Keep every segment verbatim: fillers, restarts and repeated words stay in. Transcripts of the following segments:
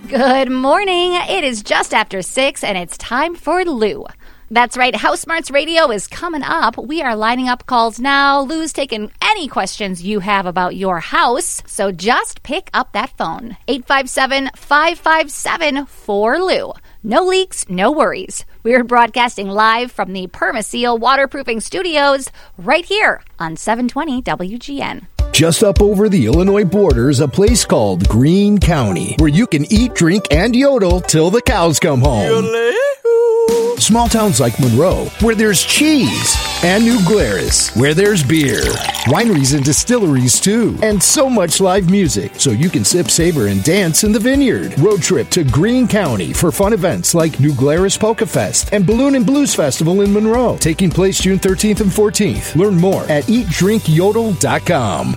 Good morning. It is just after six, and it's time for Lou. That's right. House Smarts Radio is coming up. We are lining up calls now. Lou's taking any questions you have about your house. So just pick up that phone. eight five seven, five five seven, four Lou. No leaks, no worries. We're broadcasting live from the Permaseal Waterproofing Studios right here on seven twenty W G N. Just up over the Illinois border is a place called Greene County, where you can eat, drink, and yodel till the cows come home. Small towns like Monroe, where there's cheese, and New Glarus, where there's beer, wineries and distilleries too, and so much live music, so you can sip, savor, and dance in the vineyard. Road trip to Greene County for fun events like New Glarus Polka Fest and Balloon and Blues Festival in Monroe, taking place June thirteenth and fourteenth. Learn more at eat drink yodel dot com.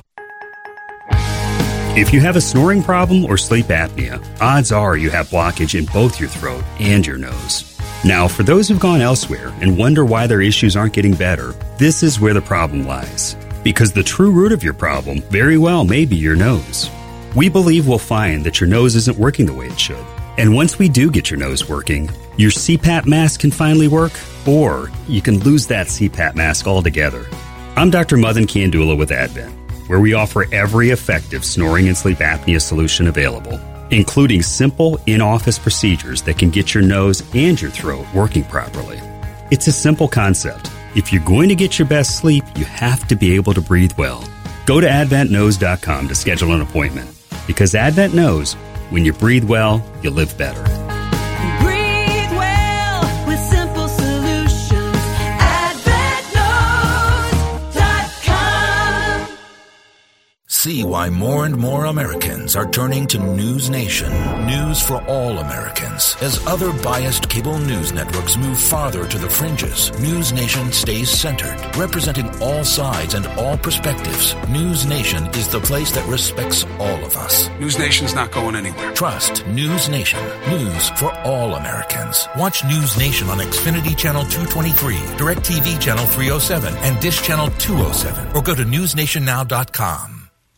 If you have a snoring problem or sleep apnea, odds are you have blockage in both your throat and your nose. Now, for those who've gone elsewhere and wonder why their issues aren't getting better, this is where the problem lies. Because the true root of your problem very well may be your nose. We believe we'll find that your nose isn't working the way it should. And once we do get your nose working, your C PAP mask can finally work, or you can lose that C PAP mask altogether. I'm Doctor Madan Kandula with Advent, where we offer every effective snoring and sleep apnea solution available, including simple in-office procedures that can get your nose and your throat working properly. It's a simple concept. If you're going to get your best sleep, you have to be able to breathe well. Go to advent nose dot com to schedule an appointment, because Advent knows when you breathe well, you live better. Breathe well with simple solutions. advent nose dot com. See why more and more Americans are turning to News Nation. News for all Americans. As other biased cable news networks move farther to the fringes, News Nation stays centered, representing all sides and all perspectives. News Nation is the place that respects all of us. News Nation's not going anywhere. Trust News Nation. News for all Americans. Watch News Nation on Xfinity Channel two twenty-three, DirecTV Channel three oh seven, and Dish Channel two oh seven, or go to news nation now dot com.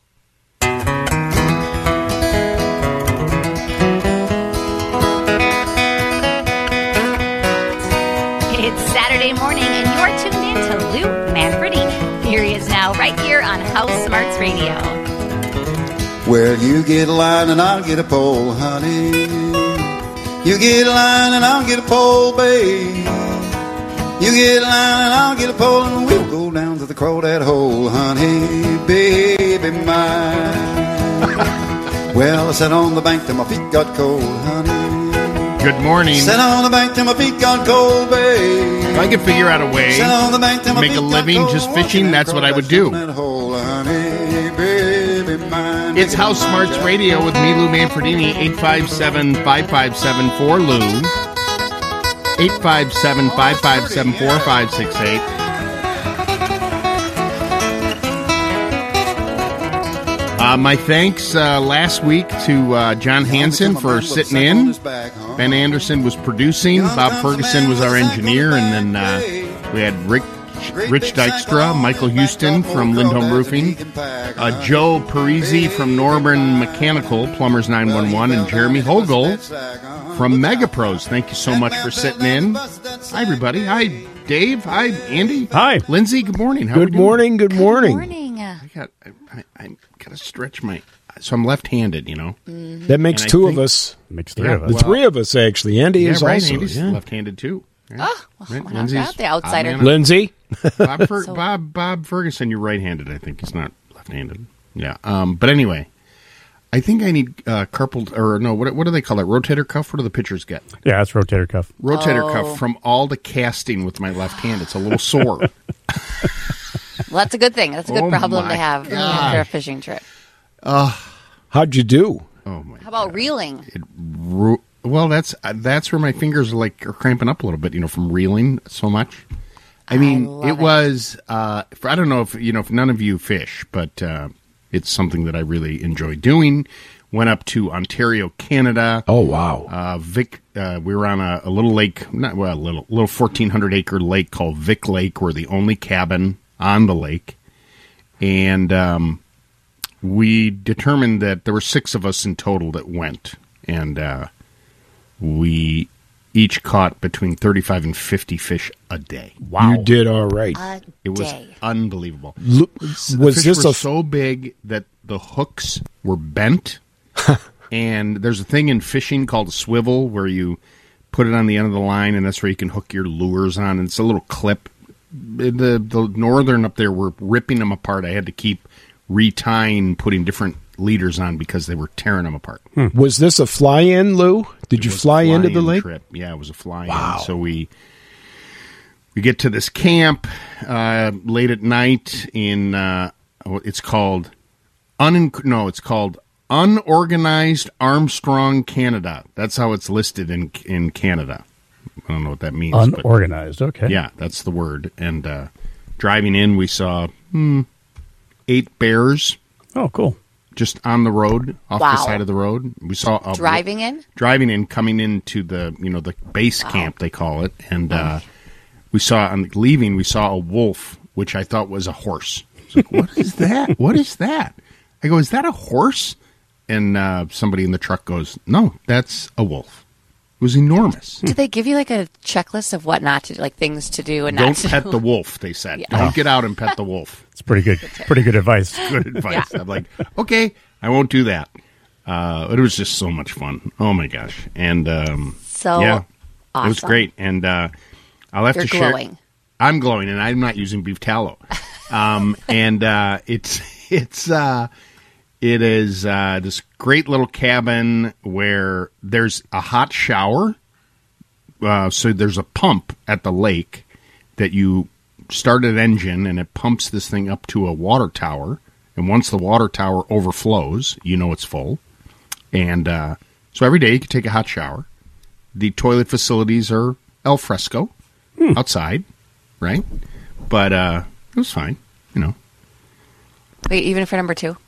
It's Saturday morning, and you're tuned in to Lou Manfredini. Here he is now, right here on House Smarts Radio. Well, you get a line and I'll get a pole, honey. You get a line and I'll get a pole, babe. You get a line and I'll get a pole, and we'll go down to the crawdad hole, honey, baby mine. Well, I sat on the bank till my feet got cold, honey. Good morning. Sat on the bank till my feet got cold, babe. If I could figure out a way to make a living just fishing, that's what I would do. It's House Smarts Radio with me, Lou Manfredini. eight five seven, five five seven, four Lou. eight five seven, five five seven, four five six eight. Uh, my thanks uh, last week to uh, John Hansen for sitting in. Ben Anderson was producing. Bob Ferguson was our engineer. And then uh, we had Rick, Rich Dykstra, Michael Houston from Lindholm Roofing, uh, Joe Parisi from Norman Mechanical, Plumbers nine one one, and Jeremy Hogel from Megapros. Thank you so much for sitting in. Hi, everybody. Hi, Dave. Hi, Andy. Hi. Lindsay, good morning. How good morning. Good morning. Good morning. I got, I, I got to stretch my, so I'm left-handed, you know. Mm-hmm. That makes and two think, of us. Makes three yeah, of us. The well, three of us, actually. Andy yeah, is right, also. Andy's yeah. left-handed, too. Right? Oh, well, right? well, Lindsay's not the outsider. Lindsay. Bob, Fer- so, Bob, Bob Ferguson, you're right-handed, I think. He's not left-handed. Yeah. Um, but anyway, I think I need uh, carpal, or no, what, what do they call it? Rotator cuff? What do the pitchers get? Yeah, it's rotator cuff. Rotator oh. cuff from all the casting with my left hand. It's a little sore. Well, that's a good thing. That's a good oh problem to have gosh. after a fishing trip. Uh, How'd you do? Oh my! How about God. reeling? It ru- well, that's uh, that's where my fingers are like are cramping up a little bit, you know, from reeling so much. I mean, I it, it was. Uh, for, I don't know if you know if none of you fish, but uh, it's something that I really enjoy doing. Went up to Ontario, Canada. Oh wow! Uh, Vic, uh, we were on a, a little lake, not well, a little little fourteen hundred acre lake called Vic Lake. We're the only cabin on the lake, and um, we determined that there were six of us in total that went. and uh, we each caught between thirty-five and fifty fish a day. You did all right. A It was day. unbelievable. Lu- The was fish this were a so big that the hooks were bent, and there's a thing in fishing called a swivel where you put it on the end of the line, and that's where you can hook your lures on. And it's a little clip. The the northern up there were ripping them apart. I had to keep retying, putting different leaders on because they were tearing them apart. was this a fly-in, Lou? Did It you was a fly into the fly-in lake? Trip. Yeah, it was a fly-in. Wow. So we we get to this camp uh, late at night in uh, it's called un no, it's called Unorganized Armstrong, Canada. That's how it's listed in in Canada. I don't know what that means. but- Unorganized. Okay. yeah, that's the word. And uh, driving in, we saw hmm, eight bears Oh, cool. just on the road, off Wow. the side of the road. We saw a Driving in? driving in, coming into the you know the base camp they call it, and uh, we saw on leaving we saw a wolf, which I thought was a horse. I was like, what is that? What is that? I go, is that a horse? And uh, somebody in the truck goes, no, that's a wolf. It was enormous. Do they give you like a checklist of what not to do, like things to do and not Don't to pet do? the wolf, they said. Yeah. Don't get out and pet the wolf. It's pretty good. Pretty good advice. Good advice. I'm like, okay, I won't do that. Uh, it was just so much fun. Oh my gosh! And um, So yeah, awesome. it was great. And uh, I'll have You're to share. glowing. I'm glowing, and I'm not using beef tallow. Um, and uh, it's it's uh, it is uh, this great little cabin where there's a hot shower. Uh, so there's a pump at the lake that you start an engine, and it pumps this thing up to a water tower. And once the water tower overflows, you know it's full. And uh, so every day you can take a hot shower. The toilet facilities are al fresco outside, right? But uh, it was fine, you know. Wait, even for number two?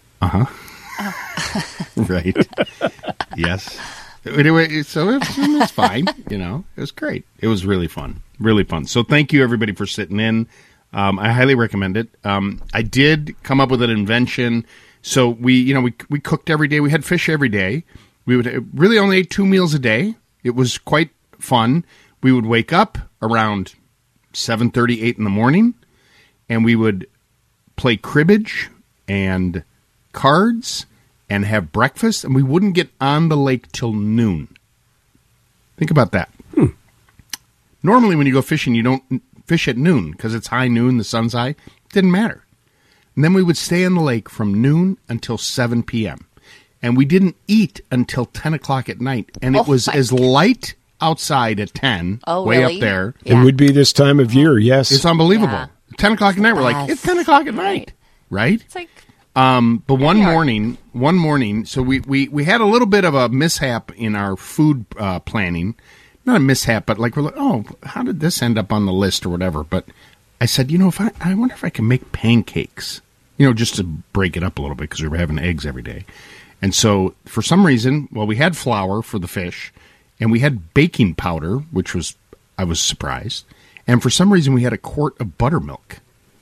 Right. Yes. Anyway, so it, it was fine, you know. It was great. It was really fun. Really fun. So thank you, everybody, for sitting in. Um, I highly recommend it. Um, I did come up with an invention. So we, you know, we we cooked every day. We had fish every day. We would really only ate two meals a day. It was quite fun. We would wake up around seven thirty, eight in the morning, and we would play cribbage and cards and have breakfast, and we wouldn't get on the lake till noon. Think about that. Hmm. Normally, when you go fishing, you don't fish at noon because it's high noon, the sun's high. It didn't matter. And then we would stay on the lake from noon until seven p.m. And we didn't eat until ten o'clock at night. And Oh, it was my as light outside at ten, Oh, way really? up there. Yeah. It would be this time of year, yes. It's unbelievable. Yeah. ten o'clock at night, we're like, Best. it's ten o'clock at night, right? It's like, Um, but one Very hard. morning, one morning, so we, we, we had a little bit of a mishap in our food uh, planning. Not a mishap, but like we're like, oh, how did this end up on the list or whatever? But I said, you know, if I, I wonder if I can make pancakes, you know, just to break it up a little bit because we were having eggs every day. And so for some reason, well, we had flour for the fish, and we had baking powder, which was I was surprised, and for some reason we had a quart of buttermilk.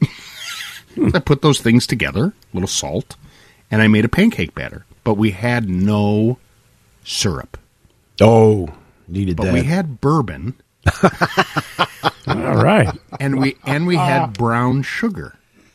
I put those things together, a little salt, and I made a pancake batter. But we had no syrup. Oh, needed But that. we had bourbon, All right. and we and we had brown sugar.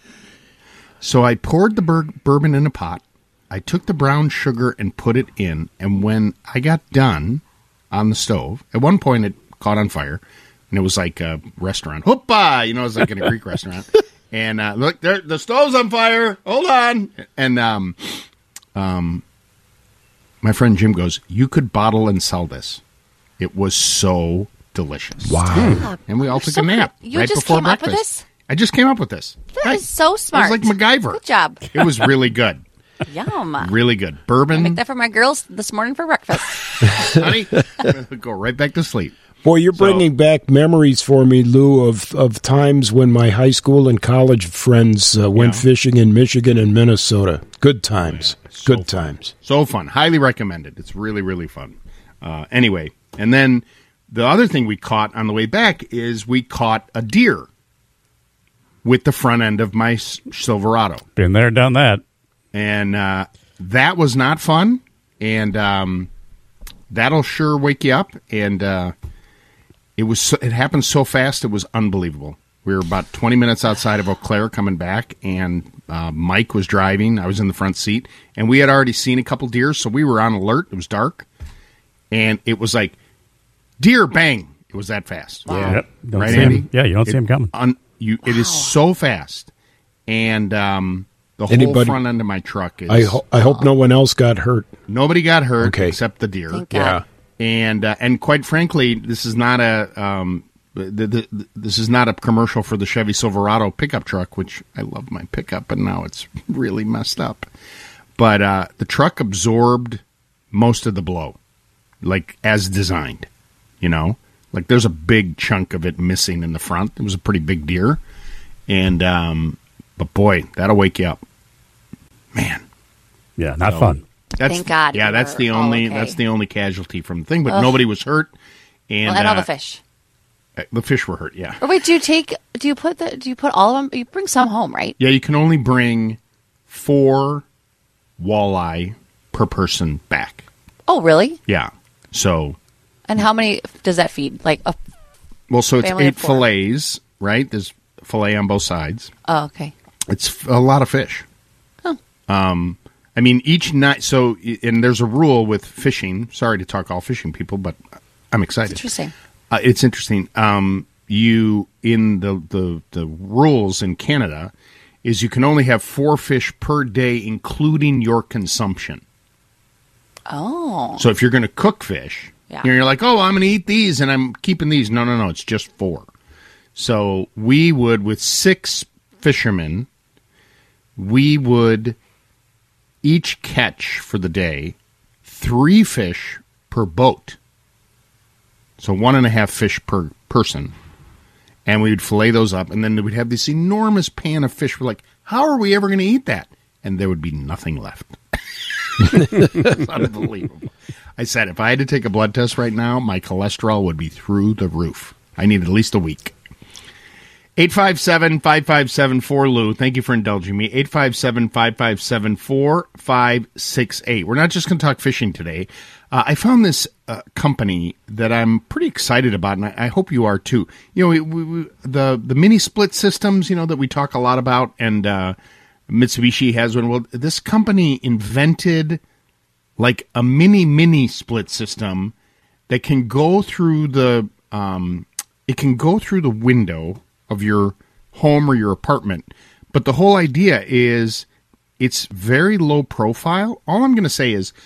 So I poured the bur- bourbon in a pot. I took the brown sugar and put it in, and when I got done on the stove, at one point it caught on fire, and it was like a restaurant. Hoppa! You know, it was like in a Greek restaurant. And uh, look, there, the stove's on fire. Hold on. And um, um, my friend Jim goes, "You could bottle and sell this." It was so delicious. Wow. And we all took so a nap cool. You right just before came up with breakfast. this? I just came up with this. that Right. is so smart. It was like MacGyver. Good job. It was really good. Yum. Really good. Bourbon. Make that for my girls this morning for breakfast. Honey, go right back to sleep. Boy, you're So- bringing back memories for me, Lou, of, of times when my high school and college friends uh, went Yeah. fishing in Michigan and Minnesota. Good times. So Good fun. times. So fun. Highly recommended. It's really, really fun. Uh, anyway, and then the other thing we caught on the way back is we caught a deer with the front end of my S- Silverado. Been there, done that. And uh, that was not fun. And um, that'll sure wake you up. And uh, it was so, it happened so fast, it was unbelievable. We were about twenty minutes outside of Eau Claire coming back, and uh, Mike was driving. I was in the front seat, and we had already seen a couple deer, so we were on alert. It was dark, and it was like, deer, bang. It was that fast. Wow. Yep. Don't Right, see Andy? him. Yeah, you don't It- see him coming. Un, you, It is so fast. And um, the whole Anybody- front end of my truck is... I, ho- I hope no one else got hurt. Nobody got hurt Okay. except the deer. Thank God. Yeah. And uh, and quite frankly, this is not a um, the, the, this is not a commercial for the Chevy Silverado pickup truck, which I love my pickup, and now it's really messed up. But uh, the truck absorbed most of the blow, like as designed. You know, like there's a big chunk of it missing in the front. It was a pretty big deer, and um, but boy, that'll wake you up, man. Yeah, not So- fun. That's, Thank God Yeah, you that's were the all only okay. that's the only casualty from the thing. But Ugh. nobody was hurt, and, Well, and all uh, the fish. the fish were hurt. Yeah, Or wait, do you take? Do you put the? Do you put all of them? You bring some home, right? yeah. You can only bring four walleye per person back. Oh, really? Yeah. So And how many does that feed? Like, a, well, so it's Family of eight four. fillets, right? There's fillet on both sides. oh, okay. It's f- a lot of fish. Oh. Um, I mean, each night. So, and there's a rule with fishing. Sorry to talk all fishing people, but I'm excited. Interesting. Uh, it's interesting. Um, you in the, the the rules in Canada is you can only have four fish per day, including your consumption. Oh. So if you're going to cook fish, Yeah. you're like, oh, I'm going to eat these and I'm keeping these. No, no, no. It's just four. So we would, with six fishermen, we would each catch for the day three fish per boat. So one and a half fish per person. And we would fillet those up, and then we'd have this enormous pan of fish. We're like, how are we ever going to eat that? And there would be nothing left. It's unbelievable. I said, if I had to take a blood test right now, my cholesterol would be through the roof. I need at least a week. eight five seven, five five seven, four Lou. Thank you for indulging me. eight five seven, five five seven, four five six eight. We're not just going to talk fishing today. Uh, I found this uh, company that I'm pretty excited about, and I, I hope you are too. You know, we, we, we, the the mini split systems, you know, that we talk a lot about, and uh, Mitsubishi has one. Well, this company invented like a mini mini split system that can go through the um, it can go through the window of your home or your apartment. But the whole idea is it's very low profile. All I'm going to say is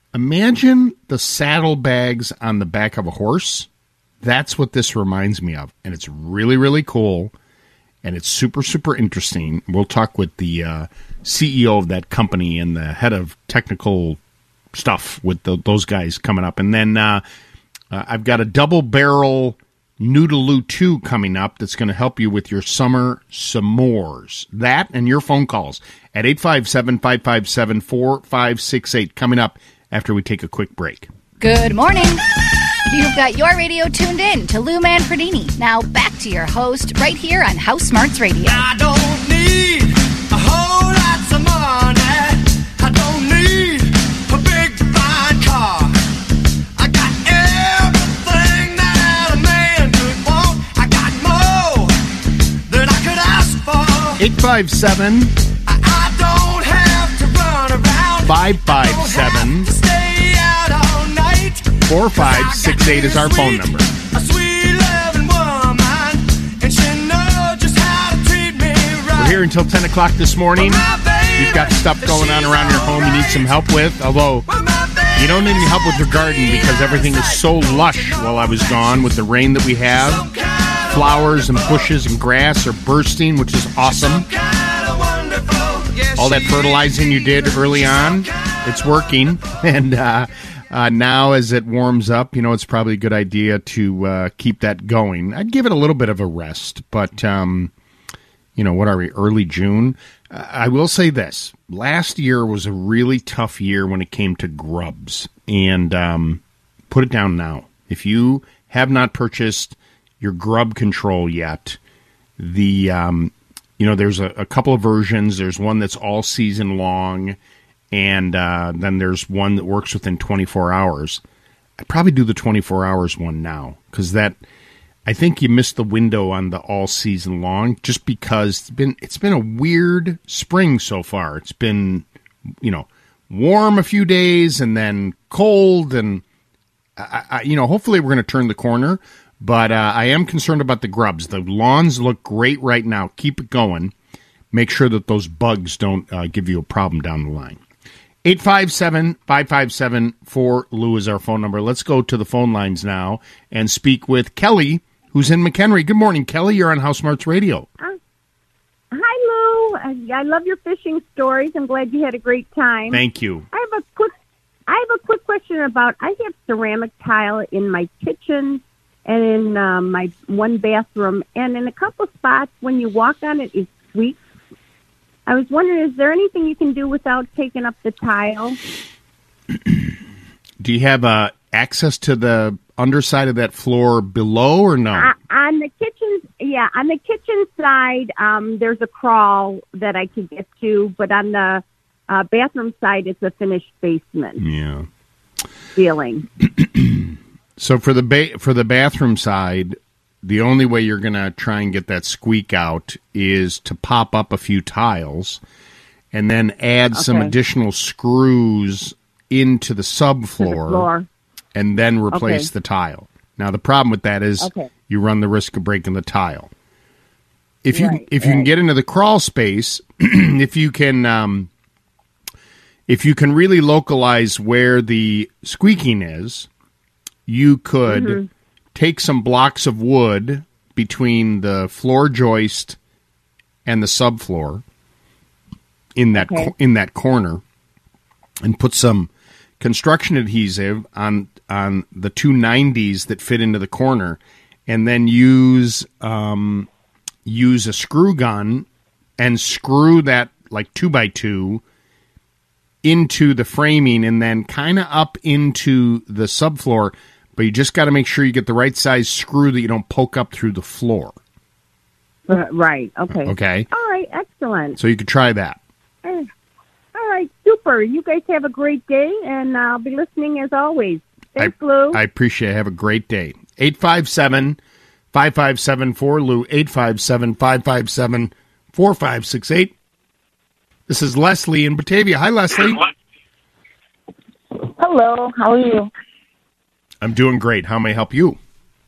imagine the saddlebags on the back of a horse. That's what this reminds me of. And it's really, really cool. And it's super, super interesting. We'll talk with the uh, C E O of that company and the head of technical stuff with the, those guys coming up. And then uh, uh, I've got a double barrel Noodaloo two coming up that's going to help you with your summer s'mores. That and your phone calls at eight five seven, five five seven, four five six eight coming up after we take a quick break. Good morning. You've got your radio tuned in to Lou Manfredini. Now back to your host right here on House Smarts Radio. I don't need a whole lot of money. I don't need a big fine car. I got everything that a man could want. I got more than I could ask for. eight five seven, I, I don't have to run around. five five seven, Stay out all night. four five six eight is our phone number. A sweet loving woman, and she knows just how to treat me right. We're here until ten o'clock this morning. You've got stuff going on around your home you need some help with, although you don't need any help with your garden because everything is so lush while I was gone with the rain that we have. Flowers and bushes and grass are bursting, which is awesome. All that fertilizing you did early on, it's working. And uh, uh, now as it warms up, you know, it's probably a good idea to uh, keep that going. I'd give it a little bit of a rest, but, um, you know, what are we, early June? Uh, I will say this. Last year was a really tough year when it came to grubs. And um, put it down now. If you have not purchased your grub control yet, the um, you know, there's a, a couple of versions. There's one that's all season long, and uh, then there's one that works within twenty-four hours. I'd probably do the twenty-four hours one now, because that, I think you missed the window on the all season long, just because it's been it's been a weird spring so far. It's been, you know, warm a few days and then cold, and I, I, you know, hopefully we're going to turn the corner. But uh, I am concerned about the grubs. The lawns look great right now. Keep it going. Make sure that those bugs don't uh, give you a problem down the line. eight five seven, five five seven, four Lou is our phone number. Let's go to the phone lines now and speak with Kelly, who's in McHenry. Good morning, Kelly. You're on House Smarts Radio. Uh, hi, Lou. I, I love your fishing stories. I'm glad you had a great time. Thank you. I have a quick I have a quick question about, I have ceramic tile in my kitchen and in uh, my one bathroom, and in a couple spots when you walk on it, it squeaks. I was wondering, is there anything you can do without taking up the tile? Do you have uh, access to the underside of that floor below or no? Uh, on the kitchen, yeah, on the kitchen side, um, there's a crawl that I can get to, but on the uh, bathroom side, it's a finished basement. Yeah. Ceiling. So for the ba- for the bathroom side, the only way you're going to try and get that squeak out is to pop up a few tiles and then add okay. some additional screws into the subfloor floor. and then replace okay. the tile. Now, the problem with that is okay. you run the risk of breaking the tile. If you right, if you right. can get into the crawl space, if you can um, if you can really localize where the squeaking is, you could mm-hmm. take some blocks of wood between the floor joist and the subfloor in that okay. co- in that corner, and put some construction adhesive on on the two nineties that fit into the corner, and then use um, use a screw gun and screw that like two by two into the framing, and then kind of up into the subfloor. But you just got to make sure you get the right size screw that you don't poke up through the floor. Uh, right. Okay. Okay. All right. Excellent. So you could try that. Uh, all right. Super. You guys have a great day, and I'll be listening as always. Thanks, I, Lou. I appreciate it. Have a great day. eight five seven, five five seven, four Lou, eight five seven, five five seven, four five six eight. This is Leslie in Batavia. Hi, Leslie. Hello. How are you? I'm doing great. How may I help you?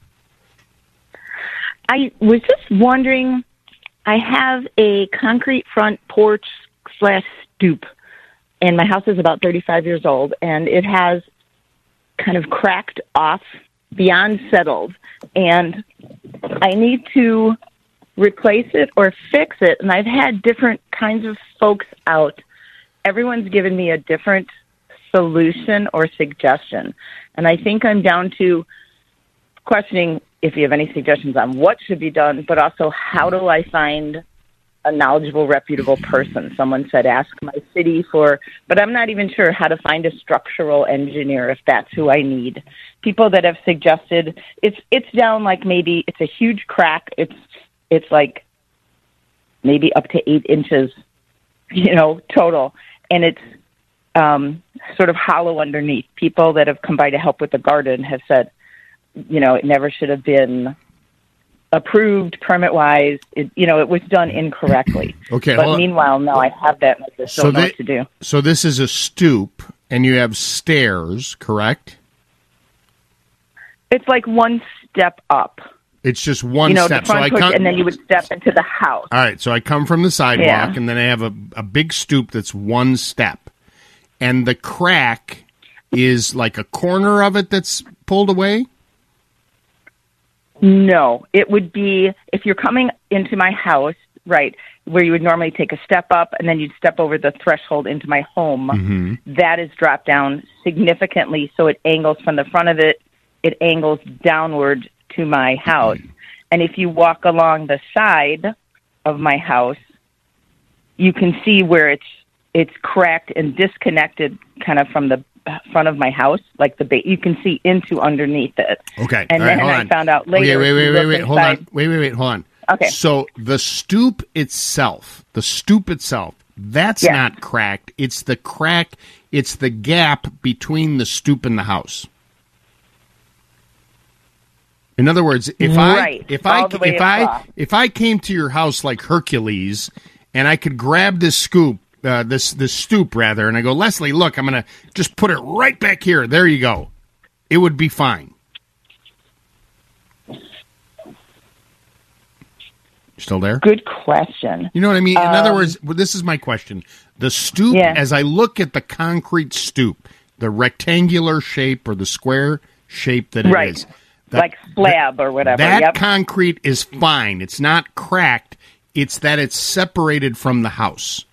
I was just wondering, I have a concrete front porch slash stoop, and my house is about thirty-five years old, and it has kind of cracked off beyond settled, and I need to replace it or fix it, and I've had different kinds of folks out. Everyone's given me a different solution or suggestion, and I think I'm down to questioning if you have any suggestions on what should be done, but also how do I find a knowledgeable, reputable person? Someone said ask my city for, but I'm not even sure how to find a structural engineer if that's who I need. People that have suggested it's it's down like maybe it's a huge crack. It's it's like maybe up to eight inches, you know, total, and it's um, sort of hollow underneath. People that have come by to help with the garden have said, you know, it never should have been approved permit-wise. It, you know, it was done incorrectly. Okay. But meanwhile, now I have that, and I just so don't know they, what to do. So this is a stoop, and you have stairs, correct? It's like one step up. It's just one you know, step. The front so I porch, come, and then you would step into the house. All right, so I come from the sidewalk, Yeah. and then I have a, a big stoop that's one step. And the crack is like a corner of it that's pulled away? No, it would be if you're coming into my house, right, where you would normally take a step up and then you'd step over the threshold into my home. Mm-hmm. That is dropped down significantly, so it angles from the front of it, it angles downward to my house. And if you walk along the side of my house, you can see where it's it's cracked and disconnected kind of from the front of my house, like the ba- you can see into underneath it. Okay. And All then right, hold I on. found out later. Okay, wait, wait, you wait, look wait, hold inside- on. Wait, wait, wait, hold on. Okay. So the stoop itself, the stoop itself, that's Yeah. not cracked. It's the crack, it's the gap between the stoop and the house. In other words, if Right, I if I all the way if I across. if I came to your house like Hercules and I could grab this scoop, uh, this this stoop rather, and I go, Leslie, look, I'm going to just put it right back here. There you go. It would be fine. Still there? Good question. You know what I mean? In other Um, words, well, this is my question. The stoop, Yeah. as I look at the concrete stoop, the rectangular shape or the square shape that it Right. is, that- Like slab or whatever. That Yep. concrete is fine. It's not cracked. It's that it's separated from the house.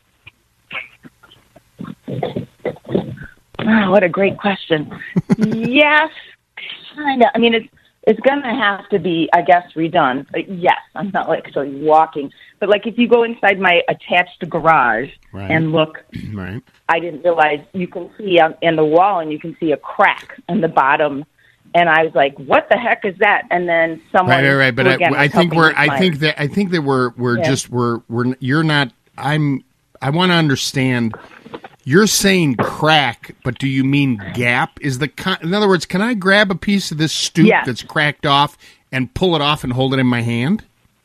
Wow, what a great question. Yes, kind of. I mean, it's it's going to have to be, I guess, redone. But yes, I'm not like actually walking. But like if you go inside my attached garage Right. and look, Right. I didn't realize you can see on in the wall and you can see a crack in the bottom. And I was like, "What the heck is that?" And then someone, Right, right, right. But who I, again was I think helping we're. with I my- think that. I think that we're. We're Yeah. just. We're. We're. You're not. I'm. I want to understand. You're saying crack, but do you mean gap? Is the con- in other words, can I grab a piece of this stoop Yes. that's cracked off and pull it off and hold it in my hand?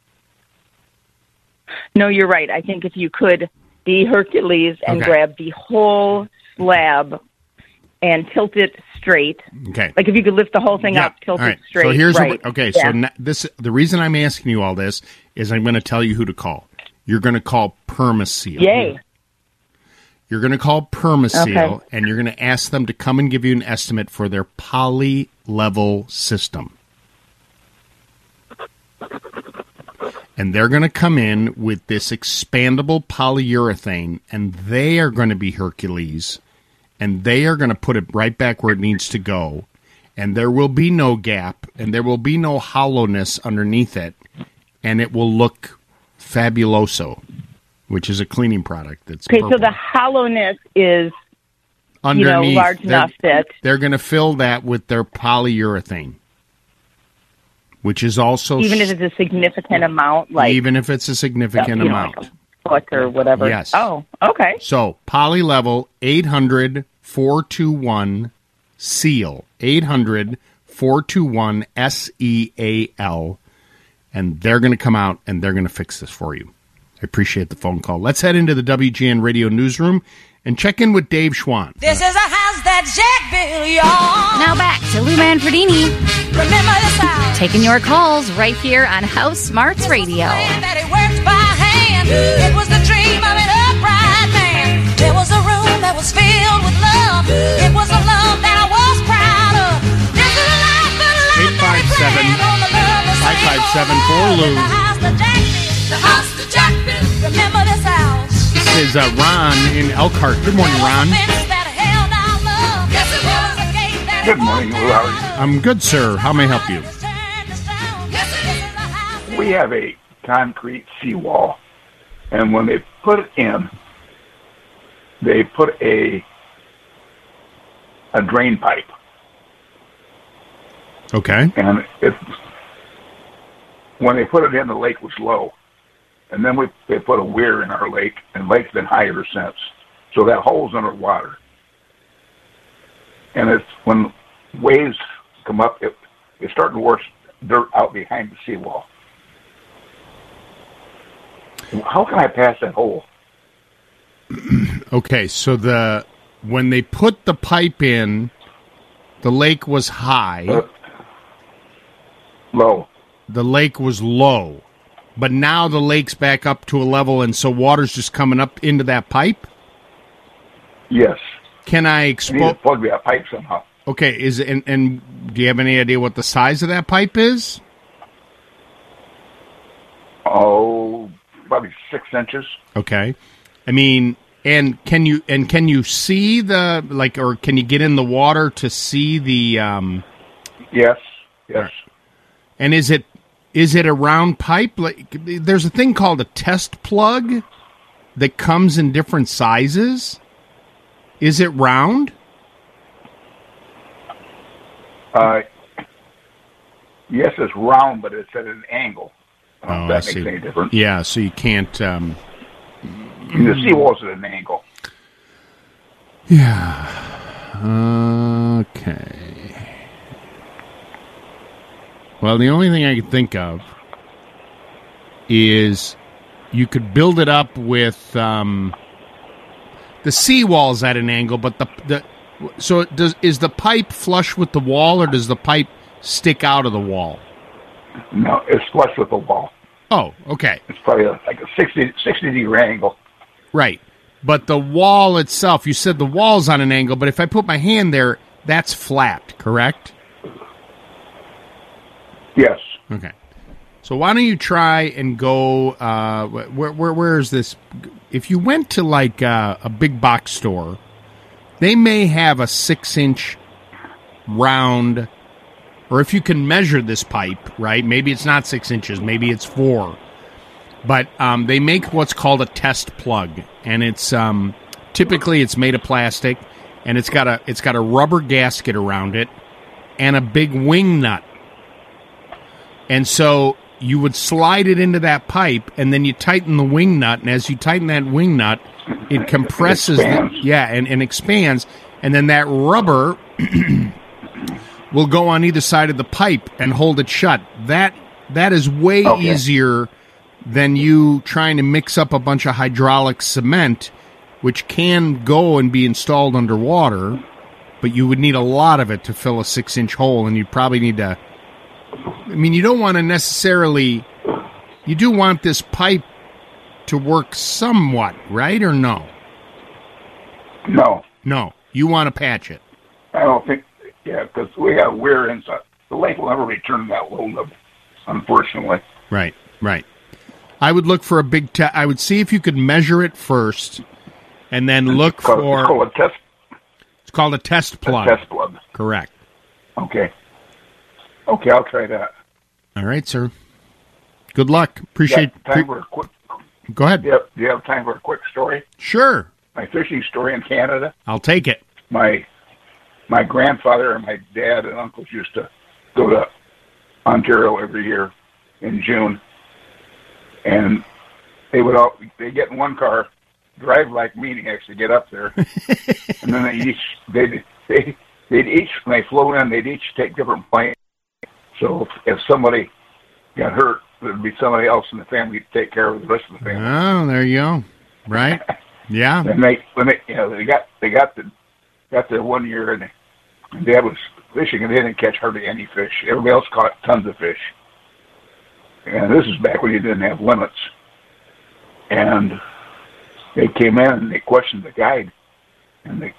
No, you're right. I think if you could be Hercules and Okay. grab the whole slab and tilt it straight. Okay. Like if you could lift the whole thing Yeah. up, tilt All right. it straight. So here's right. what. Okay. Yeah. So na- this. The reason I'm asking you all this is I'm going to tell you who to call. You're going to call Permaseal. Yay. You're going to call Permaseal, Okay. and you're going to ask them to come and give you an estimate for their poly-level system. And they're going to come in with this expandable polyurethane, and they are going to be Hercules, and they are going to put it right back where it needs to go, and there will be no gap, and there will be no hollowness underneath it, and it will look fabuloso, which is a cleaning product that's Okay, purple. so the hollowness is, you know, Underneath, large they're- enough that they're going to fill that with their polyurethane, which is also even if it's a significant amount, like even if it's a significant you know, amount. like a foot or whatever. Yes. Oh, okay. So poly level eight hundred, four two one, SEAL eight hundred, four two one, S E A L, and they're going to come out and they're going to fix this for you. I appreciate the phone call. Let's head into the W G N Radio newsroom and check in with Dave Schwann. This is a house that Jack built, y'all. Now back to Lou Manfredini. Remember this house Taking your calls right here on House Smarts Radio. that it worked by hand. It was the dream of an upright man. There was a room that was filled with love. It was a love that I was proud of. This is a life, but a life eight five seven, five five seven four Lou. The house that Jack built. The house that Jack built. Remember this house. This is uh, Ron in Elkhart. Good morning, Ron. Good morning, Lou. How are you? I'm good, sir. How may I help you? We have a concrete seawall, and when they put it in, they put a a drain pipe, Okay. and it when they put it in, the lake was low, and then we they put a weir in our lake, and the lake's been higher since, so that hole's underwater, and it's when waves come up, it, it's starting to wash dirt out behind the seawall. How can I pass that hole? Okay, so the when they put the pipe in, the lake was high. Uh, low. The lake was low. But now the lake's back up to a level, and so water's just coming up into that pipe? Yes. Can I I need to expose... plug that pipe somehow. Okay, is and, and do you have any idea what the size of that pipe is? Oh, probably six inches. Okay. I mean, and can you and can you see the like, or can you get in the water to see the? Um, yes. Yes. And is it is it a round pipe? Like, there's a thing called a test plug that comes in different sizes. Is it round? Uh, yes, it's round, but it's at an angle. I don't know Oh, if that I makes see. any difference. Yeah, so you can't. Um, The seawall's at an angle. Yeah. Okay. Well, the only thing I can think of is you could build it up with um, the seawall's at an angle, but the the so it does is the pipe flush with the wall, or does the pipe stick out of the wall? No, it's flush with the wall. Oh, okay. It's probably a, like a sixty, sixty degree angle. Right. But the wall itself, you said the wall's on an angle, but if I put my hand there, that's flat, correct? Yes. Okay. So why don't you try and go, uh, where, where, where is this? If you went to like uh, a big box store, they may have a six-inch round, or if you can measure this pipe, right, maybe it's not six inches, maybe it's four. But um, they make what's called a test plug, and it's um, typically it's made of plastic, and it's got a it's got a rubber gasket around it and a big wing nut. And so you would slide it into that pipe, and then you tighten the wing nut, and as you tighten that wing nut, it compresses, It expands. the, yeah, and, and expands, and then that rubber will go on either side of the pipe and hold it shut. That that is way Okay. easier than you trying to mix up a bunch of hydraulic cement, which can go and be installed underwater, but you would need a lot of it to fill a six-inch hole, and you'd probably need to... I mean, you don't want to necessarily... You do want this pipe to work somewhat, right, or no? No. No. You want to patch it. I don't think, yeah, because we have weir inside. The lake will never return to that low level, unfortunately. Right, right. I would look for a big... Te- I would see if you could measure it first, and then look It's called, for... it's called a test, It's called a test plug. a test plug. Correct. Okay. Okay, I'll try that. All right, sir. Good luck. Appreciate... Got time pre- for a quick... Go ahead. Yep. Do you have time for a quick story? Sure. My fishing story in Canada. I'll take it. My my grandfather and my dad and uncles used to go to Ontario every year in June, and they would all they get in one car, drive like maniacs to get up there, and then they each they they they'd each when they flew in they'd each take different planes. So if, if somebody got hurt, there'd be somebody else in the family to take care of the rest of the family. Oh, there you go. Right? Yeah. And they when they you know they got they got the got there one year, and, and Dad was fishing, and they didn't catch hardly any fish. Everybody else caught tons of fish. And this is back when you didn't have limits. And they came in and they questioned the guide, and they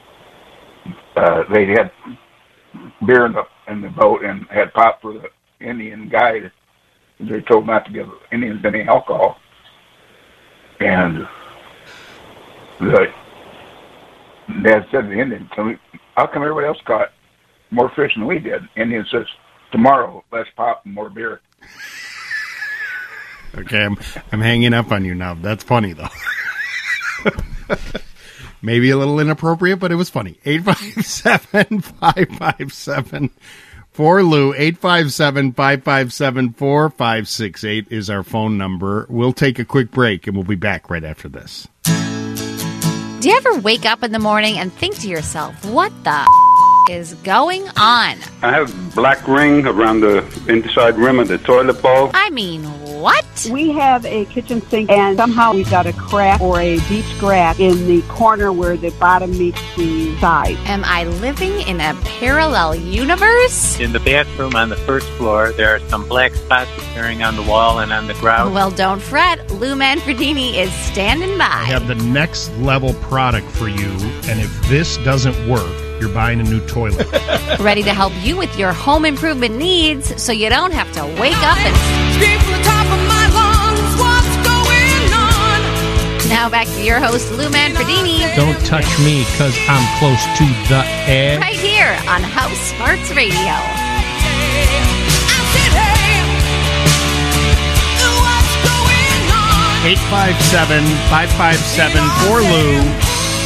uh, they had beer in the in the boat and had pop for the Indian guide. They're told not to give Indians any alcohol. And the Dad said to the Indian, "Can we, how come everybody else caught more fish than we did?" Indian says, "Tomorrow, less pop and more beer." Okay, I'm I'm hanging up on you now. That's funny, though. Maybe a little inappropriate, but it was funny. eight five seven, five five seven, four L U. eight five seven, five five seven, four five six eight is our phone number. We'll take a quick break, and we'll be back right after this. Do you ever wake up in the morning and think to yourself, what the is going on? I have black ring around the inside rim of the toilet bowl. I mean, what? We have a kitchen sink, and somehow we've got a crack or a deep scratch in the corner where the bottom meets the side. Am I living in a parallel universe? In the bathroom on the first floor, there are some black spots appearing on the wall and on the grout. Well, don't fret. Lou Manfredini is standing by. I have the next level product for you, and if this doesn't work, you're buying a new toilet. Ready to help you with your home improvement needs so you don't have to wake up and Scream from the top of my lungs, what's going on? Now back to your host, Lou Manfredini. Don't touch me, because I'm close to the edge. Right here on House Smarts Radio. eight five seven, five five seven, four L U.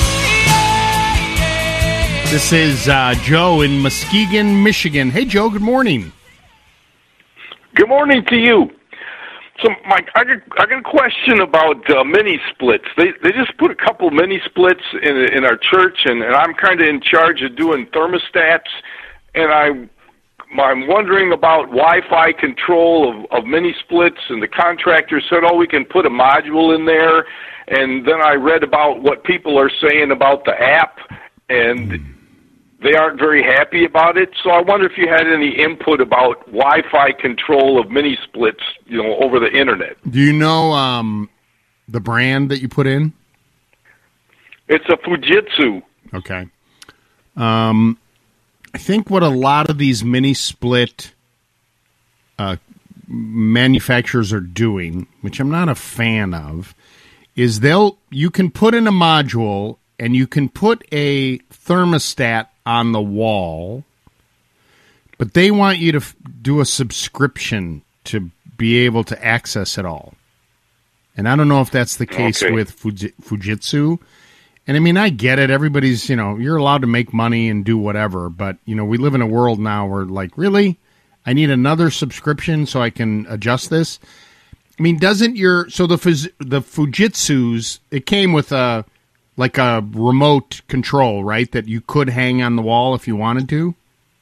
This is uh, Joe in Muskegon, Michigan. Hey, Joe, good morning. Good morning to you. So, Mike, I got, I got a question about uh, mini splits. They they just put a couple mini splits in in our church, and, and I'm kind of in charge of doing thermostats. And I I'm wondering about Wi-Fi control of, of mini splits, and the contractor said, oh, we can put a module in there. And then I read about what people are saying about the app, and they aren't very happy about it. So I wonder if you had any input about Wi-Fi control of mini splits, you know, over the internet. Do you know um, the brand that you put in? It's a Fujitsu. Okay. Um, I think what a lot of these mini split uh, manufacturers are doing, which I'm not a fan of, is they'll you can put in a module and you can put a thermostat on the wall, but they want you to f- do a subscription to be able to access it all. And I don't know if that's the case Okay. with Fuji- Fujitsu. And I mean, I get it. Everybody's, you know, you're allowed to make money and do whatever. But, you know, we live in a world now where, like, really? I need another subscription so I can adjust this? I mean, doesn't your, so the Fuj- the Fujitsus, it came with a, like a remote control, right, that you could hang on the wall if you wanted to?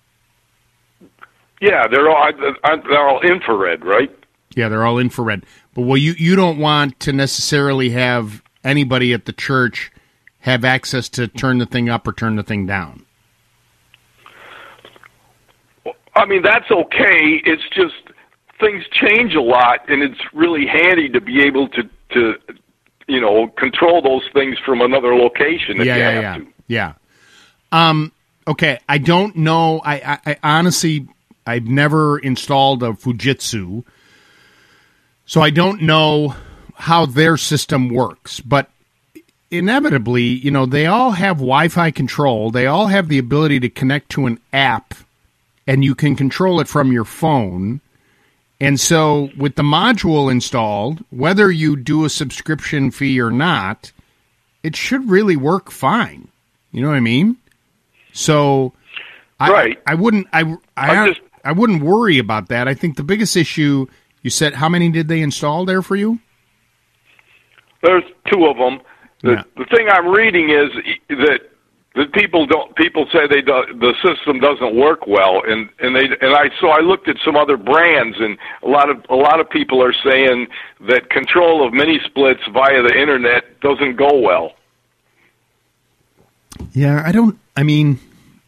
Yeah, they're all they're all infrared, right? Yeah, they're all infrared. But well, you, you don't want to necessarily have anybody at the church have access to turn the thing up or turn the thing down. I mean, that's okay. It's just things change a lot, and it's really handy to be able to, to you know, control those things from another location if yeah, you yeah, have yeah. to. Yeah. Um, okay, I don't know. I, I, I honestly, I've never installed a Fujitsu, so I don't know how their system works. But inevitably, you know, they all have Wi-Fi control. They all have the ability to connect to an app, and you can control it from your phone. And so with the module installed, whether you do a subscription fee or not, it should really work fine. You know what I mean? So I, right. I, I wouldn't I, I, I just- I wouldn't worry about that. I think the biggest issue, you said, how many did they install there for you? There's two of them. The, Yeah. the thing I'm reading is that that people don't. People say they do, the system doesn't work well, and and they and I so I looked at some other brands, and a lot of a lot of people are saying that control of mini splits via the internet doesn't go well. Yeah, I don't. I mean,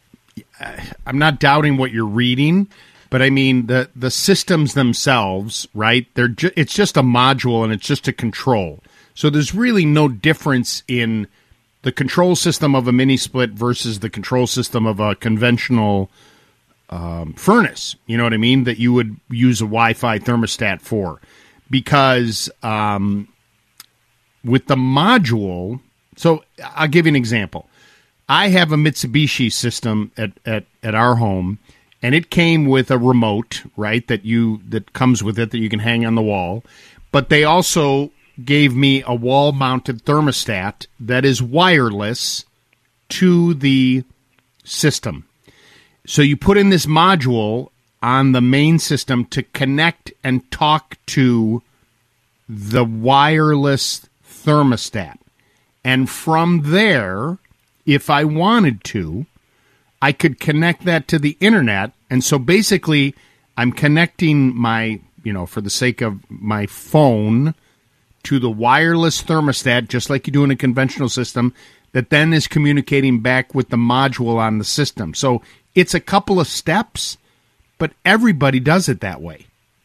I'm not doubting what you're reading, but I mean the the systems themselves, right? They're ju- it's just a module and it's just a control. So there's really no difference in the control system of a mini split versus the control system of a conventional um, furnace. You know what I mean? That you would use a Wi-Fi thermostat for, because um, with the module. So I'll give you an example. I have a Mitsubishi system at, at, at our home, and it came with a remote, right, that you that comes with it that you can hang on the wall. But they also gave me a wall-mounted thermostat that is wireless to the system. So you put in this module on the main system to connect and talk to the wireless thermostat. And from there, if I wanted to, I could connect that to the internet. And so basically, I'm connecting my, you know, for the sake of my phone to the wireless thermostat, just like you do in a conventional system, that then is communicating back with the module on the system. So it's a couple of steps, but everybody does it that way.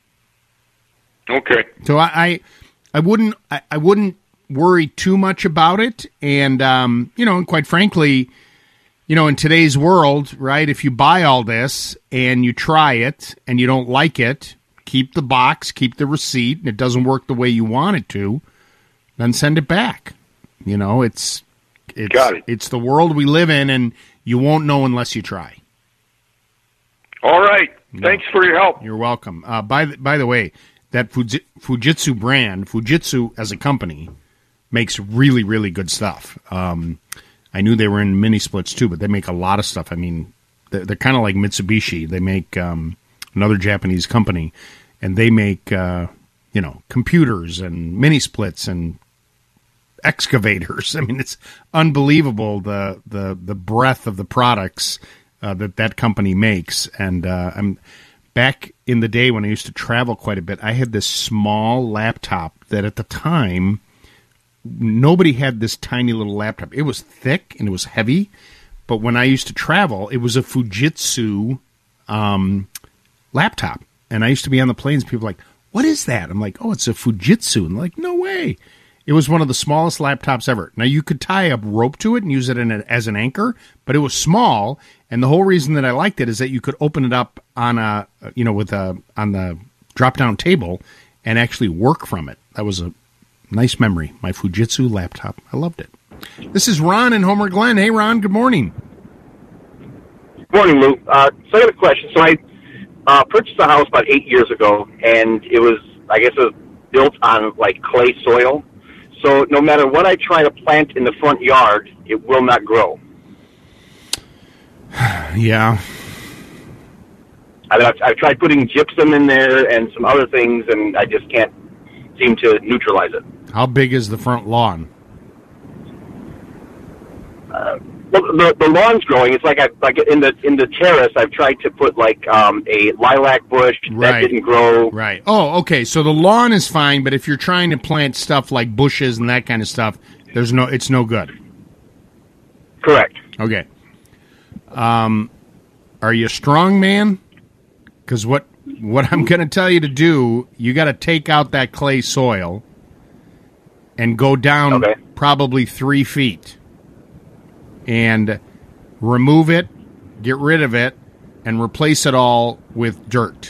Okay. So I, I, I wouldn't, I, I wouldn't worry too much about it. And, um, you know, and quite frankly, you know, in today's world, right, if you buy all this and you try it and you don't like it, keep the box, keep the receipt, and it doesn't work the way you want it to, then send it back. You know, it's it's Got it. it's the world we live in, and you won't know unless you try. All right. Thanks for your help. You're welcome. Uh, by the, by the way, that Fuji, Fujitsu brand, Fujitsu as a company, makes really, really good stuff. Um, I knew they were in mini splits too, but they make a lot of stuff. I mean, they're, they're kind of like Mitsubishi. They make um, another Japanese company, and they make uh, you know computers and mini splits and excavators. I mean, it's unbelievable the the the breadth of the products uh, that that company makes. And uh, I'm back in the day when I used to travel quite a bit. I had this small laptop that at the time nobody had this tiny little laptop. It was thick and it was heavy, but when I used to travel, it was a Fujitsu um, laptop. And I used to be on the planes. People were like, what is that? I'm like, oh, it's a Fujitsu. And they're like, no way. It was one of the smallest laptops ever. Now, you could tie a rope to it and use it in a, as an anchor, but it was small. And the whole reason that I liked it is that you could open it up on a, you know, with a on the drop-down table and actually work from it. That was a nice memory. My Fujitsu laptop. I loved it. This is Ron in Homer Glen. Hey, Ron. Good morning. Good morning, Lou. Uh, so I got a question. So I uh, purchased a house about eight years ago, and it was, I guess, it was built on like clay soil. So no matter what I try to plant in the front yard, it will not grow. Yeah. I mean, I've, I've tried putting gypsum in there and some other things, and I just can't seem to neutralize it. How big is the front lawn? Uh, well, the the lawn's growing. It's like I like in the in the terrace. I've tried to put like um, a lilac bush Right. that didn't grow. Right. Oh, okay. So the lawn is fine, but if you're trying to plant stuff like bushes and that kind of stuff, there's no. It's no good. Correct. Okay. Um, are you a strong man? Because what what I'm going to tell you to do, you got to take out that clay soil and go down Okay. probably three feet and remove it, get rid of it, and replace it all with dirt.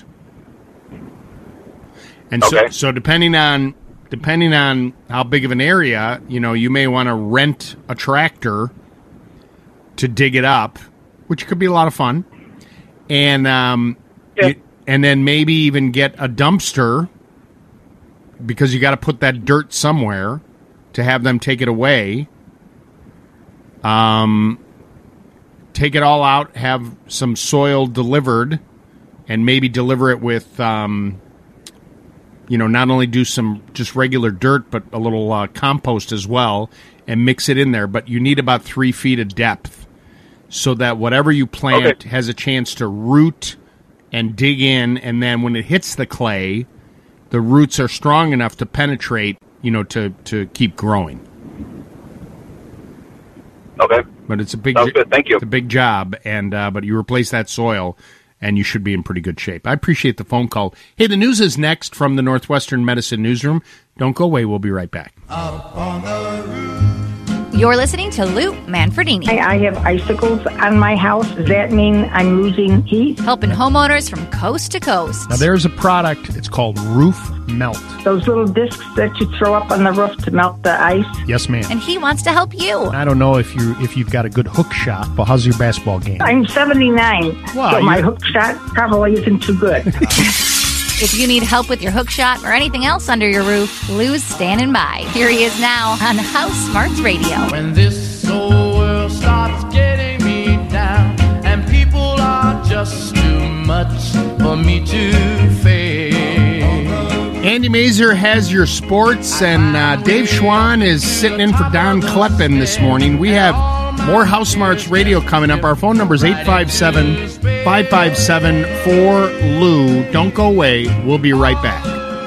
And so, Okay. so depending on depending on how big of an area, you know, you may want to rent a tractor to dig it up, which could be a lot of fun, and um, you- and then maybe even get a dumpster because you got to put that dirt somewhere to have them take it away. Um, take it all out, have some soil delivered, and maybe deliver it with, um, you know, not only do some just regular dirt, but a little uh, compost as well, and mix it in there. But you need about three feet of depth so that whatever you plant Okay. has a chance to root and dig in, and then when it hits the clay, the roots are strong enough to penetrate, you know, to, to keep growing. Okay. But it's a big, Sounds good. Thank you. It's a big job, and uh, but you replace that soil, and you should be in pretty good shape. I appreciate the phone call. Hey, the news is next from the Northwestern Medicine Newsroom. Don't go away. We'll be right back. You're listening to Lou Manfredini. I, I have icicles on my house. Does that mean I'm losing heat? Helping homeowners from coast to coast. Now, there's a product. It's called Roof Melt. Those little discs that you throw up on the roof to melt the ice? Yes, ma'am. And he wants to help you. I don't know if you if you've got a good hook shot, but how's your basketball game? I'm seventy-nine, Wow, so my you- hook shot probably isn't too good. If you need help with your hook shot or anything else under your roof, Lou's standing by. Here he is now on House Smarts Radio. When this old world starts getting me down and people are just too much for me to face. Andy Mazer has your sports, and uh, Dave Schwann is sitting in for Don Kleppen this morning. We have more House Smarts Radio coming up. Our phone number is eight five seven, five five seven, four L U. Don't go away. We'll be right back.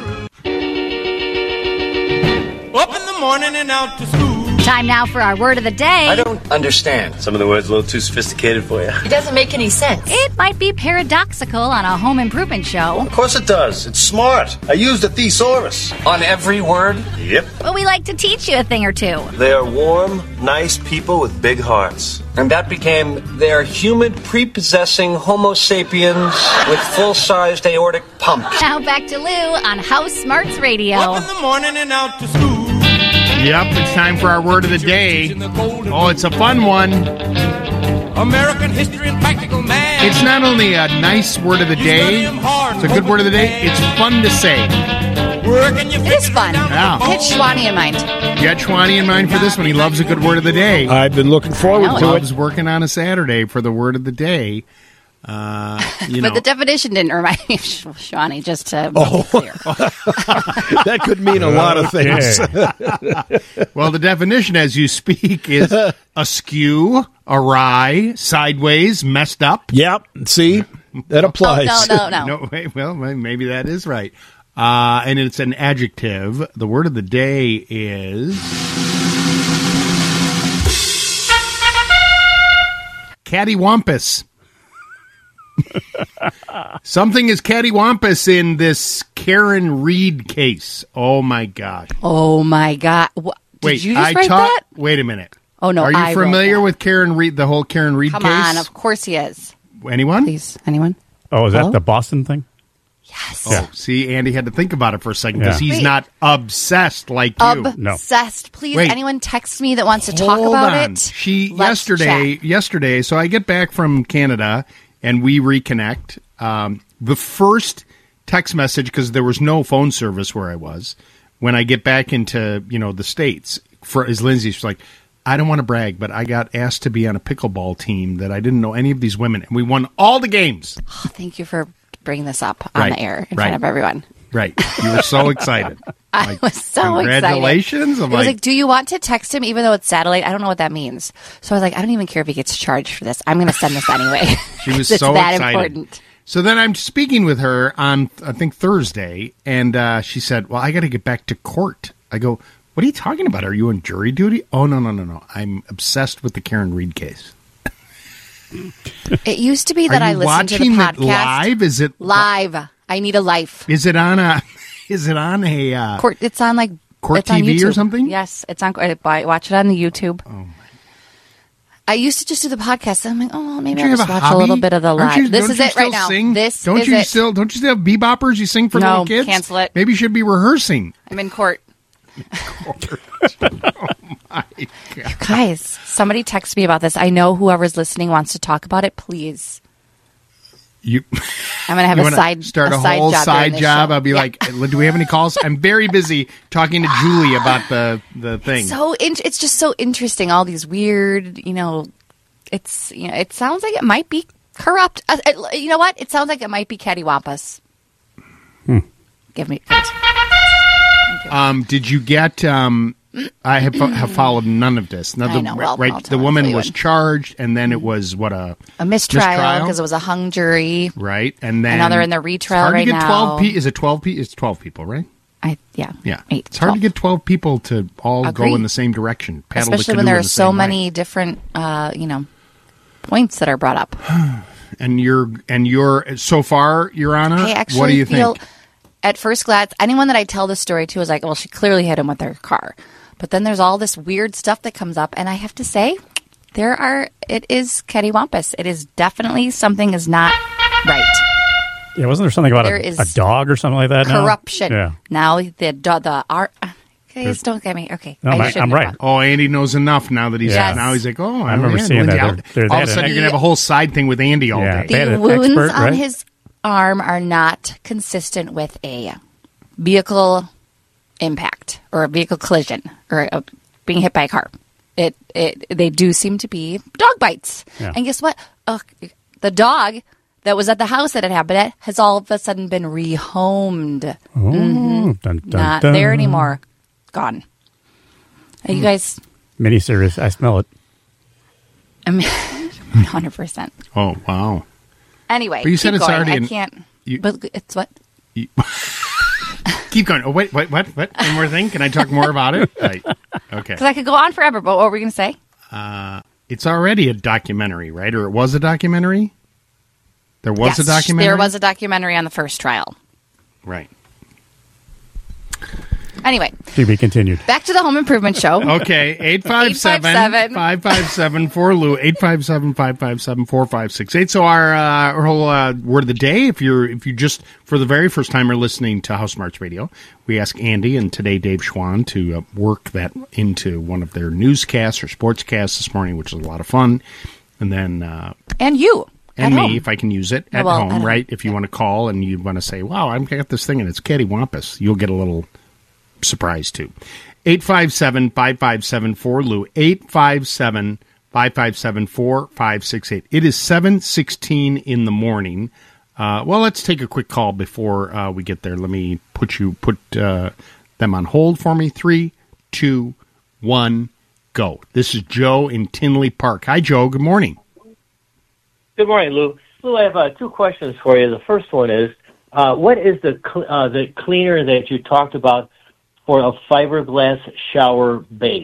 Up in the morning and out to school. Time now for our word of the day. I don't understand. Some of the words a little too sophisticated for you. It doesn't make any sense. It might be paradoxical on a home improvement show, Of course it does. It's smart. I used a thesaurus. On every word? Yep. but we like to teach you a thing or two. They are warm, nice people with big hearts. And that became, they're humid, prepossessing Homo sapiens with full-sized aortic pumps. Now back to Lou on House Smarts Radio. Up in the morning and out to school. Yep, it's time for our word of the day. Oh, it's a fun one. American history and practical man. It's not only a nice word of the day, it's a good word of the day, it's fun to say. It is fun. Yeah. I had Schwani in mind. You got Schwani in mind for this one. He loves a good word of the day. I've been looking forward I know to it. Loves working on a Saturday for the word of the day. Uh, you but know. the definition didn't remind me of Shawnee, just to Oh. be clear. That could mean a lot of things. Well, the definition as you speak is askew, awry, sideways, messed up. Yep. See, that applies. Oh, no, no, no. No, wait, well, maybe that is right. Uh, and it's an adjective. The word of the day is cattywampus. Something is cattywampus in this Karen Reed case. Oh, my gosh. Oh, my God. Wha- Did Wait, you just I write taught. that? Wait a minute. Oh, no, Are you I wrote familiar that. with Karen Reed, the whole Karen Reed Come case? on, of course he is. Anyone? Please, anyone? Oh, is Hello? that the Boston thing? Yes. Oh, see, Andy had to think about it for a second because Yeah. he's Wait. not obsessed like you. Obsessed. Please, Wait. anyone text me that wants to talk Hold about on. it? She Let's yesterday, chat. yesterday. So I get back from Canada and we reconnect. Um, the first text message, because there was no phone service where I was, when I get back into you know the States, for is Lindsay. She's like, I don't want to brag, but I got asked to be on a pickleball team that I didn't know any of these women, and we won all the games. Oh, thank you for bringing this up on Right, the air in right. front of everyone. Right, you were so excited. I Like, was so congratulations. excited. I'm It was like, like, do you want to text him even though it's satellite? I don't know what that means. So I was like, I don't even care if he gets charged for this. I'm going to send this anyway. She was it's so that excited. important. So then I'm speaking with her on, I think, Thursday, and uh, she said, well, I got to get back to court. I go, what are you talking about? Are you on jury duty? Oh, no, no, no, no. I'm obsessed with the Karen Reed case. It used to be Are that I you listened to the watching it podcast. live? Is it Live. I need a life. Is it on a, is it on a, uh, Court, it's on like Court it's on T V or YouTube. something? Yes, it's on. I buy- watch it on the YouTube. Oh my! I used to just do the podcast. And I'm like, oh, maybe Don't I'll you have just a watch hobby? a little bit of the Aren't live. you- this don't is you it right still now. sing? This don't is you it. still don't you still have beboppers you sing for No, little kids? cancel it. Maybe you should be rehearsing. I'm in court. Oh my God. Guys, somebody text me about this. I know whoever's listening wants to talk about it. Please. You, I'm gonna have you a wanna side start a, a side whole job during side this job. show. I'll be Yeah. like, do we have any calls? I'm very busy talking to Julie about the the thing. So in- it's just so interesting. All these weird, you know, it's you know, it sounds like it might be corrupt. Uh, uh, you know what? It sounds like it might be cattywampus. Hmm. Give me. Um, did you get? Um, I have, have followed none of this. Now, I the, know. Well, right, I'll the tell woman you was when. charged, and then it was what a A mistrial because it was a hung jury. right, and then And now they're in the it's retrial hard right to get now. twelve. Pe- is it twelve? Pe- it's twelve people, right? I yeah. Yeah, Eight, it's hard to get twelve people to all Agree. go in the same direction, paddle Especially the when canoe there in are the so same many way. different, uh, you know, points that are brought up. And you're and you're so far, Your Honor. I actually what do you feel, think? at first glance, anyone that I tell this story to is like, well, she clearly hit him with her car. But then there's all this weird stuff that comes up, and I have to say, there are. It is cattywampus. It is definitely something is not right. Yeah, wasn't there something about There a, is a dog or something like that? now? Corruption. Yeah. Now the the, the art. Guys, There's- don't get me. Okay, No, I I- shouldn't I'm have right. gone. Oh, Andy knows enough now that he's Yes. now he's like, oh, I remember yeah, seeing Lindsay, that. I'll- There- there- all they of a had sudden, an- you're gonna have a whole side thing with Andy all Yeah, day. they had The an wounds expert, on right? his arm are not consistent with a vehicle impact or a vehicle collision or a, being hit by a car. It it they do seem to be dog bites. Yeah. And guess what? Ugh, the dog that was at the house that it happened at has all of a sudden been rehomed. Oh, Mhm. dun, dun, Not dun. there anymore. Gone. Are you guys? Miniseries. I smell it. I mean, one hundred percent. Oh wow! Anyway, But you said keep it's going. already I in- can't. you- but it's what? Keep going. Oh wait, wait, what? What? One more thing? Can I talk more about it? Right. Okay. Because I could go on forever. But what were we going to say? Uh, it's already a documentary, right? Or it was a documentary. There was Yes, a documentary. There was a documentary on the first trial. Right. Anyway, To be continued. back to the Home Improvement Show. Okay, eight five seven, five five seven, four Lou, eight five seven, five five seven, four five six eight. So our, uh, our whole uh, word of the day, if you're if you just for the very first time are listening to House Smarts Radio, we ask Andy and today Dave Schwann to uh, work that into one of their newscasts or sportscasts this morning, which is a lot of fun. And then uh, And you. and at me, home. if I can use it at Well, home, at home. right? If you want to call and you want to say, wow, I've got this thing and it's cattywampus, you'll get a little surprise too. eight five seven, five five seven, four Lou, eight five seven, five five seven, four five six eight. It is seven sixteen in the morning. Uh, well, let's take a quick call before uh, we get there. Let me put you put uh, them on hold for me. Three, two, one, go. This is Joe in Tinley Park. Hi, Joe. Good morning. Good morning, Lou. Lou, I have uh, two questions for you. The first one is, uh, what is the cl- uh, the cleaner that you talked about for a fiberglass shower base?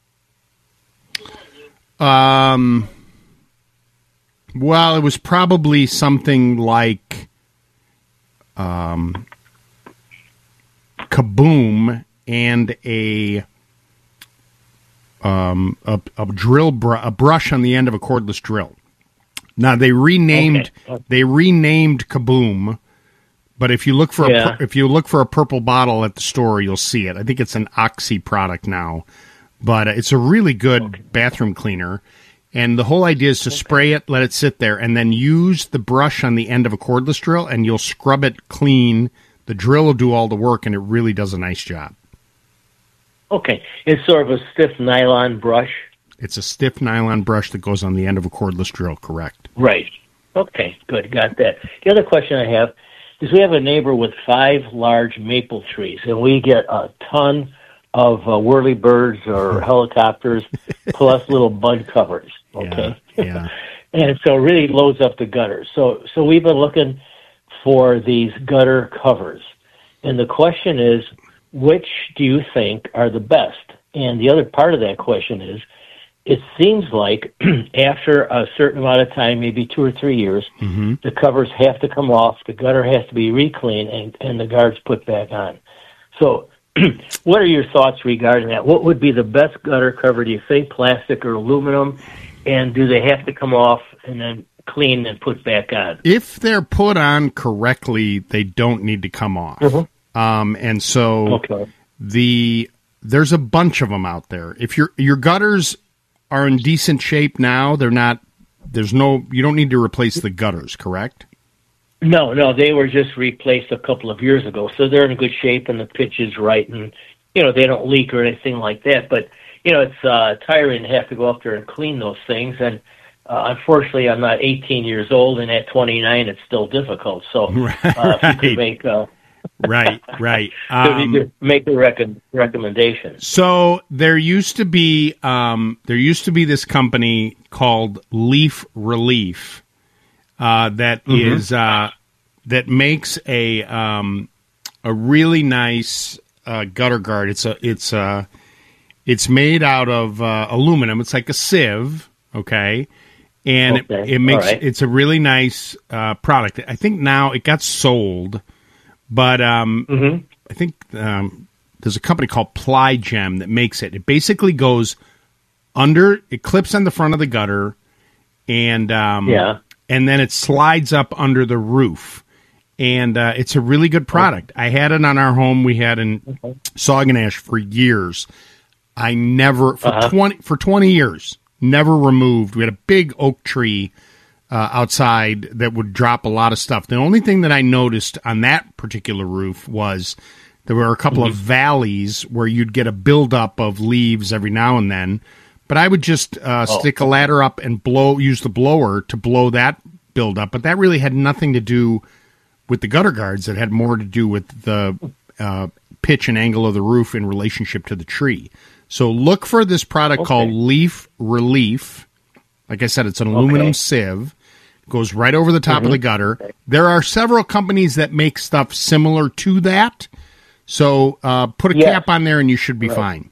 Um. Well, it was probably something like um, Kaboom and a um, a, a drill br- a brush on the end of a cordless drill. Now they renamed Okay. they renamed Kaboom, but if you look for Yeah. a pur- if you look for a purple bottle at the store, you'll see it. I think it's an Oxy product now, but uh, it's a really good bathroom cleaner. And the whole idea is to spray it, let it sit there, and then use the brush on the end of a cordless drill, and you'll scrub it clean. The drill will do all the work, and it really does a nice job. Okay. It's sort of a stiff nylon brush. It's a stiff nylon brush that goes on the end of a cordless drill, correct? Right. Okay, good. Got that. The other question I have is we have a neighbor with five large maple trees, and we get a ton of uh, whirlybirds or helicopters, plus little bud covers. Okay, yeah. and so it really loads up the gutters. So, so we've been looking for these gutter covers, and the question is, which do you think are the best? And the other part of that question is, it seems like after a certain amount of time, maybe two or three years, Mm-hmm. the covers have to come off, the gutter has to be re-cleaned, and, and the guards put back on. So what are your thoughts regarding that? What would be the best gutter cover, do you think, plastic or aluminum? And do they have to come off and then clean and put back on? If they're put on correctly, they don't need to come off. Mm-hmm. Um, and so Okay. the there's a bunch of them out there. If your your gutters are in decent shape now, they're not. There's no. You don't need to replace the gutters, correct? No, no, they were just replaced a couple of years ago, so they're in good shape and the pitch is right, and you know they don't leak or anything like that. But you know it's uh, tiring to have to go up there and clean those things, and uh, unfortunately, I'm not eighteen years old, and at twenty-nine, it's still difficult. So, uh, if you could make uh, right, right. if you Um, could make a rec- recommendation. So there used to be um, there used to be this company called Leaf Relief uh, that Mhm. is uh, that makes a um, a really nice uh, gutter guard. It's a it's a it's made out of uh, aluminum. It's like a sieve, okay, and Okay, it, it makes all right. it's a really nice uh, product. I think now it got sold, but um, Mm-hmm. I think um, there's a company called Ply Gem that makes it. It basically goes under, it clips on the front of the gutter, and um, Yeah. and then it slides up under the roof. And uh, it's a really good product. I had it on our home. We had in Sauganash for years. I never for Uh-huh. twenty for twenty years never removed. We had a big oak tree uh, outside that would drop a lot of stuff. The only thing that I noticed on that particular roof was there were a couple of valleys where you'd get a buildup of leaves every now and then. But I would just uh, Oh. stick a ladder up and blow, use the blower to blow that buildup. But that really had nothing to do with the gutter guards. It had more to do with the uh, pitch and angle of the roof in relationship to the tree. So look for this product Okay. called Leaf Relief. Like I said, it's an aluminum Okay. sieve. Goes right over the top of Mhm. the gutter. There are several companies that make stuff similar to that. So uh, put a Yes. cap on there and you should be Right. fine.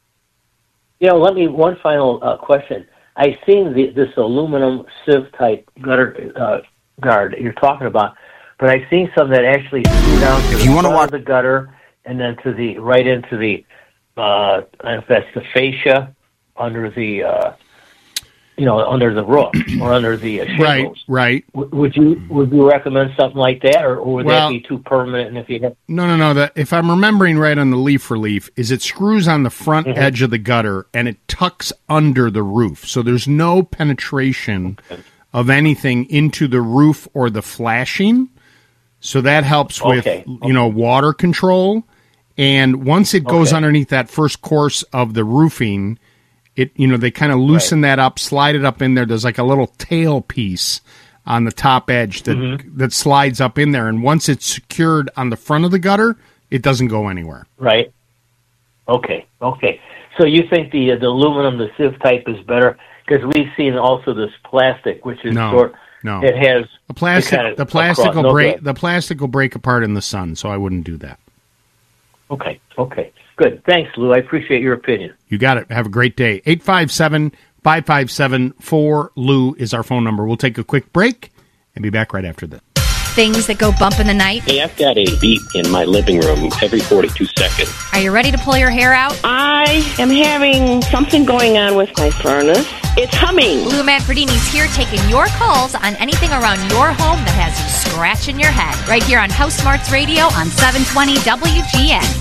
You know, let me one final uh, question. I've seen the, this aluminum sieve type gutter uh, guard that you're talking about, but I've seen some that actually screw down to If the you wanna front watch- of the gutter and then to the right into the uh, I don't know if that's the fascia under the uh, you know under the roof or under the uh, shingles. Right, right. W- would you would you recommend something like that, or, or would Well- that be too permanent? And if you have No, no, no. That if I'm remembering right on the Leaf Relief, is it screws on the front Mhm. edge of the gutter and it tucks under the roof, so there's no penetration of anything into the roof or the flashing. So that helps with Okay, you know water control. And once it goes Okay. underneath that first course of the roofing, it you know they kind of loosen that up, slide it up in there. There's like a little tail piece on the top edge that Mhm. that slides up in there, and once it's secured on the front of the gutter, it doesn't go anywhere. Right. Okay. Okay. So you think the uh, the aluminum, the sieve type, is better? Because we've seen also this plastic, which is No, sort. no. It has The plastic, it kind of the plastic across- will no break. good. The plastic will break apart in the sun, so I wouldn't do that. Okay. Okay. Good. Thanks, Lou. I appreciate your opinion. You got it. Have a great day. eight five seven, five five seven, four L U is our phone number. We'll take a quick break and be back right after this. Things that go bump in the night. Hey, I've got a beep in my living room every forty-two seconds. Are you ready to pull your hair out? I am having something going on with my furnace. It's humming. Lou Manfredini's here taking your calls on anything around your home that has you scratching your head. Right here on House Smarts Radio on seven twenty W G N.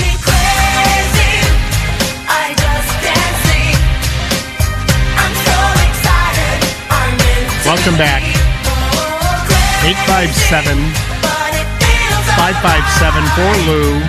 Welcome back. eight five seven, five five seven, four L U.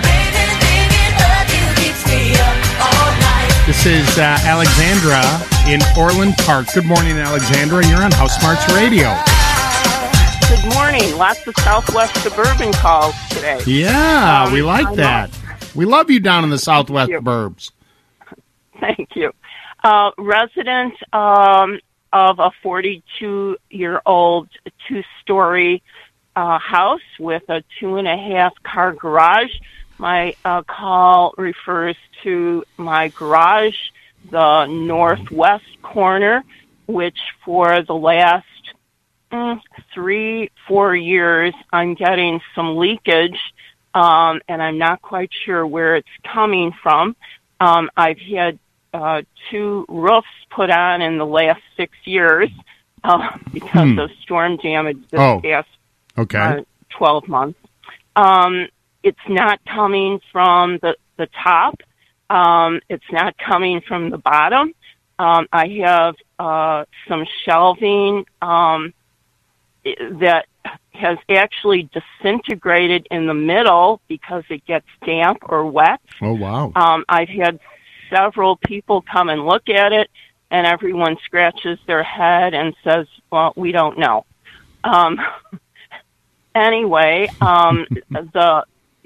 This is uh, Alexandra in Orland Park. Good morning, Alexandra. You're on House Smarts Radio. Good morning. Lots of Southwest suburban calls today. Yeah, Um, we like I that. We love you down in the Southwest burbs. Thank you. Uh, resident um, of a forty-two-year-old two-story uh, house with a two-and-a-half-car garage. My uh, call refers to my garage, the northwest corner, which for the last mm, three, four years, I'm getting some leakage, um, and I'm not quite sure where it's coming from. Um, I've had uh, two roofs put on in the last six years uh, because Hmm. of storm damage this Oh, past okay. uh, twelve months. Um, it's not coming from the, the top. Um, it's not coming from the bottom. Um, I have uh, some shelving um, i- that has actually disintegrated in the middle because it gets damp or wet. Oh, wow. Um, I've had several people come and look at it, and everyone scratches their head and says, well, we don't know. Um, anyway, um, the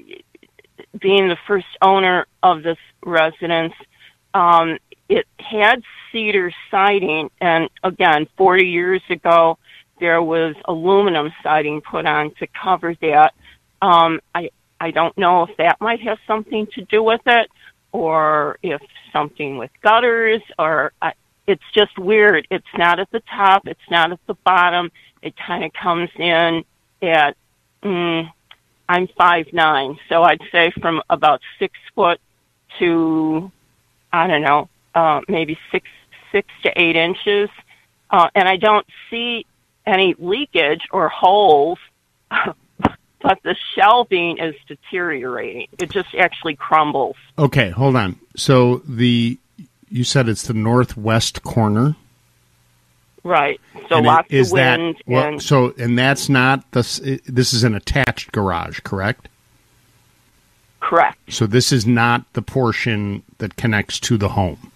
being the first owner of this residence, um, it had cedar siding, and again, forty years ago, there was aluminum siding put on to cover that. Um, I I don't know if that might have something to do with it, or if something with gutters, or I, it's just weird. It's not at the top. It's not at the bottom. It kind of comes in at, mm, I'm five nine, so I'd say from about six foot to, I don't know, uh, maybe six six to eight inches. Uh, and I don't see any leakage or holes, but the shelving is deteriorating. It just actually crumbles. Okay, hold on. So the you said it's the northwest corner. Right. So And it- lots is of that- wind. well, and so and that's not the. s- This is an attached garage, correct? correct. So this is not the portion that connects to the home.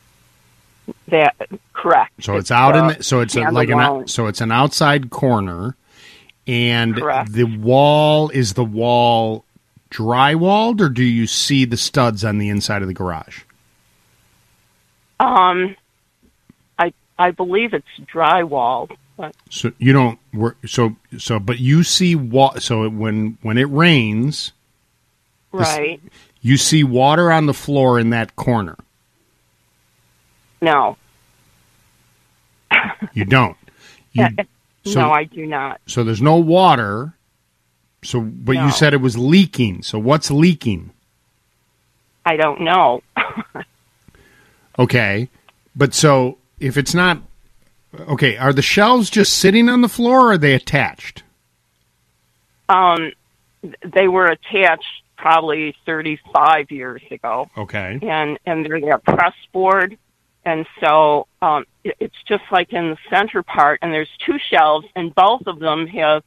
That correct. So it's, out in uh, the, so it's a, standalone. like an out- so it's an outside corner, and Correct. the wall is the wall drywalled, or do you see the studs on the inside of the garage? Um, I I believe it's drywalled, but So you don't work. So so, but you see wa- So when when it rains, this- right. you see water on the floor in that corner. No. You don't. You, so, no, I do not. So there's no water. So, but No. you said it was leaking. So what's leaking? I don't know. Okay, but so if it's not okay, are the shelves just sitting on the floor, or are they attached? Um, they were attached probably thirty-five years ago. Okay. And and they're that press board, and so um, it, it's just like in the center part, and there's two shelves, and both of them have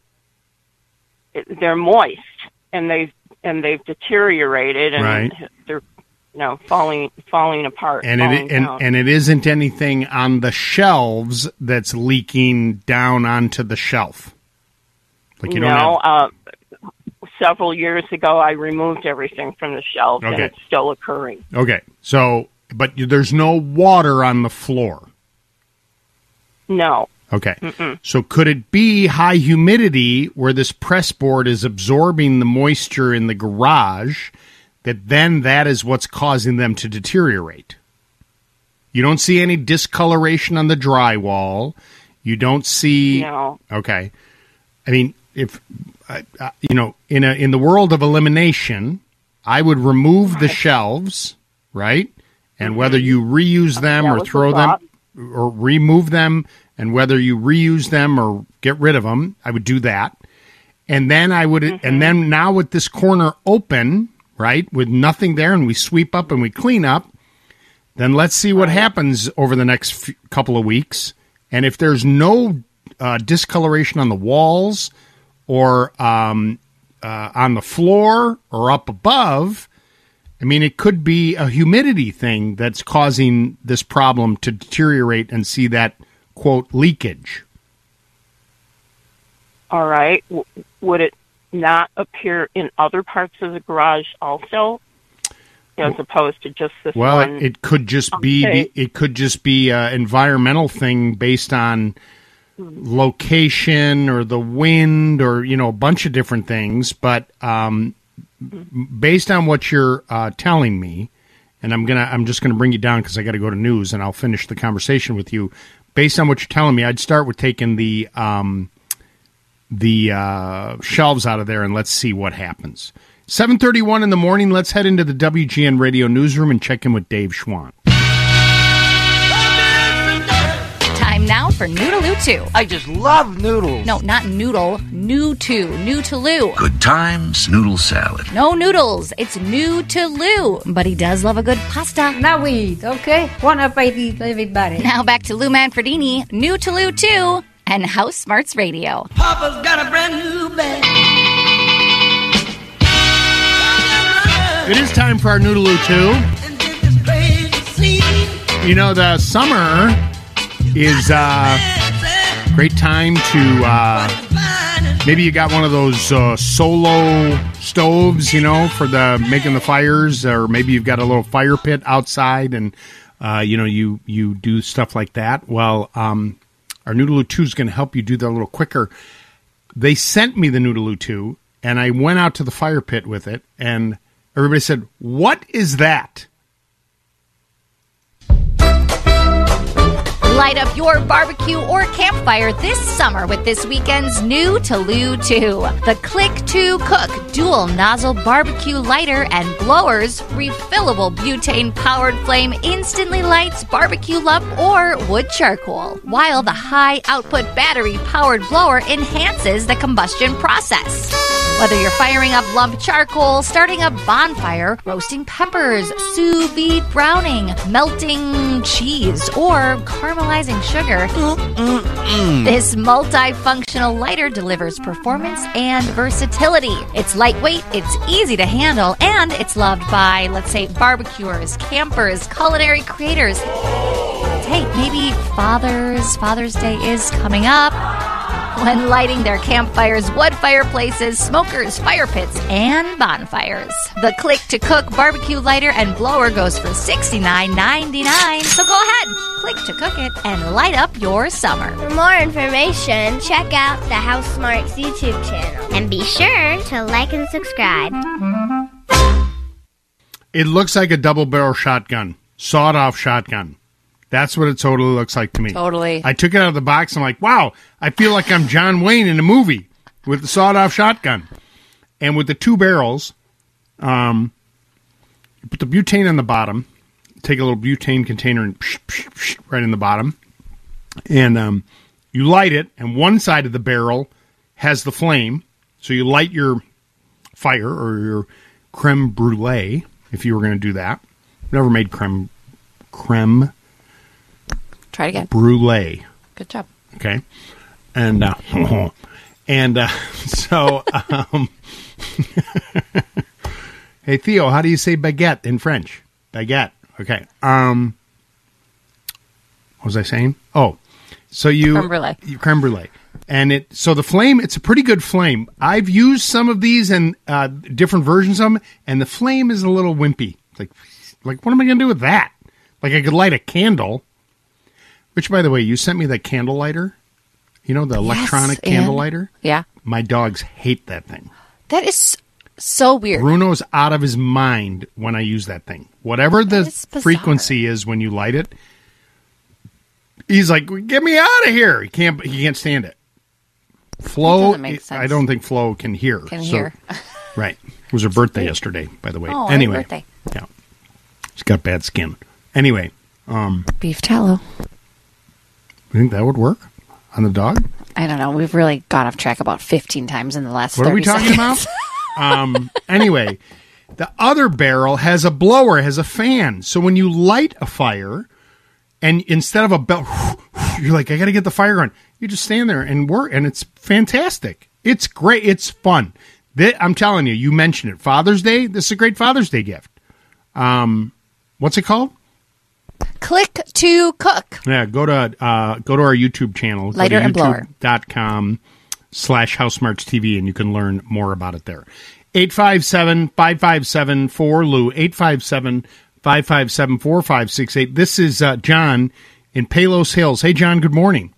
they're moist, and they've and they've deteriorated, and Right. they're know, falling falling apart. And falling it and, down. and it isn't anything on the shelves that's leaking down onto the shelf. Like you no, don't have. uh, several years ago, I removed everything from the shelves, and Okay. it's still occurring. Okay, so but you, there's no water on the floor. No. Okay. Mm-mm. So could it be high humidity where this press board is absorbing the moisture in the garage, that then that is what's causing them to deteriorate? You don't see any discoloration on the drywall. You don't see... No. Okay. I mean, if, uh, uh, you know, in a in the world of elimination, I would remove the shelves, right? And whether you reuse them That or was the throw them thought. or remove them, and whether you reuse them or get rid of them, I would do that. And then I would, and then now with this corner open, right, with nothing there, and we sweep up and we clean up, then let's see what happens over the next few, couple of weeks. And if there's no uh, discoloration on the walls or um, uh, on the floor or up above, I mean, it could be a humidity thing that's causing this problem to deteriorate and see that, quote, leakage. All right. W- would it not appear in other parts of the garage also, as opposed to just this Well, one? it, it could just be Okay. it could just be an environmental thing based on location or the wind or, you know, a bunch of different things. But um, based on what you're uh, telling me, and I'm gonna I'm just gonna bring you down because I got to go to news, and I'll finish the conversation with you. Based on what you're telling me, I'd start with taking the um, the uh, shelves out of there, and let's see what happens. seven thirty-one in the morning. Let's head into the W G N Radio newsroom and check in with Dave Schwann. Time now for Noodaloo two. I just love noodles. No, not noodle. New two. New to Lou. Good times, noodle salad. No noodles. It's new to Lou. But he does love a good pasta. Now we eat, okay? One up, everybody. Now back to Lou Manfredini. New to Lou two. And House Smarts Radio. Papa's got a brand new bag. It is time for our Noodaloo two. You know, the summer is a uh, great time to, uh, maybe you got one of those uh, solo stoves, you know, for the making the fires, or maybe you've got a little fire pit outside and, uh, you know, you, you do stuff like that. Well, um, our Noodaloo two is going to help you do that a little quicker. They sent me the Noodaloo two, and I went out to the fire pit with it, and everybody said, "What is that?" Light up your barbecue or campfire this summer with this weekend's new to Lou two. The Click to Cook dual nozzle barbecue lighter and blowers refillable butane powered flame instantly lights barbecue lump or wood charcoal, while the high output battery powered blower enhances the combustion process. Whether you're firing up lump charcoal, starting a bonfire, roasting peppers, sous vide browning, melting cheese, or caramelizing sugar, Mm-mm-mm. this multifunctional lighter delivers performance and versatility. It's lightweight, it's easy to handle, and it's loved by, let's say, barbecuers, campers, culinary creators. Hey, maybe Father's Father's Day is coming up. When lighting their campfires, wood fireplaces, smokers, fire pits, and bonfires. The Click to Cook barbecue lighter and blower goes for sixty-nine ninety-nine. So go ahead, click to cook it, and light up your summer. For more information, check out the House Smarts YouTube channel. And be sure to like and subscribe. It looks like a double-barrel shotgun, sawed-off shotgun. That's what it totally looks like to me. Totally. I took it out of the box. I'm like, wow, I feel like I'm John Wayne in a movie with the sawed-off shotgun. And with the two barrels, um, you put the butane on the bottom, take a little butane container and psh, psh, psh, right in the bottom, and um, you light it, and one side of the barrel has the flame, so you light your fire or your creme brulee, if you were going to do that. Never made creme creme Try it again. brulee. Good job. Okay. And uh, and uh, so, um, hey, Theo, how do you say baguette in French? baguette. Okay. Um, what was I saying? Oh, so you Creme brulee. You, creme brulee. And it so the flame, it's a pretty good flame. I've used some of these and uh, different versions of them, and the flame is a little wimpy. It's like, like what am I going to do with that? Like I could light a candle, which, by the way, you sent me that candle lighter. You know, the Yes, electronic and- candle lighter? Yeah. My dogs hate that thing. That is so weird. Bruno's out of his mind when I use that thing. Whatever the is bizarre. frequency is when you light it, he's like, "Get me out of here!" He can't. He can't stand it. Flo, doesn't make sense. I don't think Flo can hear. Can so- hear. Right. It was her birthday yesterday, by the way. Oh, happy anyway, birthday. yeah, she's got bad skin. Anyway, um, Beef tallow. you think that would work on the dog? I don't know. We've really gone off track about fifteen times in the last What thirty are we talking seconds. about? um, anyway, the other barrel has a blower, has a fan. So when you light a fire, and instead of a bell, you're like, I got to get the fire going. You just stand there and work, and it's fantastic. It's great. It's fun. Th- I'm telling you, you mentioned it. Father's Day, this is a great Father's Day gift. Um, what's it called? Click to cook. Yeah, go to uh, go to our YouTube channel. Go Lighter to and blower. YouTube.com slash HouseSmarts T V, and you can learn more about it there. eight five seven, five five seven, four L U, eight five seven, five five seven, four five six eight. This is uh, John in Palos Hills. Hey, John, good morning.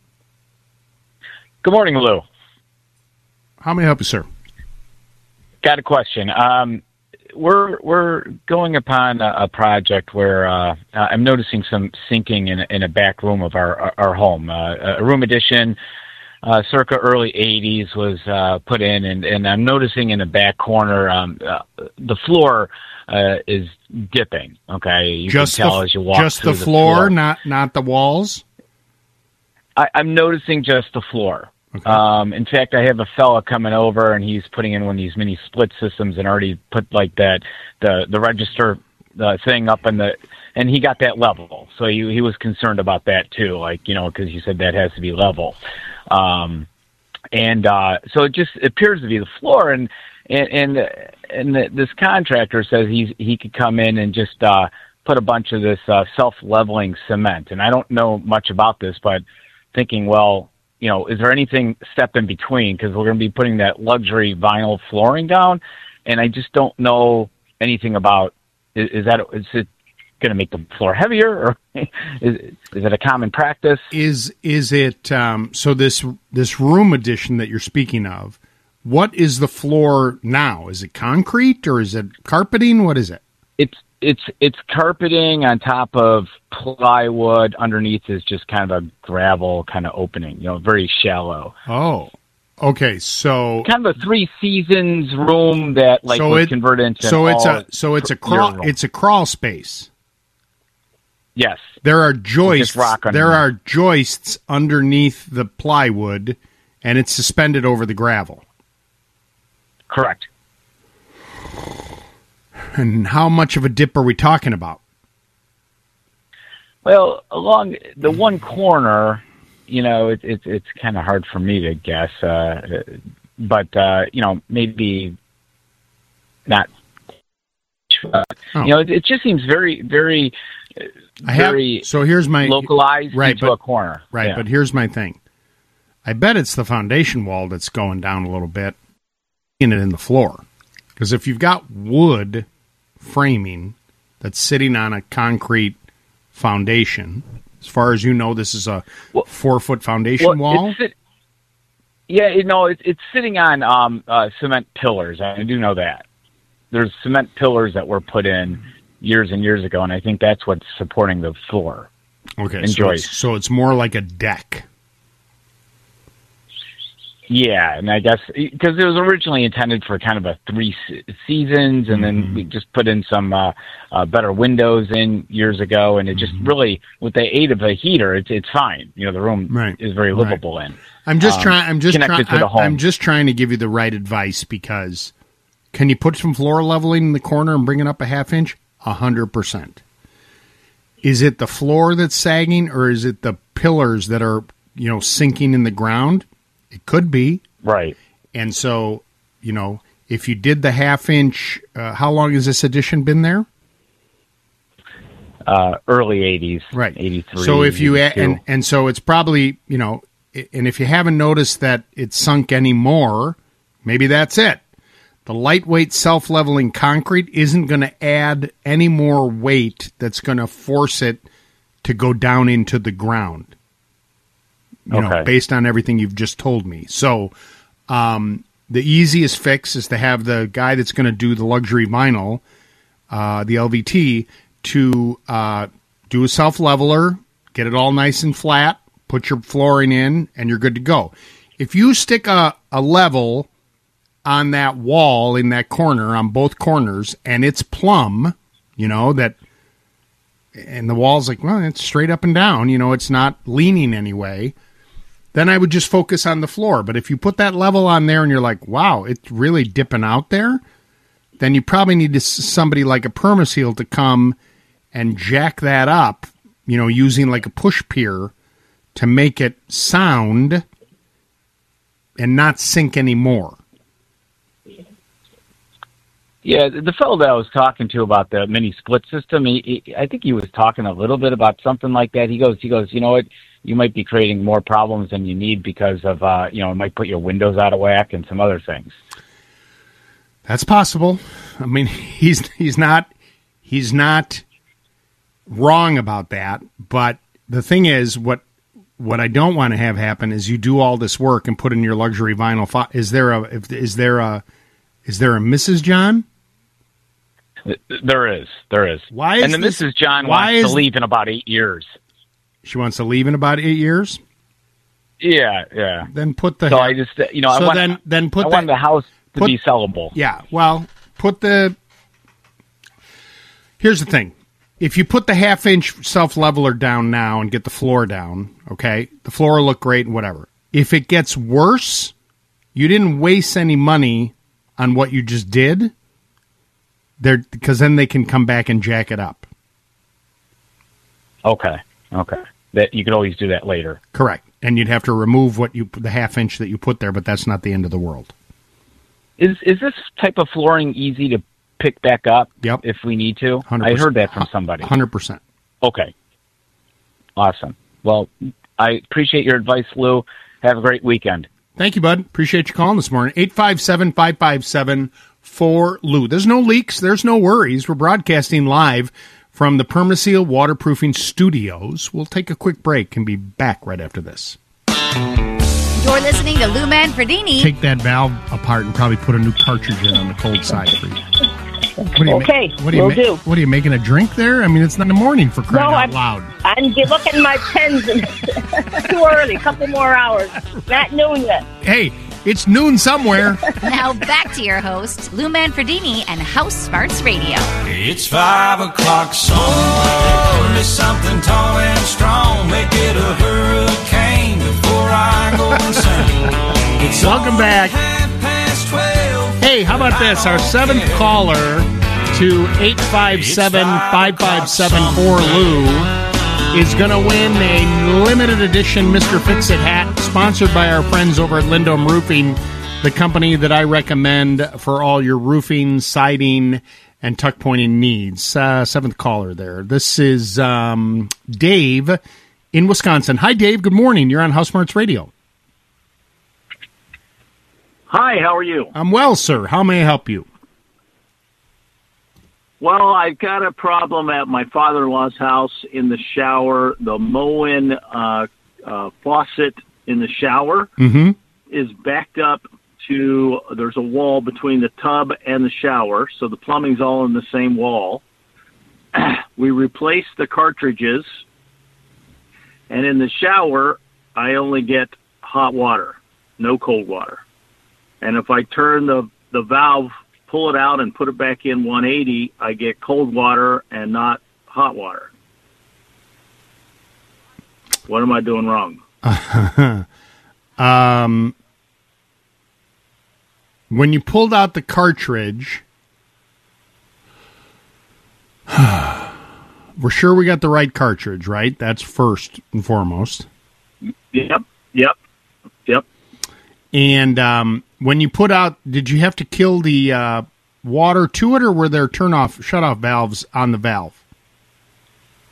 Good morning, Lou. How may I help you, sir? Got a question. Um, we're we're going upon a, a project where uh, I'm noticing some sinking in, in a back room of our our, our home. Uh, a room addition, uh, circa early eighties, was uh, put in, and, and I'm noticing in the back corner um, uh, the floor uh, is dipping. Okay, you just can tell the, as you walk just through the floor, the floor. not not the walls. I, I'm noticing just the floor. Okay. Um, in fact, I have a fella coming over, and he's putting in one of these mini split systems, and already put like that the the register uh, thing up in the, and he got that level. So he he was concerned about that too, like you know, because you said that has to be level. Um, and uh, so it just appears to be the floor, and and and, and the, this contractor says he's he could come in and just uh, put a bunch of this uh, self leveling cement, and I don't know much about this, but thinking, well, you know, is there anything step in between? Because we're going to be putting that luxury vinyl flooring down, and I just don't know anything about. Is, is that is it going to make the floor heavier, or is is it a common practice? Is is it um, so? This this room addition that you're speaking of, what is the floor now? Is it concrete or is it carpeting? What is it? It's it's it's carpeting on top of plywood. Underneath is just kind of a gravel kind of opening, you know, very shallow. Oh, okay. So kind of a three seasons room that like so was it, converted into. So an it's all a so it's a year crawl room. it's a crawl space. Yes, there are joists. rock There underneath. are joists underneath the plywood, and it's suspended over the gravel. Correct. And how much of a dip are we talking about? Well, along the one corner, you know, it, it, it's kind of hard for me to guess, uh, but uh, you know, maybe not. Uh, Oh. You know, it, it just seems very, very, uh, I have, very. so here's my localized right, into but, a corner. Right, Yeah. but here's my thing. I bet it's the foundation wall that's going down a little bit, in it in the floor. Because if you've got wood framing that's sitting on a concrete foundation, as far as you know, this is a Well- four foot foundation Well, wall. it's sit- yeah, you know, it, it's sitting on um, uh, cement pillars. I do know that. There's cement pillars that were put in years and years ago, and I think that's what's supporting the floor. Okay, and so joists. it's, so it's more like a deck. Yeah, and I guess because it was originally intended for kind of a three se- seasons, and then we just put in some uh, uh, better windows in years ago, and it just really, with the aid of a heater, it's it's fine. You know, the room Right. is very Right. livable in. I'm just Um, trying. I'm just connected trying. to the home. I'm just trying to give you the right advice because can you put some floor leveling in the corner and bring it up a half inch? A hundred percent. Is it the floor that's sagging, or is it the pillars that are you know sinking in the ground? It could be right. And so you know if you did the half inch, uh, how long has this addition been there? uh, early eighties, right? eighty-three. So if you add, eighty-two. and and so it's probably, you know, and if you haven't noticed that it's sunk anymore, maybe that's it. The lightweight self-leveling concrete isn't going to add any more weight that's going to force it to go down into the ground. You Okay. know, based on everything you've just told me. So um, the easiest fix is to have the guy that's going to do the luxury vinyl, uh, the L V T, to uh, do a self-leveler, get it all nice and flat, put your flooring in, and you're good to go. If you stick a, a level on that wall in that corner, on both corners, and it's plumb, you know, that, and the wall's like, well, it's straight up and down, you know, it's not leaning anyway, then I would just focus on the floor. But if you put that level on there and you're like, wow, it's really dipping out there, then you probably need to, somebody like a Permaseal to come and jack that up, you know, using like a push pier to make it sound and not sink anymore. Yeah, the fellow that I was talking to about the mini split system, he, he, I think he was talking a little bit about something like that. He goes, he goes, you know what, you might be creating more problems than you need because of, uh, you know, it might put your windows out of whack and some other things. That's possible. I mean, he's he's not he's not wrong about that. But the thing is, what what I don't want to have happen is you do all this work and put in your luxury vinyl. Fi- is there a if, is there a is there a Missus John? There is, there is. Why is and the this- Missus John why wants is- to leave in about eight years. She wants to leave in about eight years. Yeah, yeah. Then put the So I just, uh, you know, I so want, then then put I the, want the house to put- be sellable. Yeah, well, put the. Here's the thing: if you put the half-inch self-leveler down now and get the floor down, okay, the floor will look great and whatever. If it gets worse, you didn't waste any money on what you just did. There, because then they can come back and jack it up. Okay, okay. That you could always do that later. Correct, and you'd have to remove what you the half-inch that you put there, but that's not the end of the world. Is is this type of flooring easy to pick back up? Yep. If we need to, one hundred I percent. heard that from somebody. one hundred percent. Okay. Awesome. Well, I appreciate your advice, Lou. Have a great weekend. Thank you, bud. Appreciate you calling this morning. eight five seven, five five seven, four Lou. There's no leaks. There's no worries. We're broadcasting live from the Permaseal Waterproofing Studios. We'll take a quick break and be back right after this. You're listening to Lou Manfredini. Take that valve apart and probably put a new cartridge in on the cold side for you. What are you Okay, ma- what are you will ma- do. What are you making a drink there? I mean, it's not in the morning for crying No, out I'm- loud. I'm looking at my pens and too early. A couple more hours. Not noon yet. Hey, it's noon somewhere. Now back to your host, Lou Manfredini and House Smarts Radio. It's five o'clock somewhere. There's something tall and strong. Make it a hurricane before I go insane. It's Welcome back. half past twelve. Hey, how about this? Our seventh caller to eight five seven, five five seven, four Lou is going to win a limited edition Mister Fix-It hat sponsored by our friends over at Lindholm Roofing, the company that I recommend for all your roofing, siding, and tuck pointing needs. Uh, seventh caller there. This is um, Dave in Wisconsin. Hi, Dave. Good morning. You're on House Smarts Radio. Hi, how are you? I'm well, sir. How may I help you? Well, I've got a problem at my father-in-law's house in the shower. The Moen uh, uh, faucet in the shower Mm-hmm. is backed up to, there's a wall between the tub and the shower, so the plumbing's all in the same wall. We replaced the cartridges, and in the shower, I only get hot water, no cold water. And if I turn the, the valve, pull it out and put it back in one eighty, I get cold water and not hot water. What am I doing wrong? um, when you pulled out the cartridge, we're sure we got the right cartridge, right? That's first and foremost. Yep, yep, yep. And um, when you put out, did you have to kill the uh, water to it, or were there turn-off, shut-off valves on the valve?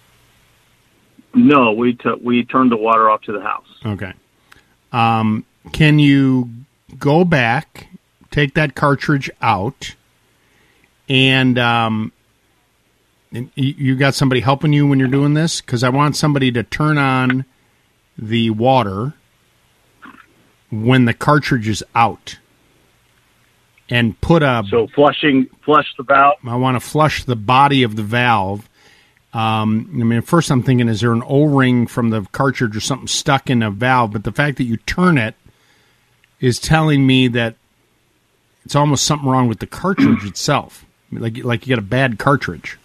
No, we t- we turned the water off to the house. Okay. Um, can you go back, take that cartridge out, and um, and you you got somebody helping you when you're doing this? Because I want somebody to turn on the water when the cartridge is out. And put a... So flushing, flush the valve? I want to flush the body of the valve. Um, I mean, at first I'm thinking, is there an O-ring from the cartridge or something stuck in a valve? But the fact that you turn it is telling me that it's almost something wrong with the cartridge itself. Like, like you got a bad cartridge.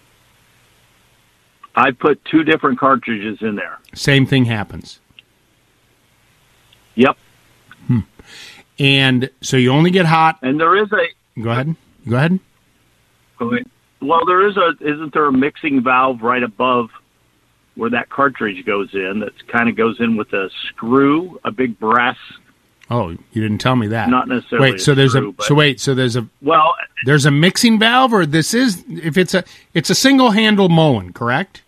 I put two different cartridges in there. Same thing happens. Yep. Hmm. And so you only get hot. And there is a... Go ahead. Go ahead. Go ahead. Well, there is a... Isn't there a mixing valve right above where that cartridge goes in that kind of goes in with a screw, a big brass... Oh, you didn't tell me that. Not necessarily Wait, so a there's screw, a... but- So wait, so there's a... Well... There's a mixing valve, or this is... If it's a... It's a single-handle Moen, correct?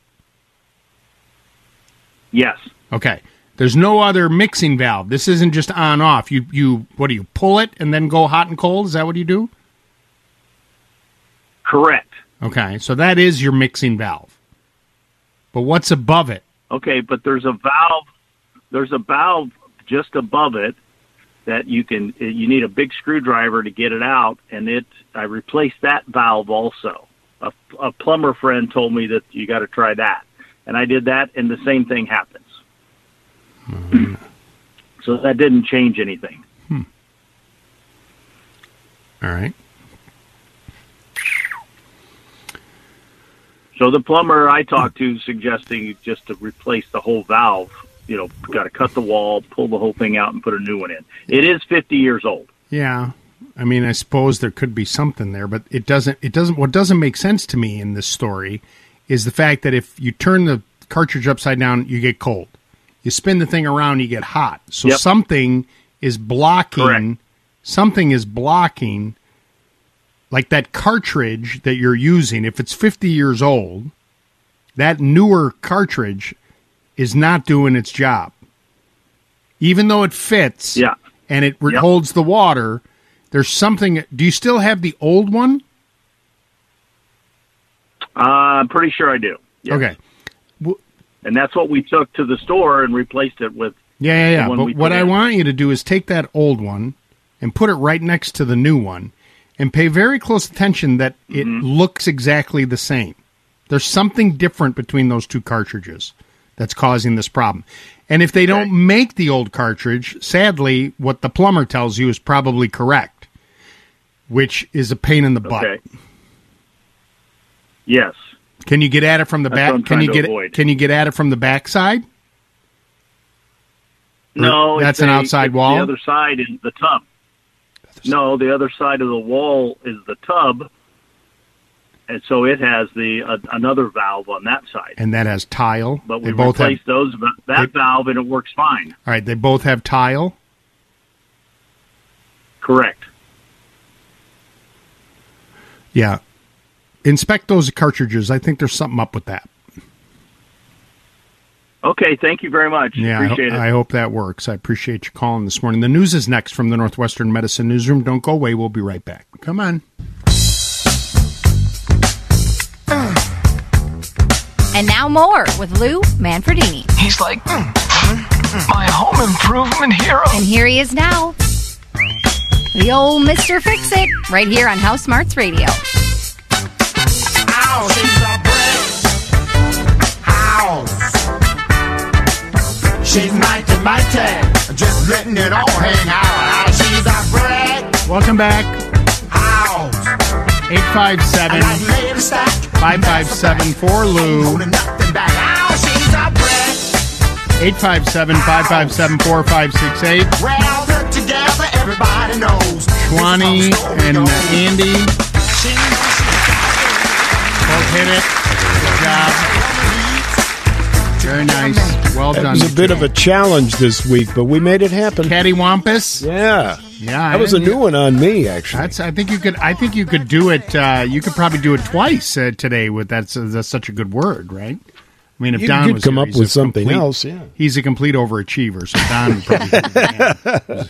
Yes. Okay. There's no other mixing valve. This isn't just on-off. You, you, what do you, pull it and then go hot and cold? Is that what you do? Correct. Okay, so that is your mixing valve. But what's above it? Okay, but there's a valve... There's a valve just above it that you can... You need a big screwdriver to get it out, and it... I replaced that valve also. A, a plumber friend told me that you got to try that. And I did that, and the same thing happens. Mm-hmm. So that didn't change anything. Hmm. All right. So the plumber I talked to suggesting just to replace the whole valve. You know, got to cut the wall, pull the whole thing out, and put a new one in. It is fifty years old. Yeah. I mean, I suppose there could be something there, but it doesn't, it doesn't, what doesn't make sense to me in this story is the fact that if you turn the cartridge upside down, you get cold. You spin the thing around, you get hot. So Yep. something is blocking, Correct. something is blocking, like that cartridge that you're using. If it's fifty years old, that newer cartridge is not doing its job. Even though it fits Yeah. and it re- Yep. holds the water, there's something. Do you still have the old one? Uh, I'm pretty sure I do. Yes. Okay. And that's what we took to the store and replaced it with. Yeah, yeah, yeah. the one But we what put I in. want you to do is take that old one and put it right next to the new one and pay very close attention that it Mm-hmm. looks exactly the same. There's something different between those two cartridges that's causing this problem. And if they don't make the old cartridge, sadly, what the plumber tells you is probably correct, which is a pain in the butt. Okay. Yes. Can you get at it from the That's what I'm back? Can trying you to get avoid. Can you get at it from the back side? No, that's it's an a- outside it's wall? The other side is the tub. No, the other side of the wall is the tub, and so it has the uh, another valve on that side. And that has tile. But we they both have. replaced those that they- valve, and it works fine. All right, they both have tile. Correct. Yeah. Inspect those cartridges. I think there's something up with that. Okay, thank you very much. Yeah, I, Appreciate ho- it. I hope that works. I appreciate you calling this morning. The news is next from the Northwestern Medicine Newsroom. Don't go away. We'll be right back. Come on. And now more with Lou Manfredini. He's like mm, mm, my home improvement hero. And here he is now. The old Mister Fix-It, right here on House Smarts Radio. Ow, she's a brick house. She's mighty, mighty, just letting it all hang out. Ow, she's a brick Welcome back. house. eight five seven, five five seven, four Lou. Ow, she's a brick. eight five seven, five five seven, four five six eight. Well put together, everybody knows. Schwani and uh, Andy both hit it. Good job. Very nice. Well It done. was a you bit two. of a challenge this week, but we made it happen. Cattywampus. Yeah, Yeah, that was a new one on me, actually. That's. I think you could. I think you could do it. Uh, you could probably do it twice uh, today. With that's, uh, that's such a good word, right? I mean, if You Don could was come here, up he's with a something complete- else, yeah. He's a complete overachiever, so Don would probably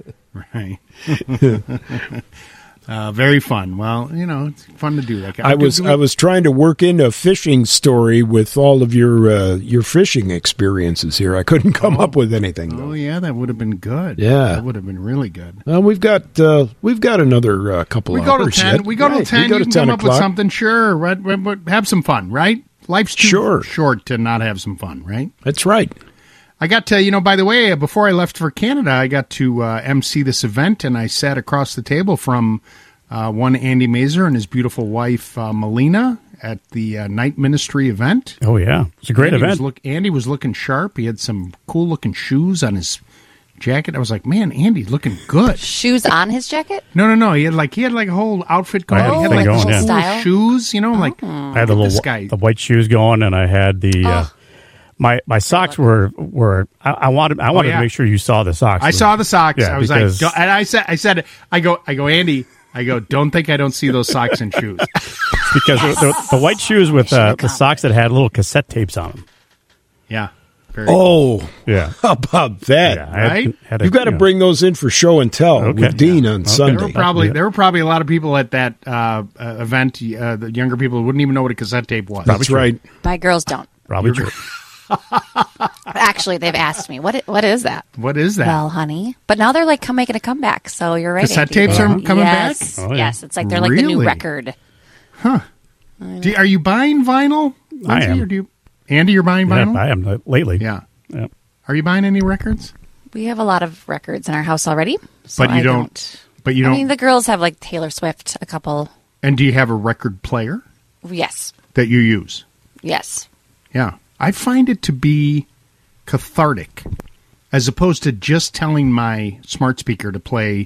was here. Right. Uh, very fun. Well, you know, it's fun to do that. I was I was trying to work in a fishing story with all of your uh, your fishing experiences here. I couldn't come up with anything. Oh yeah, that would have been good. Yeah. that would have been really good. Well, we've got uh, we've got another uh, couple We of go to hours ten. yet. We go to Right, ten. We go you to can ten come up with o'clock. something. Sure, right, right, right, have some fun. Right, life's too Sure. short to not have some fun. Right. That's right. I got to, you know, by the way, before I left for Canada, I got to uh, emcee this event, and I sat across the table from uh, one Andy Mazer and his beautiful wife, uh, Melina, at the uh, Night Ministry event. Oh, yeah. It's a great Andy event. Was look, Andy was looking sharp. He had some cool-looking shoes on his jacket. I was like, man, Andy's looking good. Shoes on his jacket? No, no, no. He had like he had like a whole outfit going. I had he a had thing like going, cool yeah. Style? shoes, you know, like I had the little this wh- guy. the white shoes going, and I had the uh, Oh. my my socks were were I, I wanted I wanted yeah. to make sure you saw the socks. I saw the socks. Yeah, I was because- like, don't- and I said, I said, I go, I go, Andy, I go, don't think I don't see those socks and shoes. because the, the, the white shoes with uh, the socks that had little cassette tapes on them. Yeah. Very Oh, Yeah. how about that? Yeah, I had- Right? had a- You've got to you know. bring those in for show and tell Okay. with Dean on Okay. Sunday. There were probably Yeah. there were probably a lot of people at that uh, uh, event. Uh, the younger people who wouldn't even know what a cassette tape was. That's true. right. My girls don't. Probably true. Actually, they've asked me, what i- what is that? What is that? Well, honey. But now they're like come making a comeback, so you're right. Cassette Andy. tapes are coming yes. back? Oh, yeah. Yes, it's like they're like the new Really? record. Do you- are you buying vinyl? I Lindsay, am. Or do you, Andy, you're buying Yeah, vinyl? I am uh, lately. Yeah. Yeah. Are you buying any records? We have a lot of records in our house already. So But you I don't- But you I don't. mean, the girls have like Taylor Swift, a couple. and do you have a record player Yes. that you use? Yes. Yeah. I find it to be cathartic as opposed to just telling my smart speaker to play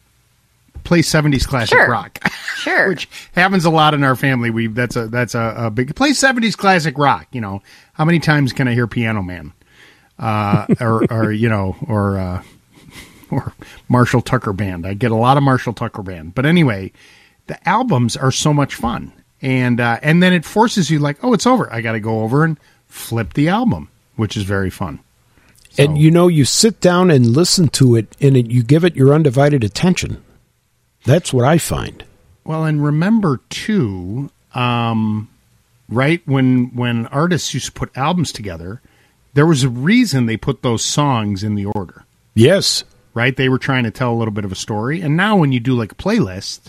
play seventies classic Sure. rock. Sure. Which happens a lot in our family. We that's a that's a, a big play seventies classic rock, you know. How many times can I hear Piano Man? Uh or or you know, or uh or Marshall Tucker Band. I get a lot of Marshall Tucker Band. But anyway, the albums are so much fun. And uh, and then it forces you like, oh, it's over. I got to go over and flip the album, which is very fun. And you know, you sit down and listen to it, and it, you give it your undivided attention. That's what I find. Well, and remember too, um, right when when artists used to put albums together, there was a reason they put those songs in the order. Yes. Right? They were trying to tell a little bit of a story. And now when you do like a playlist,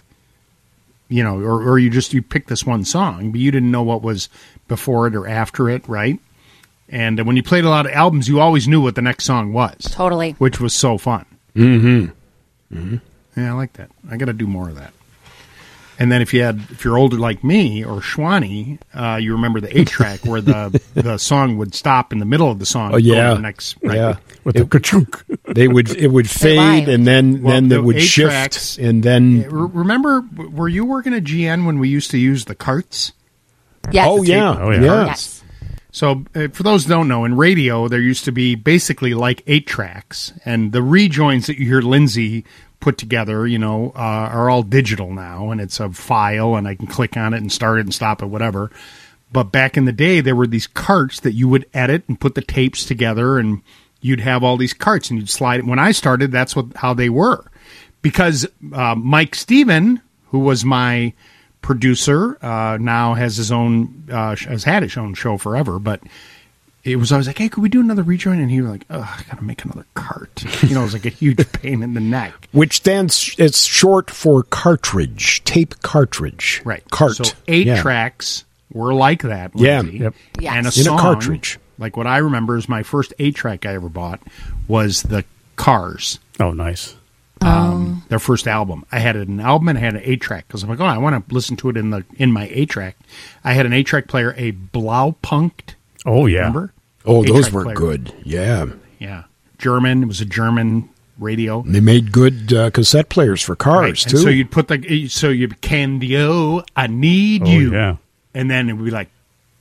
you know, or, or you just you pick this one song, but you didn't know what was before it or after it, right? And uh, when you played a lot of albums, you always knew what the next song was. Totally. Which was so fun. Mm-hmm. Mm-hmm. Yeah, I like that. I got to do more of that. And then if you had, if you're older like me or Schwani, uh, you remember the eight track where the the song would stop in the middle of the song. Oh and go to yeah, the next right? yeah. With the ka-chunk. They would it would fade live. and then Well, then the it would eight shift tracks- and then Yeah, re- remember, w- were you working at G N when we used to use the carts? Yes. oh yeah, Oh, yeah. yeah. Yes. So, uh, for those who don't know, in radio, there used to be basically like eight tracks, and the rejoins that you hear Lindsay put together, you know, uh, are all digital now, and it's a file, and I can click on it and start it and stop it, whatever. But back in the day, there were these carts that you would edit and put the tapes together, and you'd have all these carts, and you'd slide it. When I started, that's what how they were. Because uh, Mike Steven, who was my producer, uh, now has his own, uh, has had his own show forever, but it was always like, hey, could we do another rejoin? And he was like, oh, I got to make another cart. You know, it was like a huge pain in the neck. Which stands it's short for cartridge, tape cartridge. Right. Cart. So eight Yeah. tracks were like that. Yeah. Lindsay. Yep. Yes. And a In a song, cartridge. like what I remember is my first eight track I ever bought was the Cars. Oh, nice. Um, their first album. I had an album and I had an eight track because I'm like, oh, I want to listen to it in the in my eight track. I had an eight track player, a Blaupunkt. Oh, yeah. Remember? Oh, those eight-track were player. good. Yeah. Yeah, German. It was a German radio. They made good uh, cassette players for cars Right. too. And so you'd put the so you Candio, I need Oh, you, yeah. and then it would be like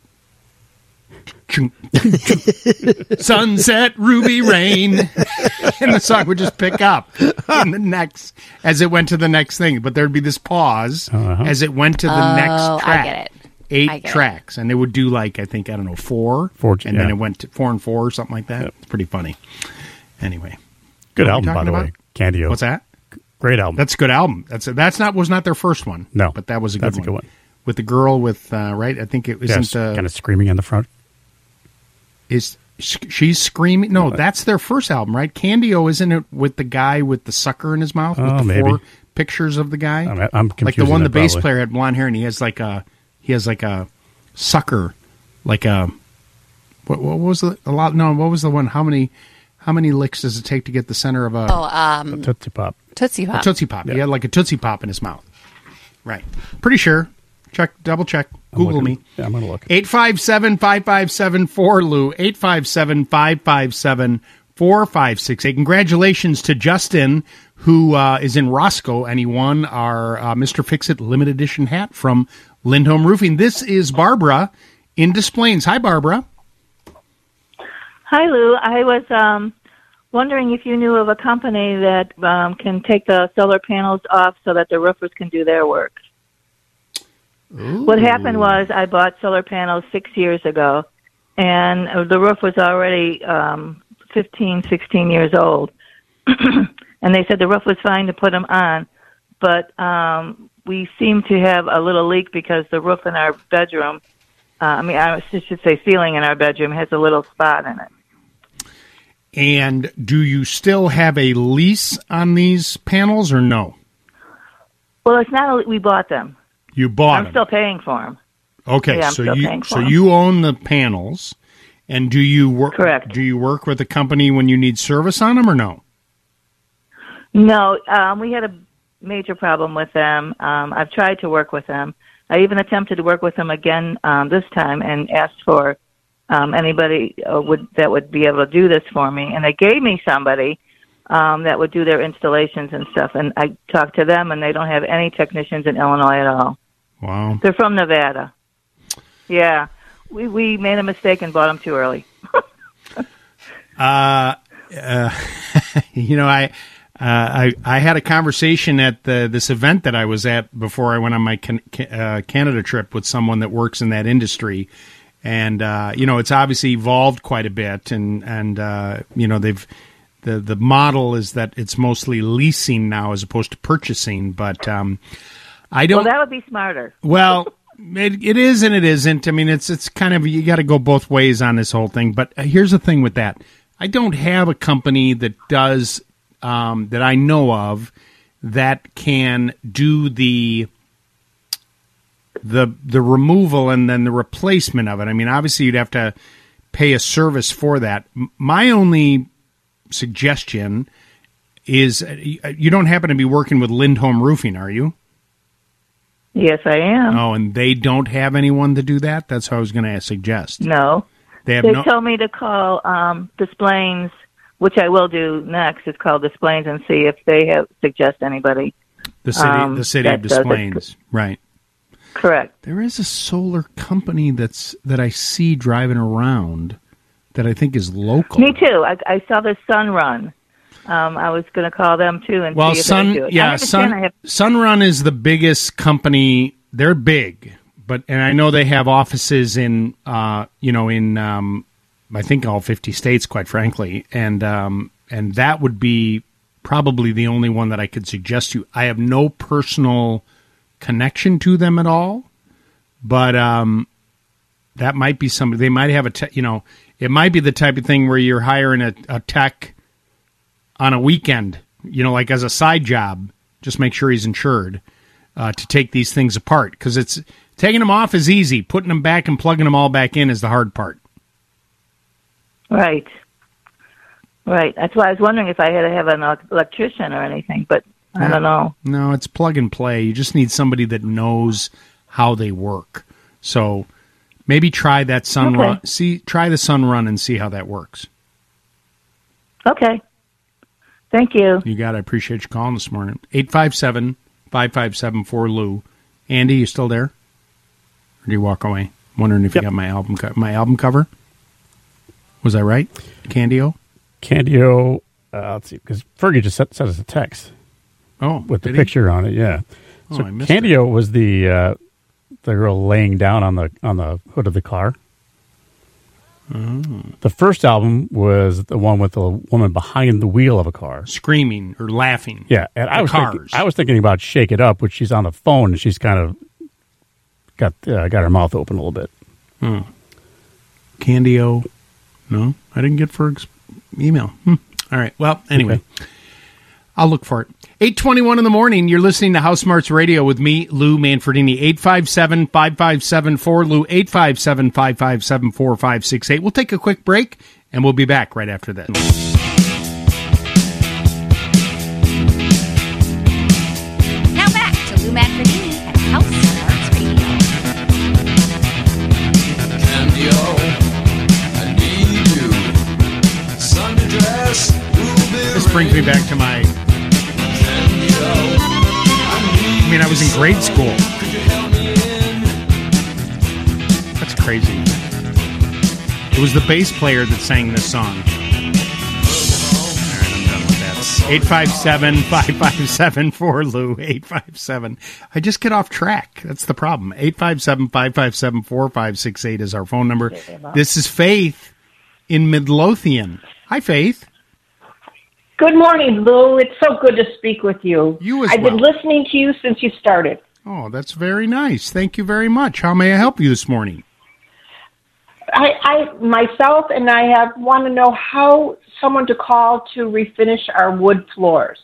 chunk, chunk, sunset, ruby rain, and the song would just pick up in the next as it went to the next thing. But there'd be this pause Uh-huh. as it went to the Oh, next I track. get it. eight I get it. tracks, and they would do like I think I don't know four, Four, and yeah. then it went to four and four or something like that. It's pretty funny. Anyway, Good What are we album, by talking the about? way. Candio. What's that? Great album. That's a good album. That's a, that's not was not their first one. No, but that was a good that's a one. good one. With the girl with uh, right. I think it isn't Yes, uh, kind of screaming in the front. is she's screaming. No, that's their first album, right? Candio, isn't it with the guy with the sucker in his mouth with Oh, the maybe. four pictures of the guy? I'm, I'm like the confusing one it, the bass probably. player had blonde hair and he has like a he has like a sucker, like a what, what was the a lot? No, what was the one? How many how many licks does it take to get the center of a Oh, um, Tootsie Pop? Tootsie Pop. A Tootsie Pop. He had like a Tootsie Pop in his mouth. Right. Pretty sure. Check, double check. I'm Google looking. me. Yeah, I'm going to look. eight five seven, five five seven, four L U. eight five seven, five five seven, four five six eight. Congratulations to Justin, who uh, is in Roscoe, and he won our uh, Mister Fix-It limited edition hat from Lindholm Roofing. This is Barbara in Des Plaines. Hi, Barbara. Hi, Lou. I was um, wondering if you knew of a company that um, can take the solar panels off so that the roofers can do their work. What happened was I bought solar panels six years ago, and uh, the roof was already um, fifteen, sixteen years old. And they said the roof was fine to put them on, but um, we seem to have a little leak because the roof in our bedroom, uh, I mean, I should say ceiling in our bedroom, has a little spot in it. And do you still have a lease on these panels or no? Well, it's not. A, we bought them. You bought I'm them. still paying for them. Okay, Yeah, I'm so still you paying for so 'em. you own the panels, and do you work? Correct. Do you work with a company when you need service on them, or no? No, um, we had a major problem with them. Um, I've tried to work with them. I even attempted to work with them again um, this time and asked for um, anybody uh, would that would be able to do this for me, and they gave me somebody um, that would do their installations and stuff. And I talked to them, and they don't have any technicians in Illinois at all. Wow. They're from Nevada. Yeah, we we made a mistake and bought them too early. Uh, uh you know, I, uh, I, I had a conversation at the, this event that I was at before I went on my can, uh, Canada trip with someone that works in that industry. And, uh, you know, it's obviously evolved quite a bit and, and, uh, you know, they've, the, the model is that it's mostly leasing now as opposed to purchasing, but, um, I don't, Well, that would be smarter. well, it, it is and it isn't. I mean, it's it's kind of you got to go both ways on this whole thing. But here's the thing with that: I don't have a company that does um, that I know of that can do the the the removal and then the replacement of it. I mean, obviously, you'd have to pay a service for that. M- My only suggestion is uh, you don't happen to be working with Lindholm Roofing, are you? Yes, I am. Oh, and they don't have anyone to do that? That's what I was going to suggest. No. They have They no. told me to call um, Displains, which I will do next. It's called Displains, and see if they have suggest anybody. The city, um, the city of that does Des it. Plaines, right? Correct. There is a solar company that's that I see driving around that I think is local. Me too. I, I saw the Sun Run. Um, I was going to call them too and Well, see if Sun, they do it. I yeah, understand Sun, I have, Sunrun is the biggest company. They're big, but and I know they have offices in, uh, you know, in um, I think all fifty states, quite frankly, and um, and that would be probably the only one that I could suggest to you. I have no personal connection to them at all, but um, that might be somebody. They might have a, te- you know, it might be the type of thing where you're hiring a, a tech on a weekend, you know, like as a side job, just make sure he's insured uh, to take these things apart. Because it's taking them off is easy. Putting them back and plugging them all back in is the hard part. right. Right. That's why I was wondering if I had to have an electrician or anything, but I don't know. No, it's plug and play. You just need somebody that knows how they work. So maybe try that sun Okay. run. See, try the sun run and see how that works. Okay. Thank you. You got it. I appreciate you calling this morning. eight five seven, five five seven, four L U. Andy, you still there? Or do you walk away? Wondering if Yep. you got my album co- my album cover. Was I right? Candio? Candio, uh, let's see, because Fergie just sent, sent us a text. Oh, with the did he? picture on it, yeah. Oh, so I missed Candio was the uh, the girl laying down on the on the hood of the car. Oh. The first album was the one with the woman behind the wheel of a car, screaming or laughing. Yeah, and I The was Cars. thinking, I was thinking about "Shake It Up," which she's on the phone and she's kind of got uh, got her mouth open a little bit. Hmm. Candy-O. No, I didn't get Ferg's email. Hmm. All right. Well, anyway, okay. I'll look for it. eight twenty-one in the morning, you're listening to House Smarts Radio with me, Lou Manfredini. eight five seven, five five seven, four L U, eight five seven, five five seven, four five six eight. We'll take a quick break, and we'll be back right after this. Now back to Lou Manfredini at House Smarts Radio. Candy-O, I need you. Sunday dress will be This brings me back to my... I mean, I was in grade school. That's crazy. It was the bass player that sang this song. All right, I'm done with that. eight five seven, five five seven, four L U, eight five seven. I just get off track. That's the problem. eight five seven, five five seven, four five six eight is our phone number. This is Faith in Midlothian. Hi, Faith. Good morning, Lou. It's so good to speak with you. You as I've well. been listening to you since you started. Oh, that's very nice. Thank you very much. How may I help you this morning? I, I myself and I have want to know how someone to call to refinish our wood floors.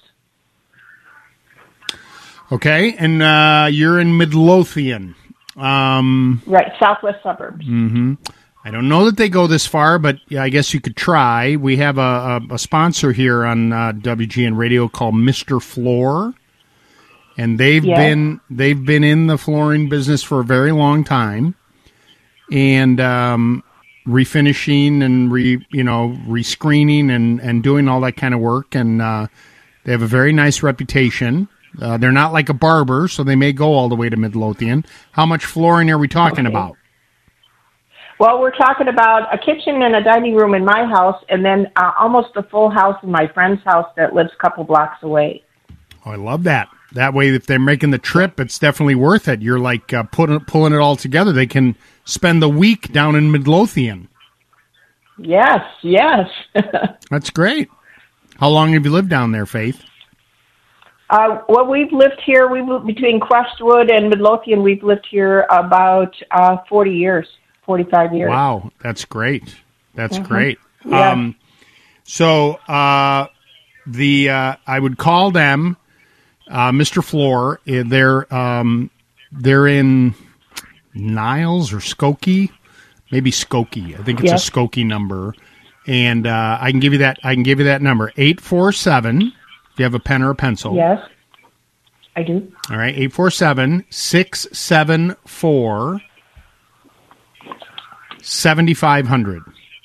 Okay, and uh, you're in Midlothian. Um, right, southwest suburbs. Mm-hmm. I don't know that they go this far, but yeah, I guess you could try. We have a, a, a sponsor here on uh, W G N Radio called Mister Floor, and they've Yeah. been they've been in the flooring business for a very long time, and um, refinishing and re you know rescreening and, and doing all that kind of work, and uh, they have a very nice reputation. Uh, they're not like a barber, so they may go all the way to Midlothian. How much flooring are we talking Okay. about? Well, we're talking about a kitchen and a dining room in my house, and then uh, almost a full house in my friend's house that lives a couple blocks away. Oh, I love that. That way, if they're making the trip, it's definitely worth it. You're like uh, putting, pulling it all together. They can spend the week down in Midlothian. Yes, yes. That's great. How long have you lived down there, Faith? Uh, well, we've lived here, we between Crestwood and Midlothian, we've lived here about uh, forty years. forty-five years. Wow, that's great. That's Mhm. great. Yeah. Um, so uh, the uh, I would call them uh, Mister Floor. Uh, They're um, they're in Niles or Skokie, maybe Skokie. I think it's Yes. a Skokie number, and uh, I can give you that. I can give you that number eight four seven. If you have a pen or a pencil, Yes, I do. All right, eight four seven six seven four. seventy-five hundred.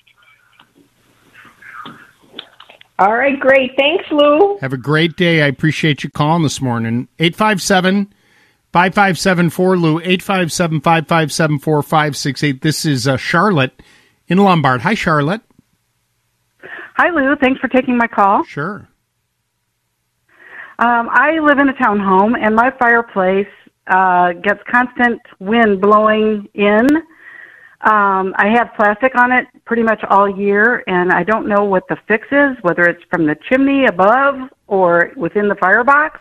All right, great. Thanks, Lou. Have a great day. I appreciate you calling this morning. eight five seven, five five seven, four L U, eight five seven, five five seven, four five six eight. This is uh, Charlotte in Lombard. Hi, Charlotte. Hi, Lou. Thanks for taking my call. Sure. Um, I live in a townhome, and my fireplace uh, gets constant wind blowing in. Um, I have plastic on it pretty much all year, and I don't know what the fix is, whether it's from the chimney above or within the firebox.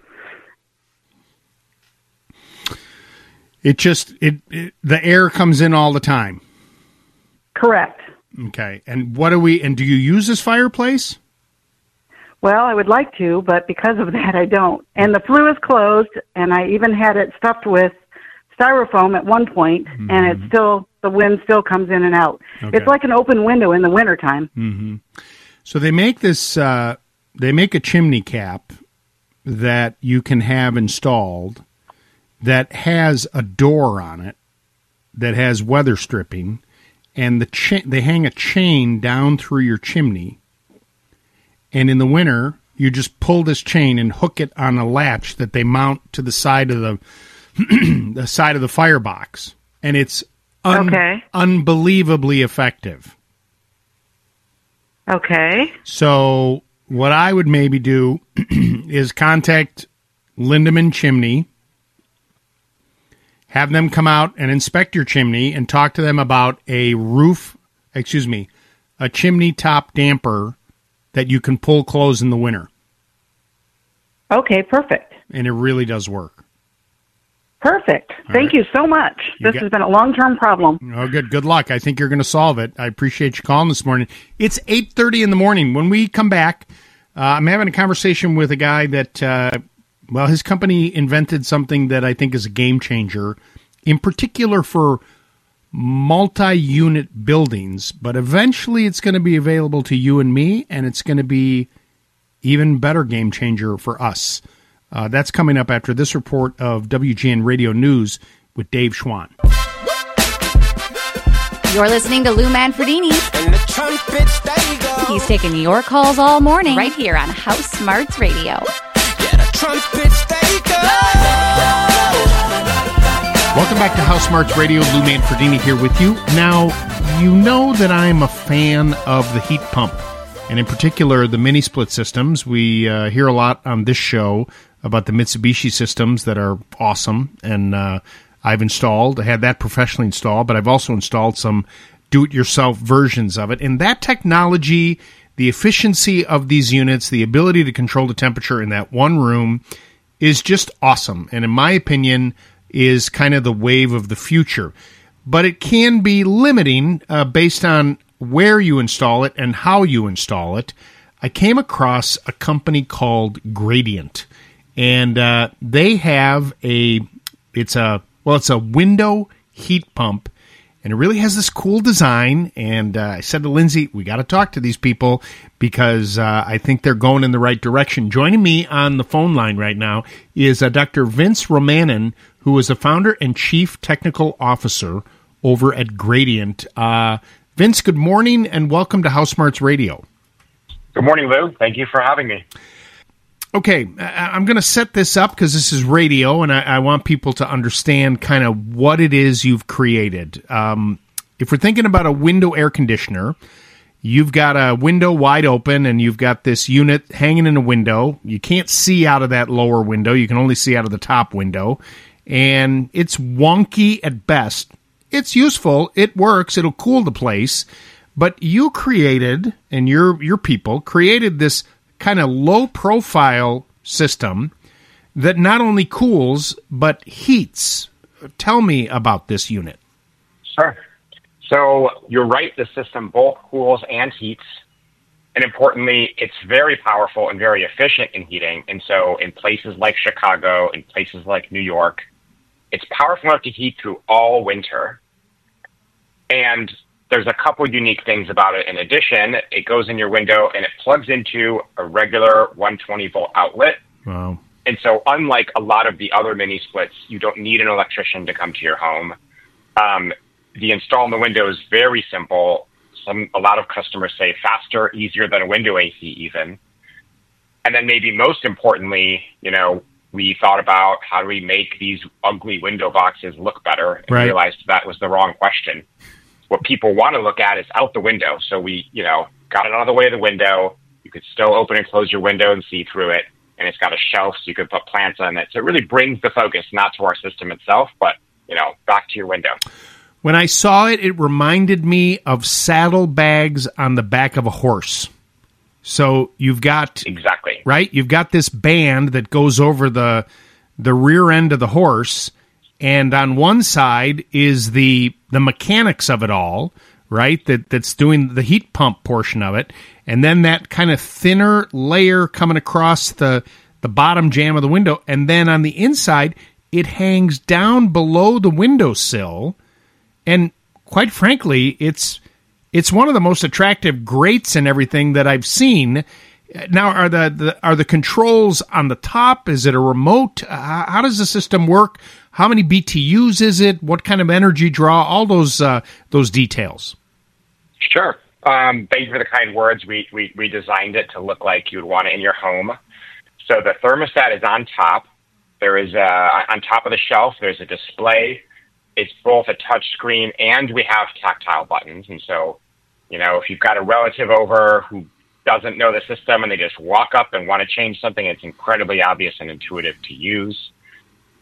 It just, it, it the air comes in all the time. Correct. Okay. And what do we, and do you use this fireplace? Well, I would like to, but because of that, I don't. And the flue is closed, and I even had it stuffed with styrofoam at one point, Mm-hmm. and it's still, the wind still comes in and out. Okay. It's like an open window in the wintertime. Mm-hmm. So they make this, uh, they make a chimney cap that you can have installed that has a door on it that has weather stripping, and the cha- they hang a chain down through your chimney. And in the winter, you just pull this chain and hook it on a latch that they mount to the side of the the side of the firebox, and it's un- Okay. unbelievably effective. Okay. So what I would maybe do is contact Lindemann Chimney, have them come out and inspect your chimney and talk to them about a roof, excuse me, a chimney top damper that you can pull close in the winter. Okay, perfect. And it really does work. Perfect. All Thank right. you so much. You This got- has been a long-term problem. Oh, good. Good luck. I think you're going to solve it. I appreciate you calling this morning. It's eight thirty in the morning. When we come back, uh, I'm having a conversation with a guy that, uh, well, his company invented something that I think is a game changer, in particular for multi-unit buildings, but eventually it's going to be available to you and me, and it's going to be even better game changer for us. Uh, that's coming up after this report of W G N Radio News with Dave Schwann. You're listening to Lou Manfredini. He's taking your calls all morning right here on House Smarts Radio. Welcome back to House Smarts Radio. Lou Manfredini here with you. Now, you know that I'm a fan of the heat pump, and in particular, the mini split systems. We uh, hear a lot on this show about the Mitsubishi systems that are awesome, and uh, I've installed, I had that professionally installed, but I've also installed some do-it-yourself versions of it. And that technology, the efficiency of these units, the ability to control the temperature in that one room is just awesome. And in my opinion, is kind of the wave of the future. But it can be limiting uh, based on where you install it and how you install it. I came across a company called Gradient, and uh, they have a, it's a, well, it's a window heat pump, and it really has this cool design. And uh, I said to Lindsay, we got to talk to these people because uh, I think they're going in the right direction. Joining me on the phone line right now is uh, Doctor Vince Romanin, who is the founder and chief technical officer over at Gradient. Uh, Vince, good morning and welcome to House Smarts Radio. Good morning, Lou. Thank you for having me. Okay, I- I'm going to set this up because this is radio, and I-, I want people to understand kind of what it is you've created. Um, if we're thinking about a window air conditioner, you've got a window wide open, and you've got this unit hanging in a window. You can't see out of that lower window. You can only see out of the top window, and it's wonky at best. It's useful. It works. It'll cool the place. But you created, and your your people created this kind of low-profile system that not only cools, but heats. Tell me about this unit. Sure. So you're right, the system both cools and heats. And importantly, it's very powerful and very efficient in heating. And so in places like Chicago, in places like New York, it's powerful enough to heat through all winter. And there's a couple unique things about it. In addition, it goes in your window and it plugs into a regular one twenty volt outlet. Wow. And so unlike a lot of the other mini splits, you don't need an electrician to come to your home. Um, the install in the window is very simple. Some, a lot of customers say faster, easier than a window A C even. And then maybe most importantly, you know, we thought about how do we make these ugly window boxes look better, and Right. realized that was the wrong question. What people want to look at is out the window. So we, you know, got it out of the way of the window. You could still open and close your window and see through it. And it's got a shelf so you could put plants on it. So it really brings the focus not to our system itself, but, you know, back to your window. When I saw it, it reminded me of saddlebags on the back of a horse. So you've got exactly right. You've got this band that goes over the the rear end of the horse, and on one side is the the mechanics of it all, right? That that's doing the heat pump portion of it, and then that kind of thinner layer coming across the the bottom jamb of the window, and then on the inside it hangs down below the windowsill, and quite frankly, it's it's one of the most attractive grates and everything that I've seen. Now, are the, the are the controls on the top? Is it a remote? Uh, how does the system work? How many B T Us is it? What kind of energy draw? All those uh, those details. Sure. Um, thank you for the kind words. We, we we designed it to look like you'd want it in your home. So the thermostat is on top. There is a, on top of the shelf. There's a display. It's both a touch screen and we have tactile buttons. And so, you know, if you've got a relative over who doesn't know the system and they just walk up and want to change something, it's incredibly obvious and intuitive to use.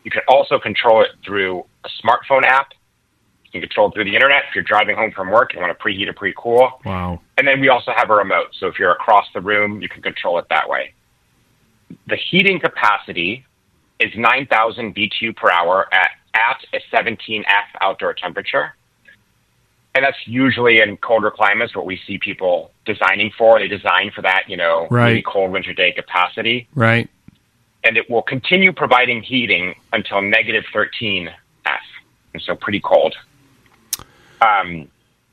You can also control it through a smartphone app. You can control it through the internet if you're driving home from work and want to preheat or pre-cool. Wow. And then we also have a remote. So if you're across the room, you can control it that way. The heating capacity is nine thousand B T U per hour at, at a seventeen F outdoor temperature. And that's usually in colder climates what we see people designing for. They design for that, you know, Right. really cold winter day capacity. Right. And it will continue providing heating until negative thirteen F. And so pretty cold. Um,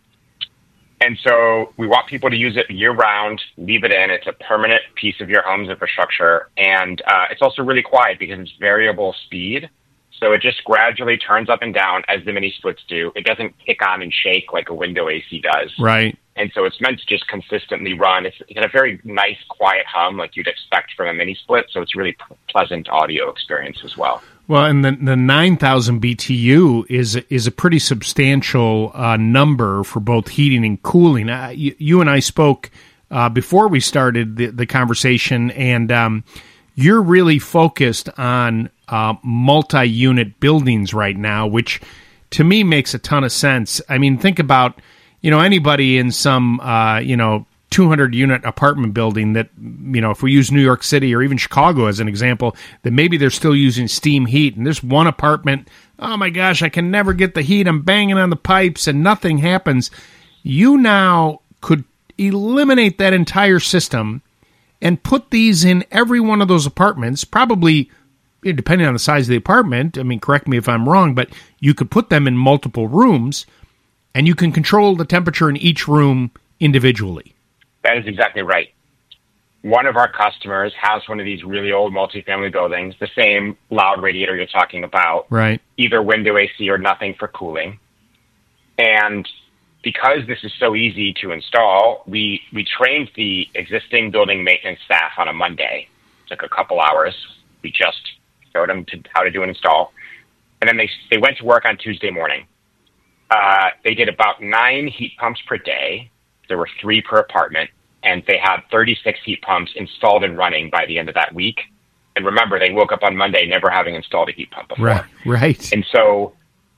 and so we want people to use it year round, leave it in. It's a permanent piece of your home's infrastructure. And uh, it's also really quiet because it's variable speed. So it just gradually turns up and down as the mini splits do. It doesn't kick on and shake like a window A C does. Right. And so it's meant to just consistently run. It's got a very nice, quiet hum like you'd expect from a mini split. So it's really p- pleasant audio experience as well. Well, and the, the nine thousand B T U is is a pretty substantial uh, number for both heating and cooling. Uh, you, you and I spoke uh, before we started the, the conversation, and um, you're really focused on uh, multi-unit buildings right now, which to me makes a ton of sense. I mean, think about, you know, anybody in some, uh, you know, two hundred unit apartment building that, you know, if we use New York City or even Chicago as an example, that maybe they're still using steam heat. And there's one apartment, oh my gosh, I can never get the heat. I'm banging on the pipes and nothing happens. You now could eliminate that entire system and put these in every one of those apartments, probably depending on the size of the apartment. I mean, correct me if I'm wrong, but you could put them in multiple rooms and you can control the temperature in each room individually. That is exactly right. One of our customers has one of these really old multifamily buildings, the same loud radiator you're talking about, Right. either window A C or nothing for cooling. And because this is so easy to install, we, we trained the existing building maintenance staff on a Monday. It took a couple hours. We just showed them to, how to do an install. And then they, they went to work on Tuesday morning. Uh, they did about nine heat pumps per day. There were three per apartment, and they had thirty-six heat pumps installed and running by the end of that week. And remember, they woke up on Monday never having installed a heat pump before. Right. Right. And so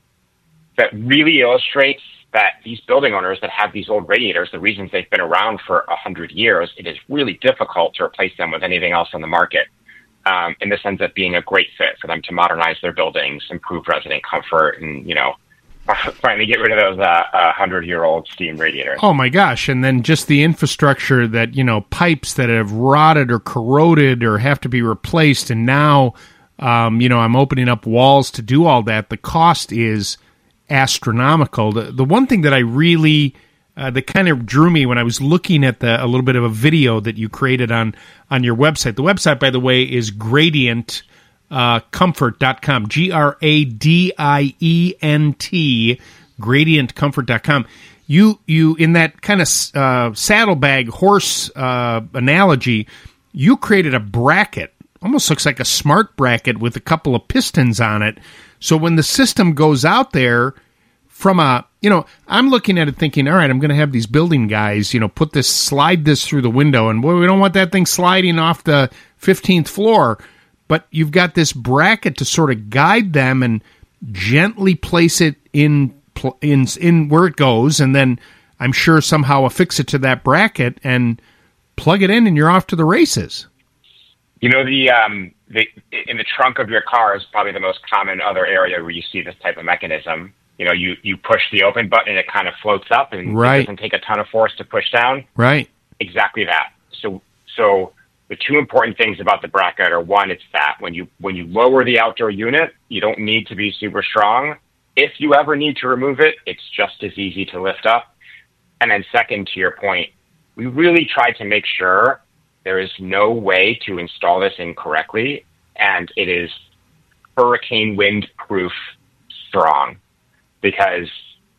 that really illustrates that these building owners that have these old radiators, the reasons they've been around for one hundred years, it is really difficult to replace them with anything else on the market. Um, and this ends up being a great fit for them to modernize their buildings, improve resident comfort, and, you know, finally get rid of those uh, uh, hundred-year-old steam radiators. Oh, my gosh. And then just the infrastructure that, you know, pipes that have rotted or corroded or have to be replaced. And now, um, you know, I'm opening up walls to do all that. The cost is astronomical. The, the one thing that I really, uh, that kind of drew me when I was looking at the a little bit of a video that you created on, on your website. The website, by the way, is Gradient Uh, comfort dot com, G R A D I E N T, gradient comfort dot com. You, you in that kind of uh, saddlebag horse uh, analogy, you created a bracket, almost looks like a smart bracket with a couple of pistons on it. So when the system goes out there from a, you know, I'm looking at it thinking, all right, I'm going to have these building guys, you know, put this, slide this through the window, and boy, we don't want that thing sliding off the fifteenth floor. But you've got this bracket to sort of guide them and gently place it in in in where it goes, and then I'm sure somehow affix it to that bracket and plug it in, and you're off to the races. You know, the um, the in the trunk of your car is probably the most common other area where you see this type of mechanism. You know, you, you push the open button and it kind of floats up, and right. It doesn't take a ton of force to push down. Right. Exactly that. So so. The two important things about the bracket are, one, it's that when you when you lower the outdoor unit, you don't need to be super strong. If you ever need to remove it, it's just as easy to lift up. And then second, to your point, we really tried to make sure there is no way to install this incorrectly, and it is hurricane wind proof strong. Because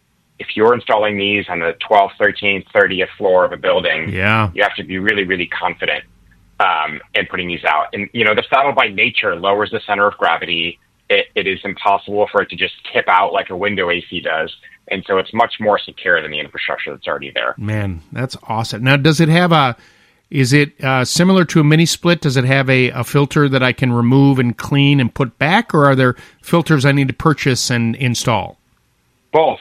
if you're installing these on the twelfth, thirteenth, thirtieth floor of a building, yeah. you have to be really, really confident um, in putting these out. And, you know, the saddle by nature lowers the center of gravity. It, it is impossible for it to just tip out like a window A C does. And so it's much more secure than the infrastructure that's already there. Man, that's awesome. Now, does it have a Is it uh, similar to a mini split? Does it have a, a filter that I can remove and clean and put back, or are there filters I need to purchase and install? Both.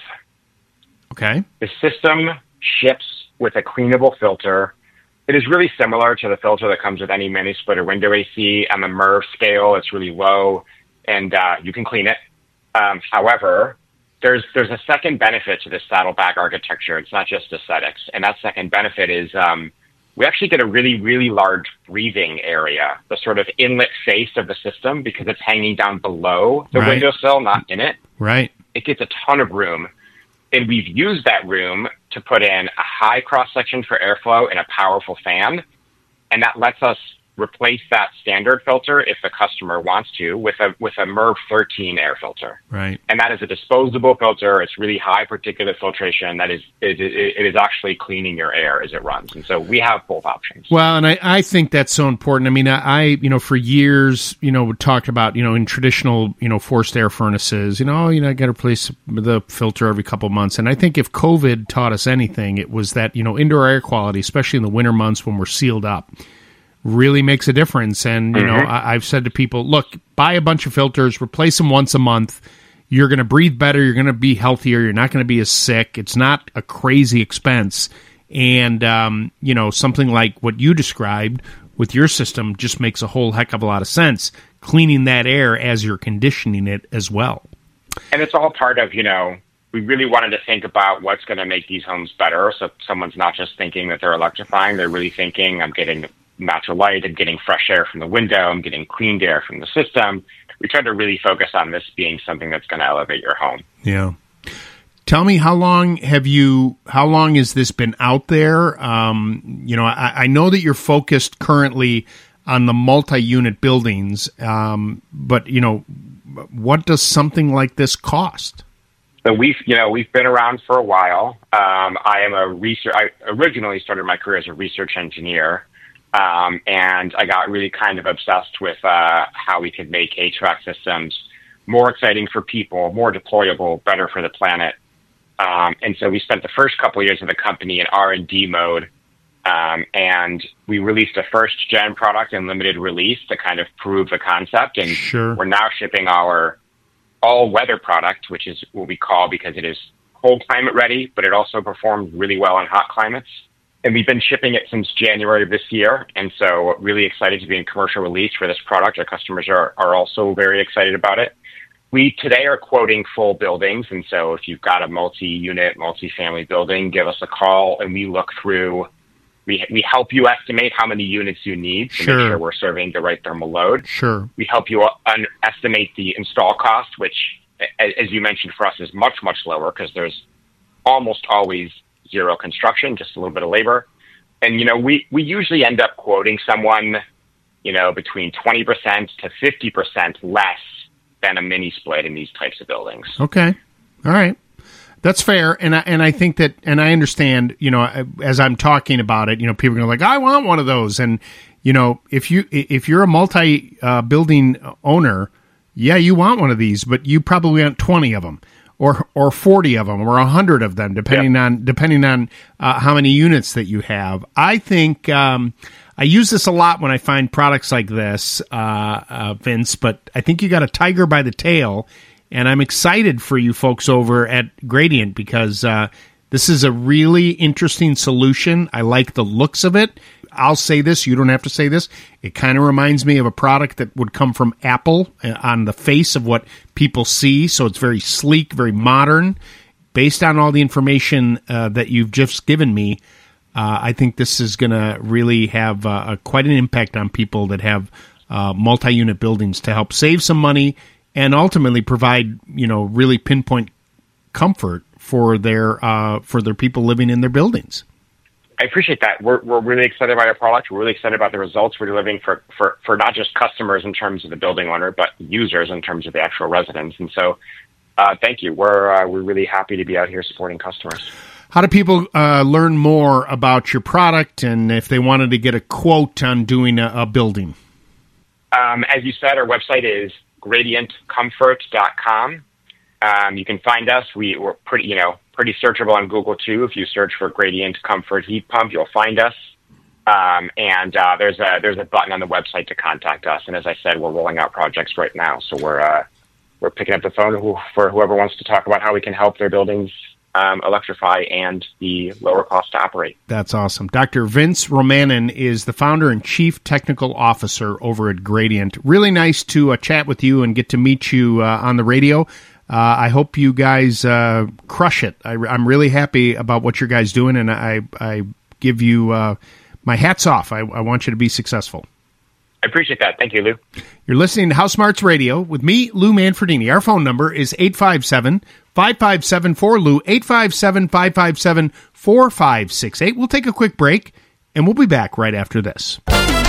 Okay. The system ships with a cleanable filter. It is really similar to the filter that comes with any mini split or window A C. On the M E R V scale, it's really low, and uh, you can clean it. Um, however, there's there's a second benefit to this saddleback architecture. It's not just aesthetics, and that second benefit is um, we actually get a really, really large breathing area, the sort of inlet face of the system, because it's hanging down below the Right. windowsill, not in it. Right. It gets a ton of room. And we've used that room to put in a high cross-section for airflow and a powerful fan. And that lets us replace that standard filter if the customer wants to with a with a M E R V thirteen air filter. Right. And that is a disposable filter. It's really high particulate filtration. That is, it, it, it is actually cleaning your air as it runs. And so we have both options. Well, and I, I think that's so important. I mean, I, you know, for years, you know, talked about, you know, in traditional, you know, forced air furnaces, you know, you know, I got to replace the filter every couple of months. And I think if COVID taught us anything, it was that, you know, indoor air quality, especially in the winter months when we're sealed up, really makes a difference. And, you know, Mhm. I, I've said to people, look, buy a bunch of filters, replace them once a month. You're going to breathe better. You're going to be healthier. You're not going to be as sick. It's not a crazy expense. And, um, you know, something like what you described with your system just makes a whole heck of a lot of sense, cleaning that air as you're conditioning it as well. And it's all part of, you know, we really wanted to think about what's going to make these homes better. So someone's not just thinking that they're electrifying. They're really thinking, I'm getting natural light, I'm getting fresh air from the window, I'm getting cleaned air from the system. We tried to really focus on this being something that's going to elevate your home. Yeah. Tell me, how long have you, how long has this been out there? Um, you know, I, I know that you're focused currently on the multi-unit buildings, um, but, you know, what does something like this cost? So we've, you know, we've been around for a while. Um, I am a research, I originally started my career as a research engineer. Um, and I got really kind of obsessed with uh, how we could make H V A C systems more exciting for people, more deployable, better for the planet. Um, and so we spent the first couple of years of the company in R and D mode, um, and we released a first-gen product in limited release to kind of prove the concept. And Sure. we're now shipping our all-weather product, which is what we call, because it is cold climate ready, but it also performs really well in hot climates. And we've been shipping it since January of this year, and so really excited to be in commercial release for this product. Our customers are, are also very excited about it. We today are quoting full buildings, and so if you've got a multi-unit, multi-family building, give us a call, and we look through. We we help you estimate how many units you need to Sure. make sure we're serving the right thermal load. Sure. We help you un- estimate the install cost, which, a- as you mentioned, for us is much, much lower because there's almost always zero construction, just a little bit of labor. And, you know, we, we usually end up quoting someone, you know, between twenty percent to fifty percent less than a mini split in these types of buildings. Okay. All right. That's fair. And I, and I think that, and I understand, you know, as I'm talking about it, you know, people are going to like, I want one of those. And, you know, if you, if you're a multi uh, building owner, yeah, you want one of these, but you probably want twenty of them. Or or forty of them, or a hundred of them, depending Yeah. on depending on uh, how many units that you have. I think um, I use this a lot when I find products like this, uh, uh, Vince. But I think you got a tiger by the tail, and I'm excited for you folks over at Gradient because uh, this is a really interesting solution. I like the looks of it. I'll say this, you don't have to say this. It kind of reminds me of a product that would come from Apple uh, on the face of what people see. So it's very sleek, very modern. Based on all the information uh, that you've just given me, uh, I think this is going to really have uh, a, quite an impact on people that have uh, multi-unit buildings to help save some money and ultimately provide, you know, really pinpoint comfort for their uh, for their people living in their buildings. I appreciate that. We're we're really excited about our product. We're really excited about the results we're delivering for, for, for not just customers in terms of the building owner, but users in terms of the actual residents. And so, uh, thank you. We're uh, we're really happy to be out here supporting customers. How do people uh, learn more about your product, and if they wanted to get a quote on doing a, a building? Um, as you said, our website is gradient comfort dot com. Um, you can find us. We, we're pretty, you know, pretty searchable on Google too. If you search for Gradient Comfort Heat Pump, you'll find us. Um, and uh, there's a there's a button on the website to contact us. And as I said, we're rolling out projects right now, so we're uh, we're picking up the phone who, for whoever wants to talk about how we can help their buildings um, electrify and the lower cost to operate. That's awesome. Doctor Vince Romanin is the founder and chief technical officer over at Gradient. Really nice to uh, chat with you and get to meet you uh, on the radio. Uh, I hope you guys uh, crush it. I, I'm really happy about what you guys doing, and I I give you. Uh, My hat's off. I, I want you to be successful. I appreciate that. Thank you, Lou. You're listening to House Smarts Radio with me, Lou Manfredini. Our phone number is eight five seven, five five seven, four L U, eight five seven, five five seven, four five six eight. We'll take a quick break, and we'll be back right after this.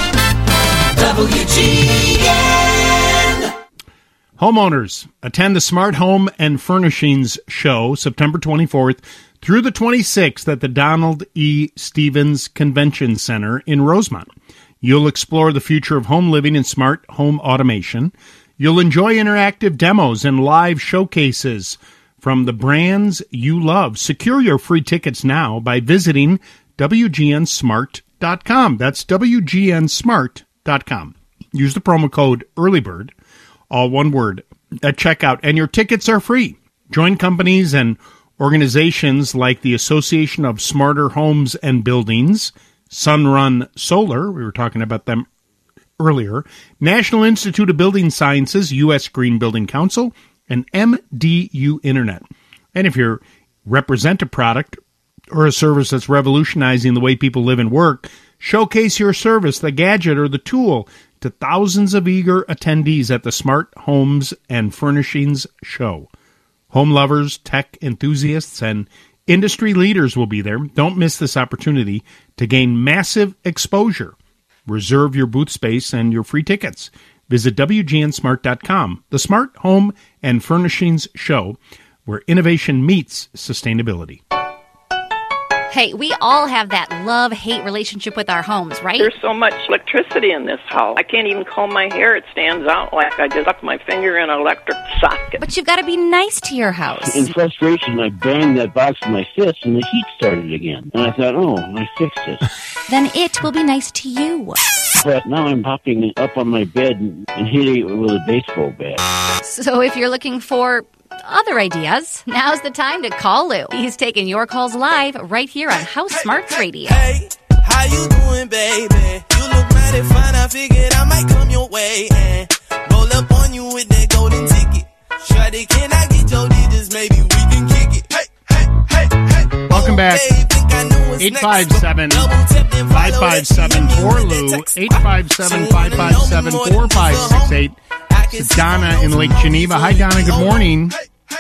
W G N. Homeowners, attend the Smart Home and Furnishings Show September twenty-fourth through the twenty-sixth at the Donald E. Stevens Convention Center in Rosemont. You'll explore the future of home living and smart home automation. You'll enjoy interactive demos and live showcases from the brands you love. Secure your free tickets now by visiting W G N smart dot com. That's W G N smart dot com. Use the promo code EARLYBIRD, all one word, at checkout, and your tickets are free. Join companies and organizations like the Association of Smarter Homes and Buildings, Sunrun Solar, we were talking about them earlier, National Institute of Building Sciences, U S Green Building Council, and M D U Internet. And if you represent a product or a service that's revolutionizing the way people live and work, showcase your service, the gadget, or the tool to thousands of eager attendees at the Smart Homes and Furnishings Show. Home lovers, tech enthusiasts, and industry leaders will be there. Don't miss this opportunity to gain massive exposure. Reserve your booth space and your free tickets. Visit W G N smart dot com, the Smart Home and Furnishings Show, where innovation meets sustainability. Hey, we all have that love-hate relationship with our homes, right? There's so much electricity in this house. I can't even comb my hair. It stands out like I just stuck my finger in an electric socket. But you've got to be nice to your house. In frustration, I banged that box with my fist, and the heat started again. And I thought, oh, I fixed it. Then it will be nice to you. But now I'm hopping up on my bed and, and hitting it with a baseball bat. So if you're looking for other ideas, now's the time to call Lou. He's taking your calls live right here on House Smarts Radio. Hey, how you doing, baby? You look mighty fine. I figured I might come your way and roll up on you with that golden ticket. Shawty, can I get your digits? Maybe we can kick it. Hey, hey, hey, hey. Welcome back. eight five seven, five five seven, four L U, eight five seven, five five seven, four five six eight. It's Donna in Lake Geneva. Hi, Donna. Good morning.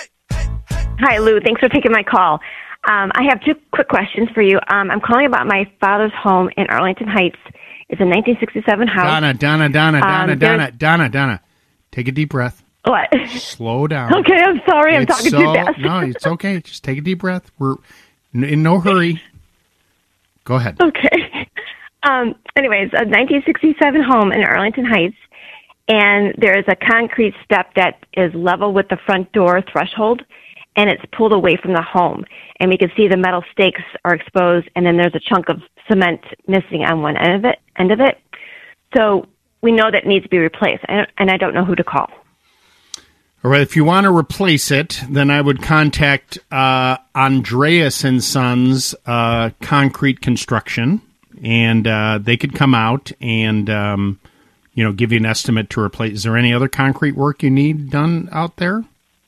Hi, Lou. Thanks for taking my call. Um, I have two quick questions for you. Um, I'm calling about my father's home in Arlington Heights. It's a nineteen sixty-seven house. Donna, Donna, Donna, Donna, Um, Donna, there's- Donna, Donna. Take a deep breath. What? Slow down. Okay, I'm sorry. I'm It's talking so- too fast. No, it's okay. Just take a deep breath. We're n- in no hurry. Go ahead. Okay. Um, anyways, a nineteen sixty-seven home in Arlington Heights, and there is a concrete step that is level with the front door threshold, and it's pulled away from the home. And we can see the metal stakes are exposed, and then there's a chunk of cement missing on one end of it. End of it. So we know that it needs to be replaced, and and I don't know who to call. All right, if you want to replace it, then I would contact uh, Andreas and Sons uh, Concrete Construction, and uh, they could come out and um, you know give you an estimate to replace. Is there any other concrete work you need done out there?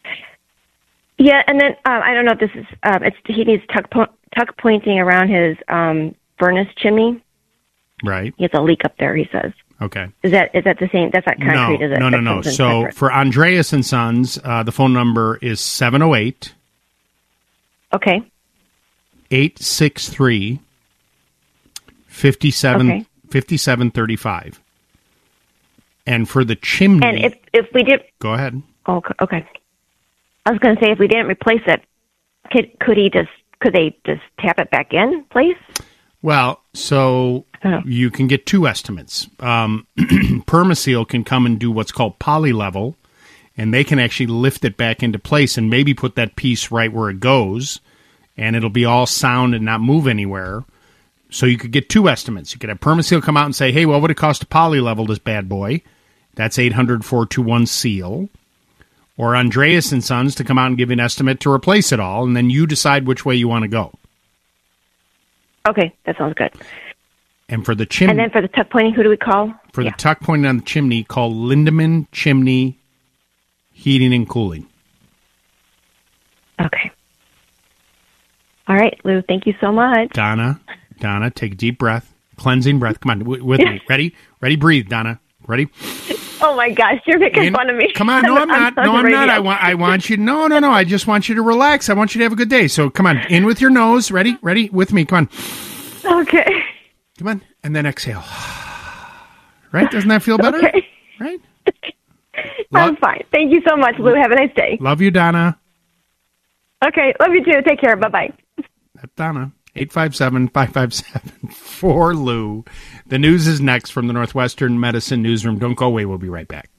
Yeah, and then um, I don't know if this is. Um, it's he needs tuck po- tuck pointing around his um, furnace chimney. Right. He has a leak up there. He says. Okay. Is that is that the same? That's not concrete, no, is it? no, no, That's no. something So separate. for Andreas and Sons, uh, the phone number is seven oh eight. Okay. eight six three, fifty-seven, Okay. fifty-seven thirty-five. And for the chimney... And if if we did, Go ahead. oh, okay. I was going to say if we didn't replace it, could could he just could they just tap it back in, please? Well, so you can get two estimates. Um, Permaseal can come and do what's called poly-level, and they can actually lift it back into place and maybe put that piece right where it goes, and it'll be all sound and not move anywhere. So you could get two estimates. You could have Permaseal come out and say, hey, what would it cost to poly-level this bad boy? That's eight hundred, four two one, SEAL. Or Andreas and Sons to come out and give you an estimate to replace it all, and then you decide which way you want to go. Okay, that sounds good. And for the chimney... And then for the tuck pointing, who do we call? For Yeah. the tuck pointing on the chimney, call Lindemann Chimney Heating and Cooling. Okay. All right, Lou, thank you so much. Donna, Donna, take a deep breath. Cleansing breath. Come on, w- with me. Ready? Ready? Breathe, Donna. Ready? Oh, my gosh, you're making In- fun of me. Come on, no, I'm not. on No, the I'm not. radio. I want. I want you. No, no, no. I just want you to relax. I want you to have a good day. So come on, in with your nose. Ready? Ready? With me. Come on. Okay. Come on, and then exhale. Right? Doesn't that feel better? Okay. Right? I'm fine. Thank you so much, Lou. Have a nice day. Love you, Donna. Okay, love you too. Take care. Bye-bye. That's Donna. eight five seven, five five seven, four Lou. The news is next from the Northwestern Medicine Newsroom. Don't go away. We'll be right back.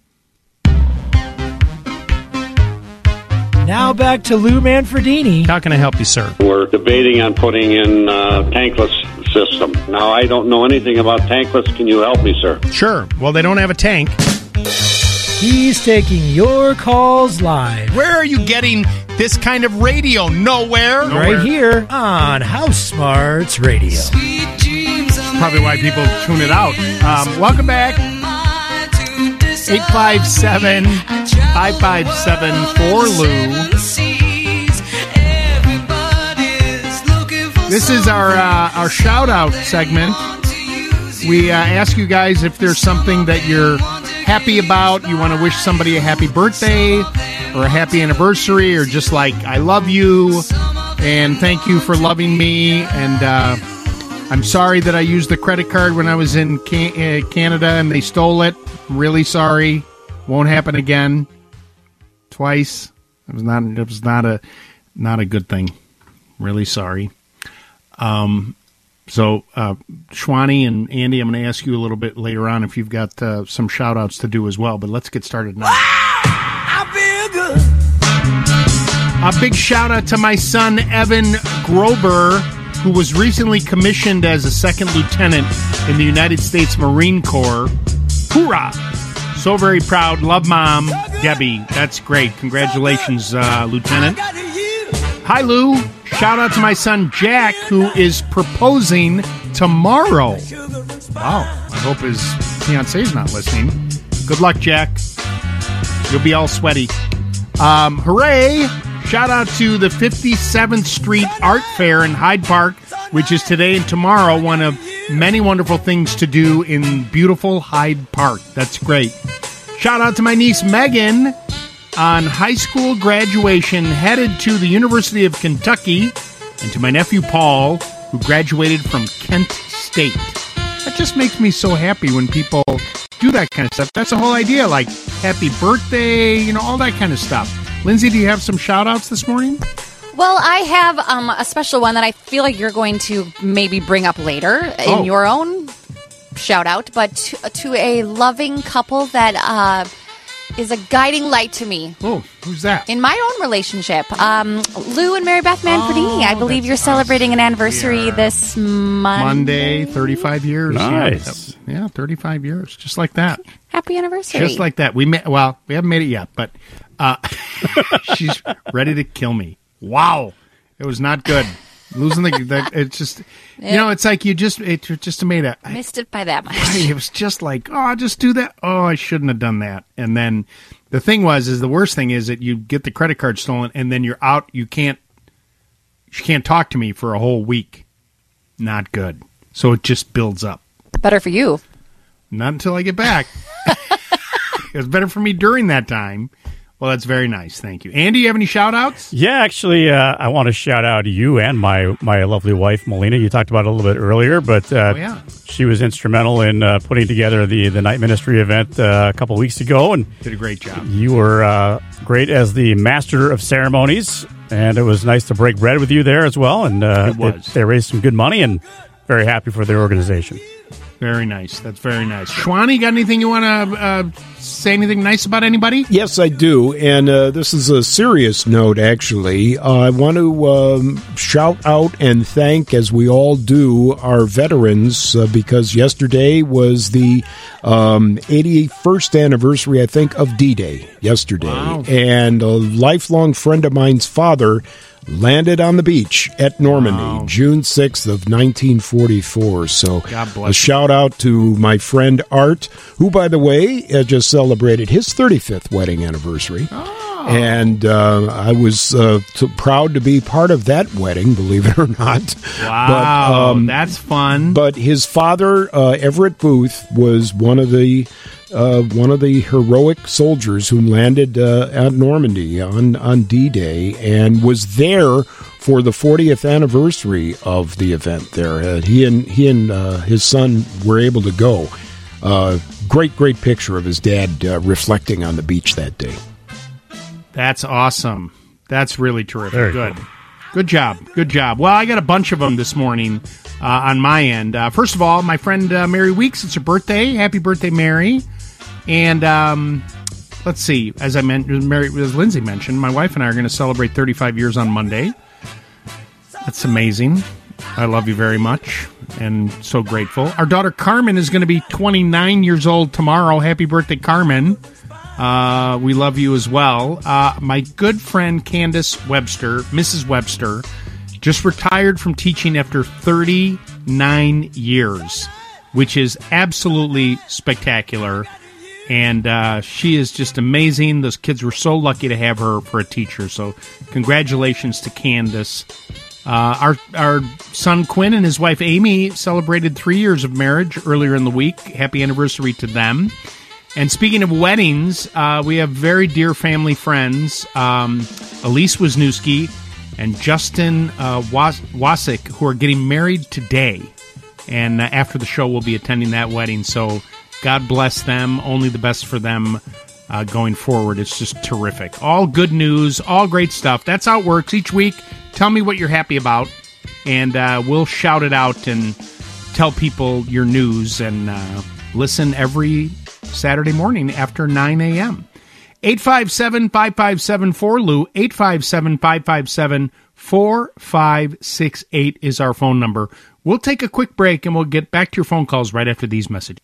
Now back to Lou Manfredini. How can I help you, sir? We're debating on putting in uh, tankless system. Now, I don't know anything about tankless. Can you help me, sir? Sure. Well, they don't have a tank. He's taking your calls live. Where are you getting this kind of radio? Nowhere. Right here on House Smarts Radio. Probably why people tune it out. Um, welcome back. eight five seven, five five seven, four Lou. This is our uh, our shout-out segment. We uh, ask you guys if there's something that you're happy about, you want to wish somebody a happy birthday or a happy anniversary, or just like, I love you, and thank you for loving me, and uh, I'm sorry that I used the credit card when I was in Can- uh, Canada and they stole it. I'm really sorry. Won't happen again. Twice. It was not. It was not a not a good thing. Really sorry. Um. So, uh, Shwani and Andy, I'm going to ask you a little bit later on if you've got uh, some shout-outs to do as well. But let's get started now. I feel good. A big shout-out to my son, Evan Grober, who was recently commissioned as a second lieutenant in the United States Marine Corps. Hoorah! So very proud. Love, Mom. Debbie, that's great. Congratulations, uh, Lieutenant. Hi, Lou. Shout out to my son, Jack, who is proposing tomorrow. Wow. I hope his fiance's not listening. Good luck, Jack. You'll be all sweaty. Um, hooray! Shout out to the fifty-seventh Street Art Fair in Hyde Park, which is today and tomorrow. One of many wonderful things to do in beautiful Hyde Park. That's great. Shout out to my niece, Megan, on high school graduation, headed to the University of Kentucky, and to my nephew Paul, who graduated from Kent State. That just makes me so happy when people do that kind of stuff. That's the whole idea, like happy birthday, you know, all that kind of stuff. Lindsay, do you have some shout-outs this morning? Well, I have um, a special one that I feel like you're going to maybe bring up later in Oh. your own shout-out, but to, to a loving couple that... Uh, is a guiding light to me. Oh, who's that? In my own relationship. Um, Lou and Mary Beth Manfredini. Oh, I believe you're celebrating an anniversary this Monday. Monday, thirty-five years. Nice. Yeah, yeah, thirty-five years. Just like that. Happy anniversary. Just like that. We ma- Well, we haven't made it yet, but uh, she's ready to kill me. Wow. It was not good. Losing the... the it's just... You know, it's like you just... It just made a... Missed it by that much. It was just like, oh, just do that. Oh, I shouldn't have done that. And then the thing was, is the worst thing is that you get the credit card stolen and then you're out. You can't, you can't talk to me for a whole week. Not good. So it just builds up. Better for you. Not until I get back. It was better for me during that time. Well, that's very nice. Thank you. Andy, you have any shout-outs? Yeah, actually, uh, I want to shout out you and my, my lovely wife, Melina. You talked about it a little bit earlier, but uh, Oh, yeah. she was instrumental in uh, putting together the, the Night Ministry event uh, a couple weeks ago. And Did a great job. you were uh, great as the master of ceremonies, and it was nice to break bread with you there as well. And uh, It was. they raised some good money, and very happy for their organization. Very nice. That's very nice. Schwani, got anything you want to uh, say anything nice about anybody? Yes, I do. And uh, this is a serious note, actually. Uh, I want to um, shout out and thank, as we all do, our veterans, uh, because yesterday was the um, eighty-first anniversary, I think, of D-Day yesterday. Wow. And a lifelong friend of mine's father landed on the beach at Normandy, wow. June sixth of nineteen forty-four. So a shout out to my friend Art, who, by the way, uh, just celebrated his thirty-fifth wedding anniversary. Oh. And uh, I was uh, t- proud to be part of that wedding, believe it or not. Wow, but, um, that's fun. But his father, uh, Everett Booth, was one of the Uh, one of the heroic soldiers who landed uh, at Normandy on, on D-Day and was there for the fortieth anniversary of the event there. Uh, he and he and uh, his son were able to go. Uh, great, great picture of his dad uh, reflecting on the beach that day. That's awesome. That's really terrific. Very Good. cool. Good job. Good job. Well, I got a bunch of them this morning uh, on my end. Uh, first of all, my friend uh, Mary Weeks, it's her birthday. Happy birthday, Mary. And um, let's see, as I mentioned, Mary, as Lindsay mentioned, my wife and I are going to celebrate thirty-five years on Monday. That's amazing. I love you very much and so grateful. Our daughter Carmen is going to be twenty-nine years old tomorrow. Happy birthday, Carmen. Uh, we love you as well. Uh, my good friend Candace Webster, Missus Webster, just retired from teaching after thirty-nine years, which is absolutely spectacular. And uh, she is just amazing. Those kids were so lucky to have her for a teacher. So congratulations to Candace. Uh, our our son Quinn and his wife Amy celebrated three years of marriage earlier in the week. Happy anniversary to them. And speaking of weddings, uh, we have very dear family friends, um, Elise Wisniewski and Justin uh, Was- Wasick, who are getting married today. And uh, after the show, we'll be attending that wedding. So God bless them. Only the best for them uh, going forward. It's just terrific. All good news, all great stuff. That's how it works. Each week, tell me what you're happy about, and uh, we'll shout it out and tell people your news, and uh, listen every Saturday morning after nine a.m. eight five seven, five five seven, four L U, eight five seven, five five seven, four five six eight is our phone number. We'll take a quick break, and we'll get back to your phone calls right after these messages.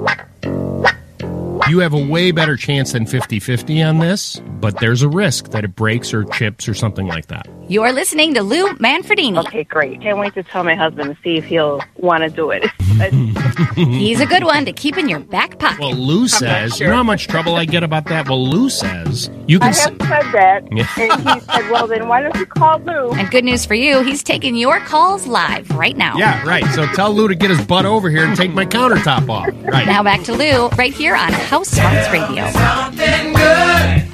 You have a way better chance than fifty-fifty on this, but there's a risk that it breaks or chips or something like that. You're listening to Lou Manfredini. Okay, great. Can't wait to tell my husband to see if he'll want to do it. He's a good one to keep in your back pocket. Well, Lou says, you know how much trouble I get about that? Well, Lou says, you can I say... have said that, and he said, well, then why don't you call Lou? And good news for you, he's taking your calls live right now. Yeah, right. So tell Lou to get his butt over here and take my countertop off. Right. Now back to Lou, right here on House Smarts Radio. Something good.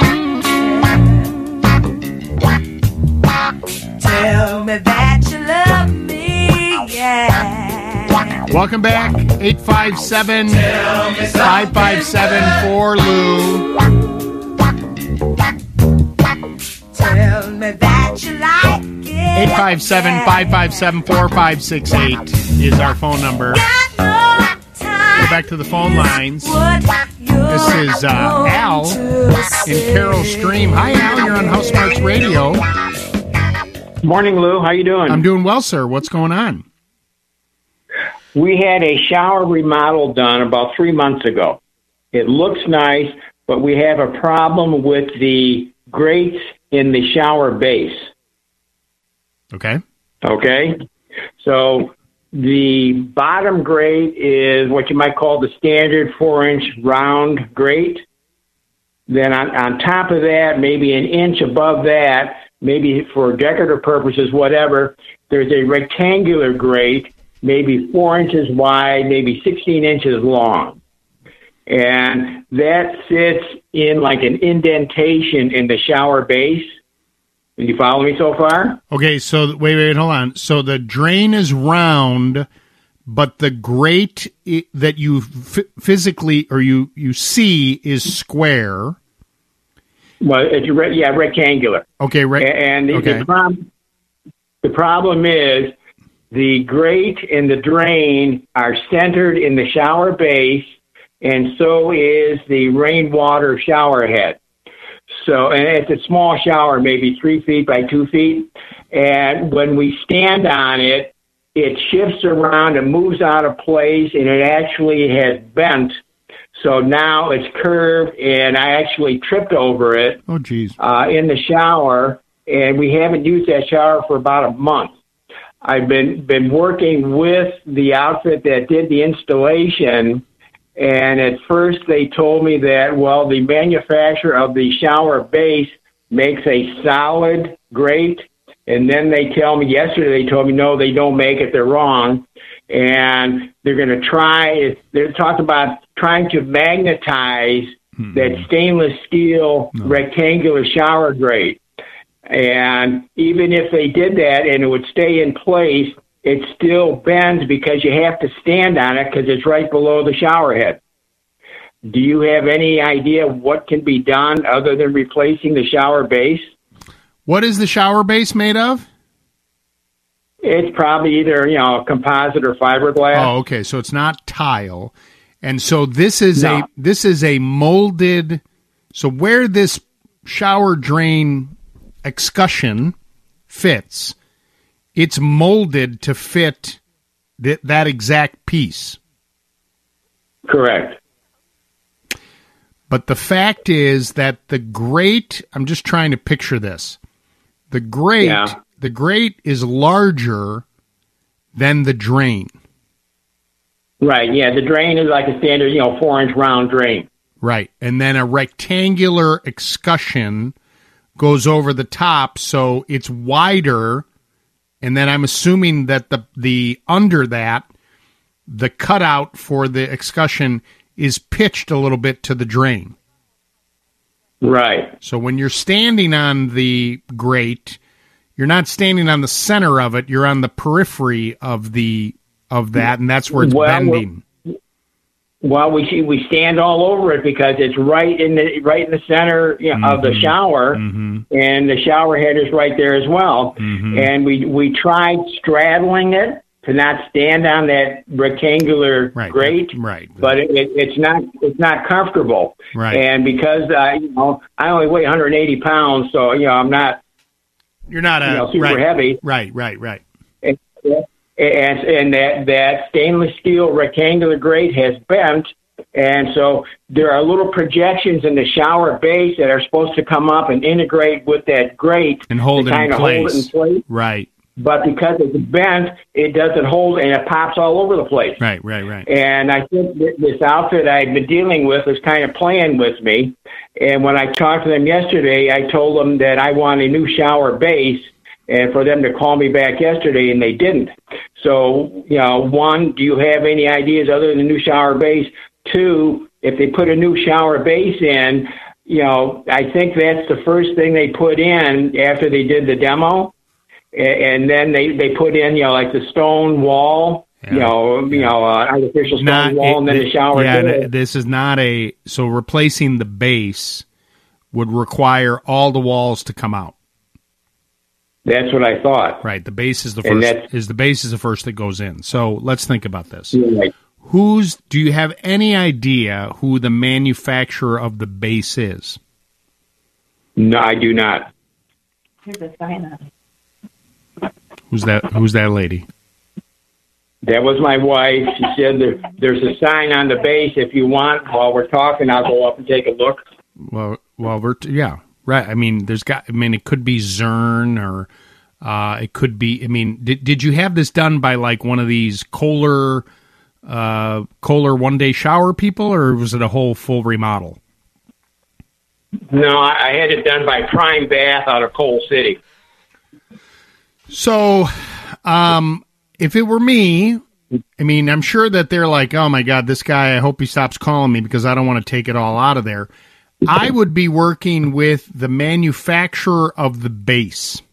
Tell me that you love me, yeah. Welcome back. eight five seven, five five seven, four L U. Tell me that you like it. eight five seven, five five seven, four five six eight is our phone number. Go back to the phone lines. This is uh, Al in Carroll Stream. Hi, Al. You're on House Smarts Radio. Morning, Lou. How you doing? I'm doing well, sir. What's going on? We had a shower remodel done about three months ago. It looks nice, but we have a problem with the grates in the shower base. Okay. Okay. So the bottom grate is what you might call the standard four-inch round grate. Then on, on top of that, maybe an inch above that, maybe for decorative purposes, whatever, there's a rectangular grate, maybe four inches wide, maybe sixteen inches long. And that sits in like an indentation in the shower base. Can you follow me so far? Okay, so wait, wait, hold on. So the drain is round, but the grate I- that you f- physically or you, you see is square. Well, it's re- yeah, rectangular. Okay, right. And the, okay. the, prob- the problem is the grate and the drain are centered in the shower base, and so is the rainwater shower head. So, and it's a small shower, maybe three feet by two feet. And when we stand on it, it shifts around and moves out of place, and it actually has bent. So now it's curved, and I actually tripped over it. Oh, geez. Uh, in the shower, and we haven't used that shower for about a month. I've been been working with the outfit that did the installation, and at first they told me that, well, the manufacturer of the shower base makes a solid grate, and then they tell me, yesterday they told me, no, they don't make it, they're wrong, and they're going to try, they're talking about trying to magnetize hmm. that stainless steel no. rectangular shower grate. And even if they did that and it would stay in place, it still bends because you have to stand on it because it's right below the shower head. Do you have any idea what can be done other than replacing the shower base? What is the shower base made of? It's probably either, you know, composite or fiberglass. Oh, okay. So it's not tile. And so this is No. a this is a molded, so where this shower drain excussion fits, it's molded to fit th- that exact piece. Correct. But the fact is that the grate, I'm just trying to picture this. The grate, Yeah. the grate is larger than the drain. Right, yeah, the drain is like a standard, you know, four-inch round drain. Right. And then a rectangular excussion goes over the top, so it's wider, and then I'm assuming that the the under that, the cutout for the excussion is pitched a little bit to the drain. Right. So when you're standing on the grate, you're not standing on the center of it, you're on the periphery of the of that, and that's where it's Well, bending. Well, we we stand all over it because it's right in the right in the center, you know, of the shower, and the shower head is right there as well. And we we tried straddling it to not stand on that rectangular grate, right? But it, it, it's not it's not comfortable, Right. And because uh, you know I only weigh one hundred eighty pounds, so you know I'm not You're not a you know, super right, heavy, Right, right, right. and, and and that that stainless steel rectangular grate has bent, and so there are little projections in the shower base that are supposed to come up and integrate with that grate And hold to it in kind of place. hold it in place. Right. But because it's bent, it doesn't hold, and it pops all over the place. Right, right, right. And I think that this outfit I've been dealing with is kind of playing with me. And when I talked to them yesterday, I told them that I want a new shower base, and for them to call me back yesterday, and they didn't. So, you know, one, do you have any ideas other than the new shower base? Two, if they put a new shower base in, you know, I think that's the first thing they put in after they did the demo. And then they, they put in, you know, like the stone wall, you know, you know, uh, artificial stone Not- wall, and then it- the shower Yeah, door. n- this is not a so replacing the base would require all the walls to come out. That's what I thought. Right, the base is the And first. that's- Is the base is the first that goes in. So let's think about this. Right. Who's? Do you have any idea who the manufacturer of the base is? No, I do not. Here's a sign on it. Who's that? Who's that lady? That was my wife. She said there, there's a sign on the base. If you want, while we're talking, I'll go up and take a look. Well, well, we're t- yeah, right. I mean, there's got. I mean, it could be Zern or uh, it could be. I mean, did did you have this done by like one of these Kohler, uh, Kohler one day shower people, or was it a whole full remodel? No, I, I had it done by Prime Bath out of Coal City. So, um, if it were me, I mean, I'm sure that they're like, oh my God, this guy, I hope he stops calling me because I don't want to take it all out of there. I would be working with the manufacturer of the base.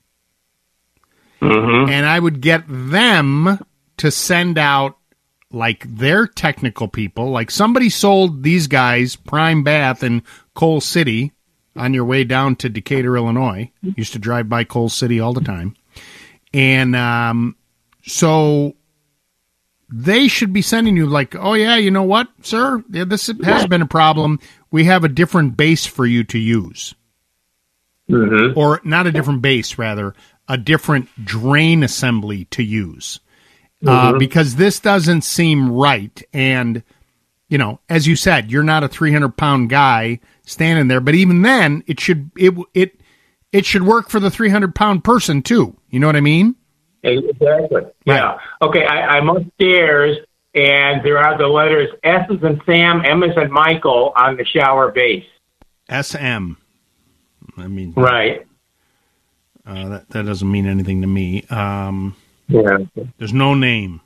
And I would get them to send out like their technical people, like somebody sold these guys Prime Bath in Coal City on your way down to Decatur, Illinois. Used to drive by Coal City all the time. And um, So they should be sending you like, oh, yeah, you know what, sir? Yeah, this has been a problem. We have a different base for you to use. Mm-hmm. Or not a different base, rather, a different drain assembly to use. Uh, Mm-hmm. because this doesn't seem right. And, you know, as you said, you're not a three hundred pound guy standing there. But even then, it should it it it should work for the three hundred pound person, too. You know what I mean? Exactly. Yeah. Okay, I, I'm upstairs, and there are the letters S as in Sam, M as in Michael on the shower base. S M. I mean, Right. Uh, that that doesn't mean anything to me. Um, yeah. There's no name.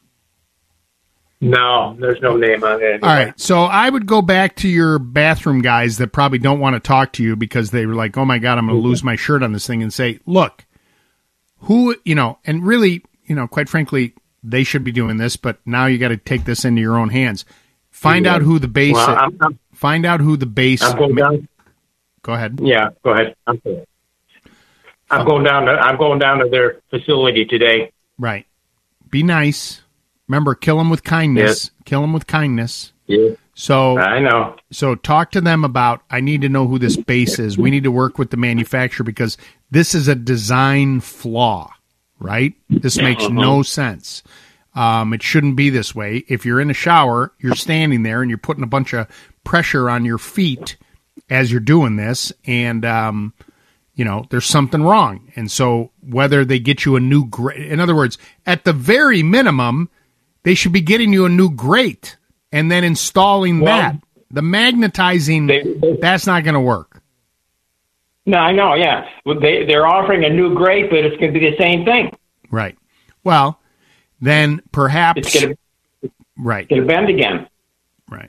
No, there's no name on it. All right, so I would go back to your bathroom guys that probably don't want to talk to you because they were like, "Oh my God, I'm going to lose my shirt on this thing," and say, "Look, who you know," and really, you know, quite frankly, they should be doing this, but now you got to take this into your own hands. Find Yeah. out who the base. Well, is. I'm- I'm- Find out who the base. I'm going down. Go ahead. Yeah, go ahead. I'm sorry. I'm going down to I'm going down to their facility today. Right. Be nice. Remember, kill them with kindness. Yes. Kill them with kindness. Yeah. So I know. So talk to them about, I need to know who this base is. We need to work with the manufacturer because this is a design flaw, right? This makes no sense. Um, it shouldn't be this way. If you're in a shower, you're standing there and you're putting a bunch of pressure on your feet as you're doing this, and um, you know, there's something wrong. And so whether they get you a new grate, in other words, at the very minimum, they should be getting you a new grate and then installing Well, that. The magnetizing, they- they- that's not going to work. No, I know. Yeah, well, they they're offering a new grate, but it's going to be the same thing. Right. Well, then perhaps. It's going to right. Going to bend again. Right.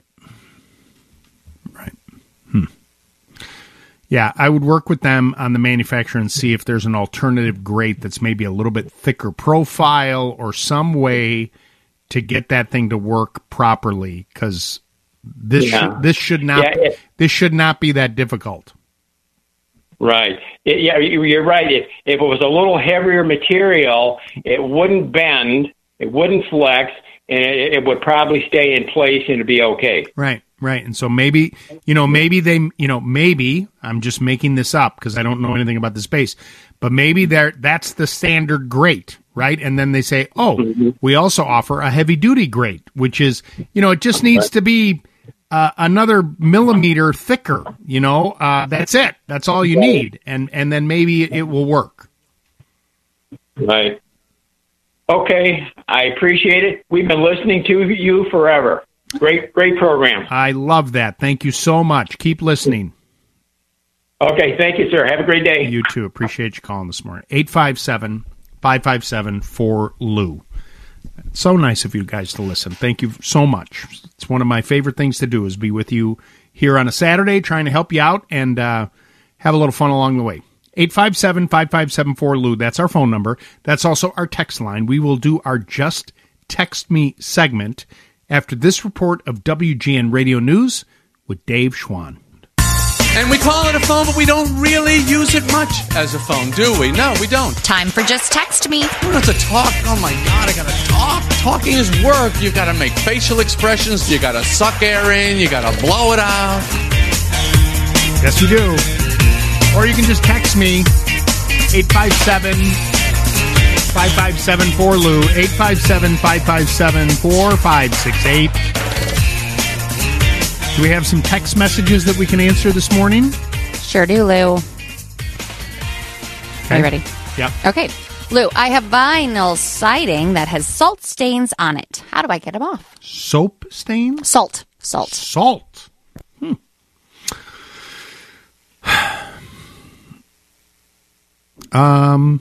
Right. Hmm. Yeah, I would work with them on the manufacturer and see if there's an alternative grate that's maybe a little bit thicker profile or some way to get that thing to work properly, because this Yeah. should, this should not Yeah, it- this should not be that difficult. Right. It, yeah, you- you're right. If, if it was a little heavier material, it wouldn't bend, it wouldn't flex, and it, it would probably stay in place and it'd be okay. Right, right. And so maybe, you know, maybe they, you know, maybe, I'm just making this up because I don't know anything about the space, but maybe they're, that's the standard grate, right? And then they say, oh, we also offer a heavy duty grate, which is, you know, it just needs to be uh, another millimeter thicker, you know, uh, that's it. That's all you need. And, and then maybe it will work. Right. Okay, I appreciate it. We've been listening to you forever. Great, great program. I love that. Thank you so much. Keep listening. Okay, thank you, sir. Have a great day. You too. Appreciate you calling this morning. eight five seven, five five seven, four L U. So nice of you guys to listen. Thank you so much. It's one of my favorite things to do is be with you here on a Saturday, trying to help you out and uh, have a little fun along the way. eight five seven, five five seven, four L U. That's our phone number. That's also our text line. We will do our Just Text Me segment after this report of W G N Radio News with Dave Schwann. And we call it a phone, but we don't really use it much as a phone, do we? No, we don't. Time for Just Text Me. We don't have to talk. Oh, my God, I got to talk. Talking is work. You got to make facial expressions. You got to suck air in. You got to blow it out. Yes, you do. Or you can just text me, eight five seven, five five seven, four L U, eight five seven, five five seven, four five six eight. Do we have some text messages that we can answer this morning? Sure do, Lou. Are you ready? Yep. Okay. Lou, I have vinyl siding that has salt stains on it. How do I get them off? Soap stains? Salt. Salt. Salt. Hmm. um,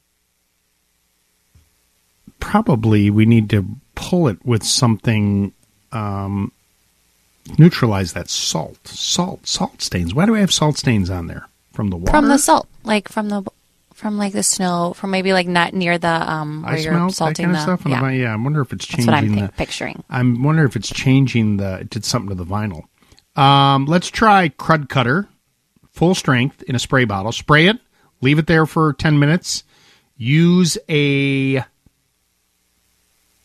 probably we need to pull it with something, um, neutralize that salt. Salt. Salt stains. Why do I have salt stains on there? From the water? From the salt. Like from the from like the snow, from maybe like not near the um where Ice you're melt, that salting kind the of stuff. And yeah. the- yeah, I wonder if it's That's changing what I'm the pic- picturing. I'm wondering if it's changing the. It did something to the vinyl. Um, let's try Crud Cutter, full strength in a spray bottle. Spray it. Leave it there for ten minutes. Use a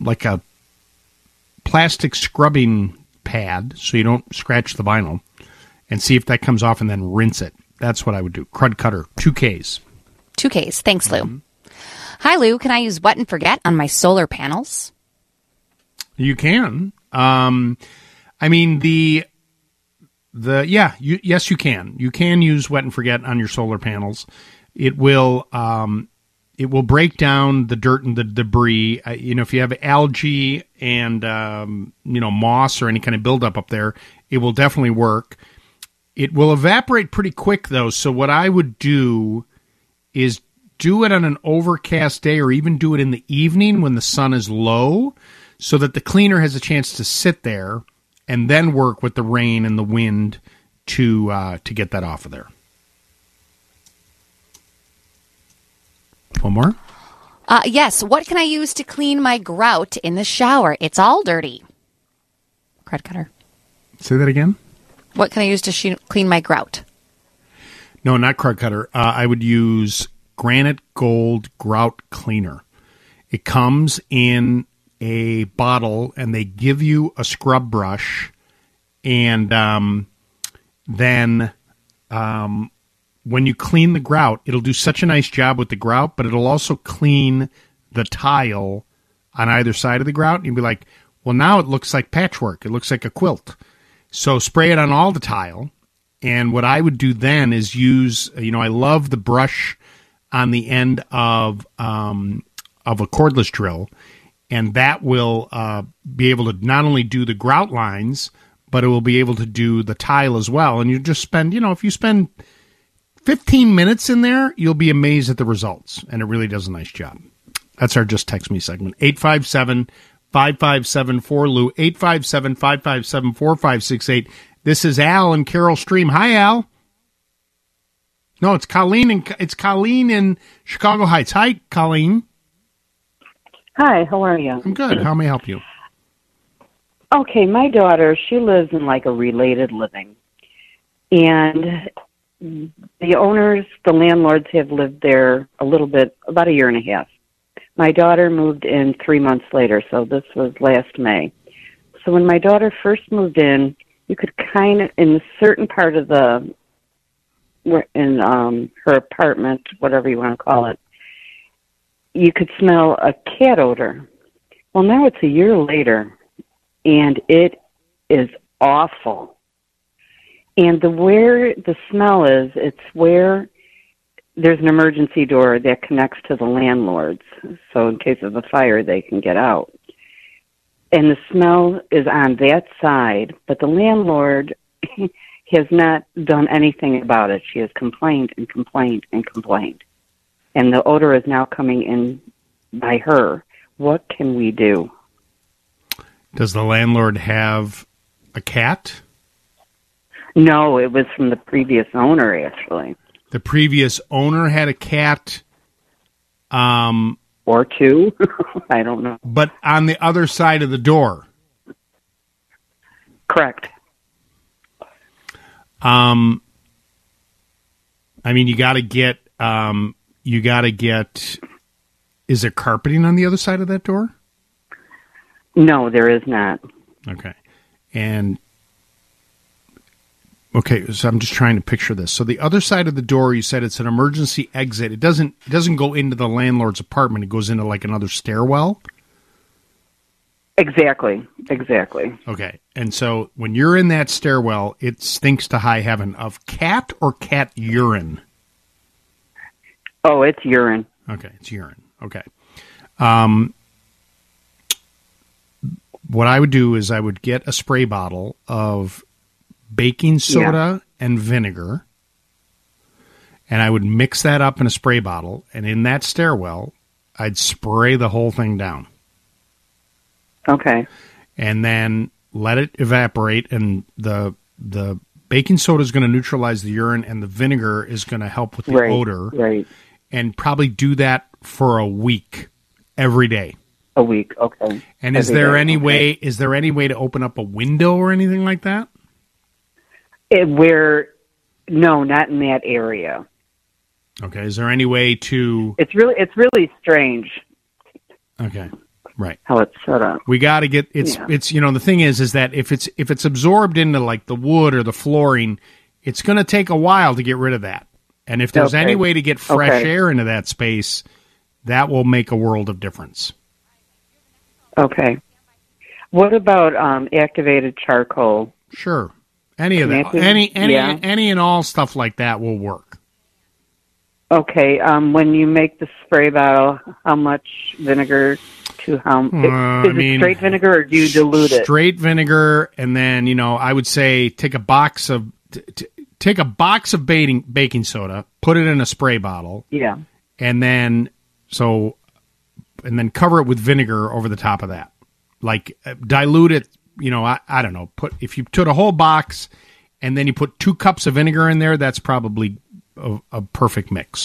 like a plastic scrubbing pad so you don't scratch the vinyl, and see if that comes off, and then rinse it. That's what I would do. Crud Cutter, two Ks. Two Ks. Thanks, Lou. Hi, Lou. Can I use Wet and Forget on my solar panels? You can. Um, I mean, the the yeah, you, yes, you can. You can use Wet and Forget on your solar panels. It will um, it will break down the dirt and the debris. Uh, you know, if you have algae and um, you know, moss or any kind of buildup up there, it will definitely work. It will evaporate pretty quick, though. So what I would do is do it on an overcast day, or even do it in the evening when the sun is low, so that the cleaner has a chance to sit there and then work with the rain and the wind to uh, to get that off of there. One more? Uh, yes. What can I use to clean my grout in the shower? It's all dirty. Crud Cutter. Say that again? What can I use to sh- clean my grout? No, not Crud Cutter. Uh, I would use Granite Gold Grout Cleaner. It comes in a bottle, and they give you a scrub brush, and um, then um, when you clean the grout, it'll do such a nice job with the grout, but it'll also clean the tile on either side of the grout. And you'll be like, well, now it looks like patchwork. It looks like a quilt. So spray it on all the tile, and what I would do then is use, you know, I love the brush on the end of um, of a cordless drill, and that will uh, be able to not only do the grout lines, but it will be able to do the tile as well. And you just spend, you know, if you spend fifteen minutes in there, you'll be amazed at the results, and it really does a nice job. That's our Just Text Me segment. eight five seven, five five seven, four L U, eight five seven, five five seven, four five six eight. This is Al and Carol Stream. Hi, Al. No, it's Colleen, and it's Colleen in Chicago Heights. Hi, Colleen. Hi, how are you? I'm good. How may I help you? Okay, my daughter, she lives in like a related living. And the owners, the landlords have lived there a little bit, about a year and a half. My daughter moved in three months later, so this was last May. So when my daughter first moved in, you could kind of, in a certain part of the, in um, her apartment, whatever you want to call it, you could smell a cat odor. Well, now it's a year later, and it is awful. And the where the smell is, it's where there's an emergency door that connects to the landlords. So in case of a fire, they can get out. And the smell is on that side, but the landlord has not done anything about it. She has complained and complained and complained. And the odor is now coming in by her. What can we do? Does the landlord have a cat? No, it was from the previous owner, actually. The previous owner had a cat? Um, or two? I don't know. But on the other side of the door? Correct. Um, I mean, you got to get, um, you got to get, is there carpeting on the other side of that door? No, there is not. Okay. And, okay, so I'm just trying to picture this. So the other side of the door, you said it's an emergency exit. It doesn't, it doesn't go into the landlord's apartment. It goes into like another stairwell? Exactly, exactly. Okay, and so when you're in that stairwell, it stinks to high heaven of cat or cat urine? Oh, it's urine. Okay, it's urine. Okay. Um, what I would do is I would get a spray bottle of baking soda yeah. and vinegar, and I would mix that up in a spray bottle, and in that stairwell, I'd spray the whole thing down. Okay. And then let it evaporate, and the the baking soda is going to neutralize the urine, and the vinegar is going to help with the right, odor. Right. And probably do that for a week, every day. A week, okay. And is every there day, any okay. way? Is there any way to open up a window or anything like that? It, where, no, not in that area. Okay. Is there any way to? It's really, it's really strange. Okay. Right. how it's set up. We got to get it's Yeah. it's you know the thing is is that if it's if it's absorbed into like the wood or the flooring, it's going to take a while to get rid of that. And if there's Okay. any way to get fresh Okay. air into that space, that will make a world of difference. Okay. What about um, activated charcoal? Sure. Any of that, Connected? any any Yeah. any and all stuff like that will work. Okay. Um, when you make the spray bottle, how much vinegar to how? Uh, is I it mean, straight vinegar or do you dilute it? Straight vinegar, and then you know I would say take a box of t- t- take a box of baking baking soda, put it in a spray bottle, Yeah. and then so and then cover it with vinegar over the top of that. Like uh, dilute it. You know, I, I don't know. Put if you took a whole box and then you put two cups of vinegar in there, that's probably a, a perfect mix.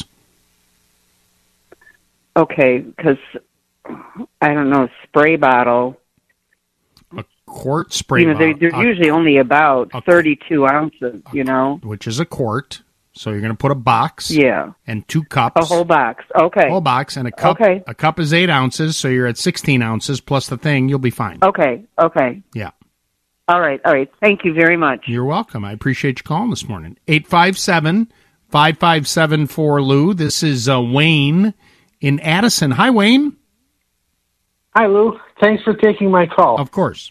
Okay, because I don't know, spray bottle. Quart spray You know, they, bottle, they're a- usually only about thirty-two ounces. You know. which is a quart. So you're going to put a box, Yeah. and two cups, A whole box. Okay. whole box, and a cup. Okay. A cup is eight ounces, so you're at sixteen ounces plus the thing. You'll be fine. Okay. Okay. Yeah. All right. All right. Thank you very much. You're welcome. I appreciate you calling this morning. eight five seven, five five seven, four Lou. This is uh, Wayne in Addison. Hi, Wayne. Hi, Lou. Thanks for taking my call. Of course.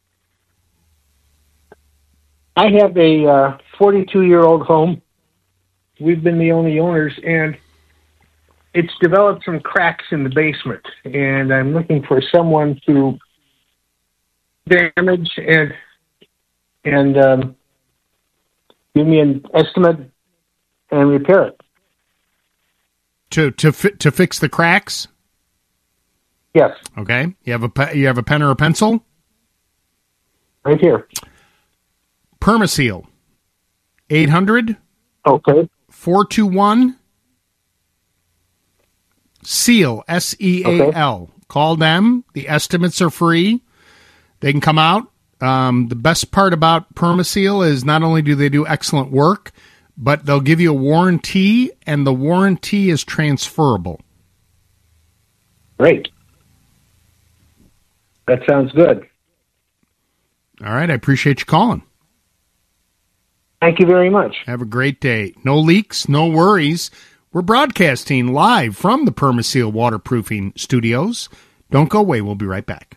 I have a uh, forty-two-year-old home. We've been the only owners, and it's developed some cracks in the basement, and I'm looking for someone to damage and and um, give me an estimate and repair it. To to fi- to fix the cracks. Yes. Okay. You have a pe- you have a pen or a pencil. Right here. Permaseal. eight hundred. Okay. four two one. Seal. S E A L. Call them. The estimates are free. They can come out. Um, the best part about Permaseal is not only do they do excellent work, but they'll give you a warranty, and the warranty is transferable. Great. That sounds good. All right. I appreciate you calling. Thank you very much. Have a great day. No leaks, no worries. We're broadcasting live from the Permaseal Waterproofing Studios. Don't go away. We'll be right back.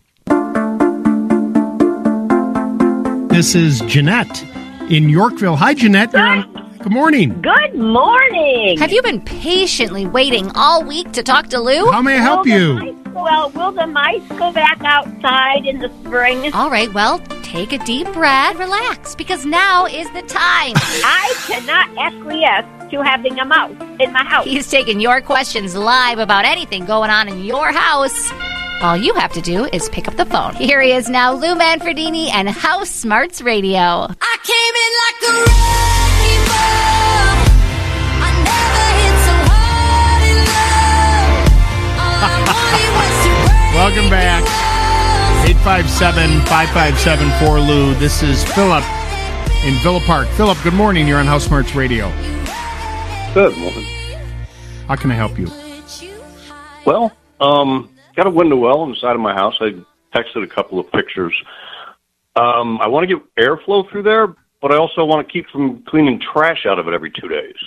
This is Jeanette in Yorkville. Hi, Jeanette. You're on. Good morning. Good morning. Have you been patiently waiting all week to talk to Lou? How may I help Will the you? mice- Well, will the mice go back outside in the spring? All right, well, take a deep breath, relax, because now is the time. I cannot acquiesce to having a mouse in my house. He's taking your questions live about anything going on in your house. All you have to do is pick up the phone. Here he is now, Lou Manfredini and House Smarts Radio. I came in like a wrecking ball. I never hit so hard in love. All I wanted was to break. Welcome back. eight five seven, five five seven, four Lou. This is Philip in Villa Park. Philip, good morning. You're on House Smarts Radio. Good morning. How can I help you? Well, um, got a window well on the side of my house. I texted a couple of pictures. Um, I want to get airflow through there, but I also want to keep from cleaning trash out of it every two days.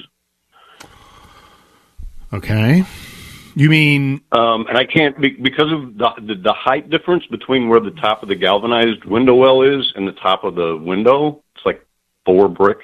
Okay. You mean... Um, and I can't, be, because of the, the the height difference between where the top of the galvanized window well is and the top of the window, it's like four bricks.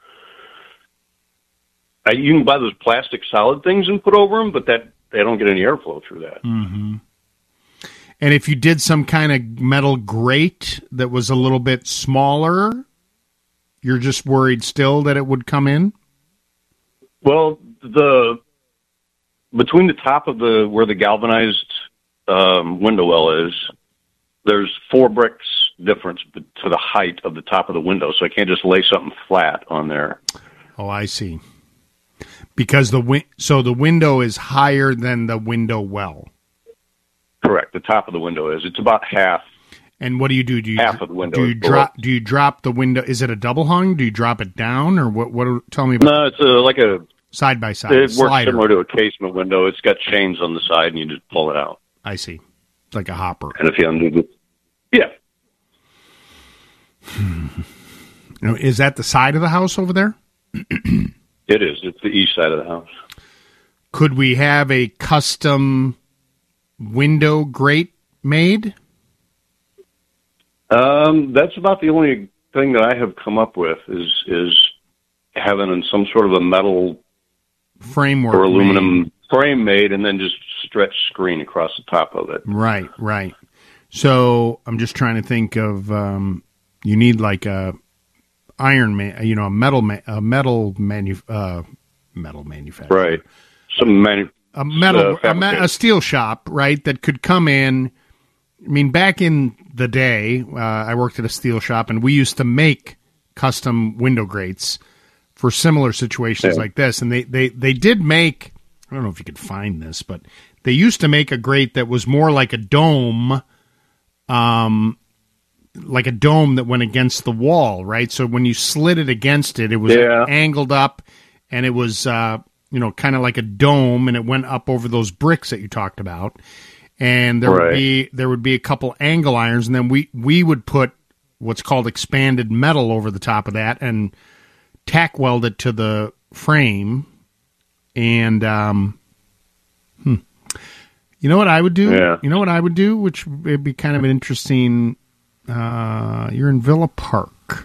I, you can buy those plastic solid things and put over them, but that they don't get any airflow through that. Mm-hmm. And if you did some kind of metal grate that was a little bit smaller, you're just worried still that it would come in? Well, the between the top of the where the galvanized um, window well is, there's four bricks difference to the height of the top of the window, so I can't just lay something flat on there. Oh, I see. Because the win- so the window is higher than the window well. Correct. The top of the window is. It's about half. And what do you do? Do you half of the window? Do you is below. drop? Do you drop the window? Is it a double hung? Do you drop it down, or what? What? Tell me about. No, it's a, like a side by side. It works slider. similar to a casement window. It's got chains on the side, and you just pull it out. I see. like a hopper. And if you undo the, yeah. Now, is that the side of the house over there? It is. It's the east side of the house. Could we have a custom window grate made? Um, that's about the only thing that I have come up with is is having some sort of a metal framework or aluminum made. frame made, and then just stretch screen across the top of it. Right, right. So I'm just trying to think of um, you need like a iron, man, you know, a metal, ma- a metal manu- uh, metal manufacturer, right? Some manu- a metal, uh, a, ma- a steel shop, right? That could come in. I mean, back in the day, uh, I worked at a steel shop, and we used to make custom window grates for similar situations yeah. like this. And they, they, they did make, I don't know if you could find this, but they used to make a grate that was more like a dome, um, like a dome that went against the wall, right? So when you slid it against it, it was yeah. angled up, and it was, uh, you know, kind of like a dome, and it went up over those bricks that you talked about. And there right. would be there would be a couple angle irons, and then we, we would put what's called expanded metal over the top of that and tack weld it to the frame. And um, hmm. you know what I would do? Yeah. You know what I would do, which would be kind of an interesting. Uh, you're in Villa Park.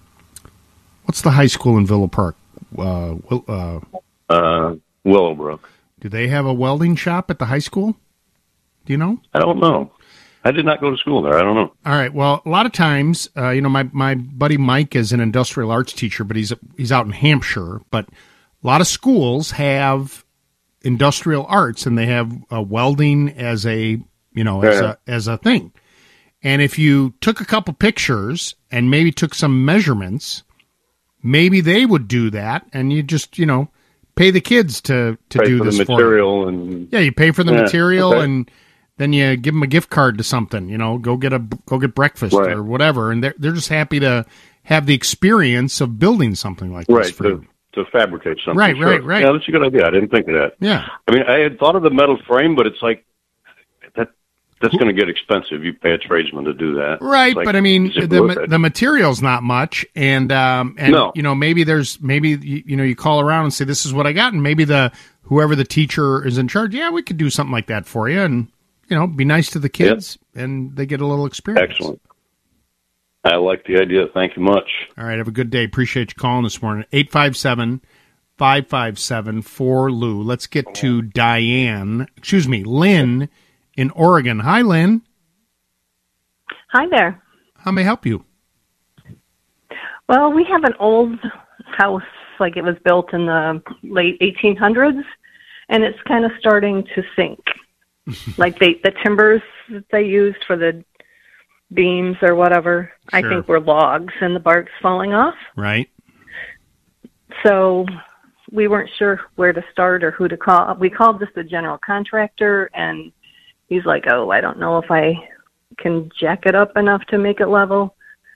What's the high school in Villa Park? Uh, Will, uh, uh, Willowbrook. Do they have a welding shop at the high school? Do you know? I don't know. I did not go to school there. I don't know. All right. Well, a lot of times, uh, you know, my, my buddy Mike is an industrial arts teacher, but he's he's out in Hampshire. But a lot of schools have industrial arts, and they have uh, welding as a you know as yeah. a as a thing. And if you took a couple pictures and maybe took some measurements, maybe they would do that, and you just you know pay the kids to to pay do for this the for material you. and Yeah, you pay for the yeah, material okay. and. Then you give them a gift card to something, you know, go get a go get breakfast right. or whatever, and they're they're just happy to have the experience of building something like right, this for to, you. to fabricate something. Right, sure. right, right. Yeah, that's a good idea. I didn't think of that. Yeah, I mean, I had thought of the metal frame, but it's like that. That's going to get expensive. You pay a tradesman to do that, right? Like, but I mean, is it the worth ma- it? the material's not much, and um, and No. you know, maybe there's maybe you, you know you call around and say this is what I got, and maybe the whoever the teacher is in charge, yeah, we could do something like that for you, and you know, be nice to the kids, yep. and they get a little experience. Excellent. I like the idea. Thank you much. All right, have a good day. Appreciate you calling this morning. eight five seven, five five seven, four L U. Let's get to Diane, excuse me, Lynn in Oregon. Hi, Lynn. Hi there. How may I help you? Well, we have an old house, like it was built in the late eighteen hundreds, and it's kind of starting to sink. Like they, the timbers that they used for the beams or whatever, I Sure. think were logs, and the bark's falling off. Right. So we weren't sure where to start or who to call. We called just the general contractor, and he's like, oh, I don't know if I can jack it up enough to make it level.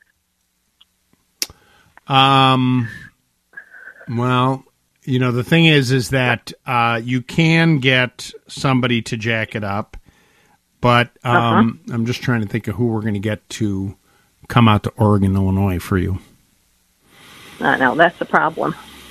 Um. Well, you know, the thing is, is that uh, you can get somebody to jack it up, but um, uh-huh. I'm just trying to think of who we're going to get to come out to Oregon, Illinois for you. Uh, no, that's the problem.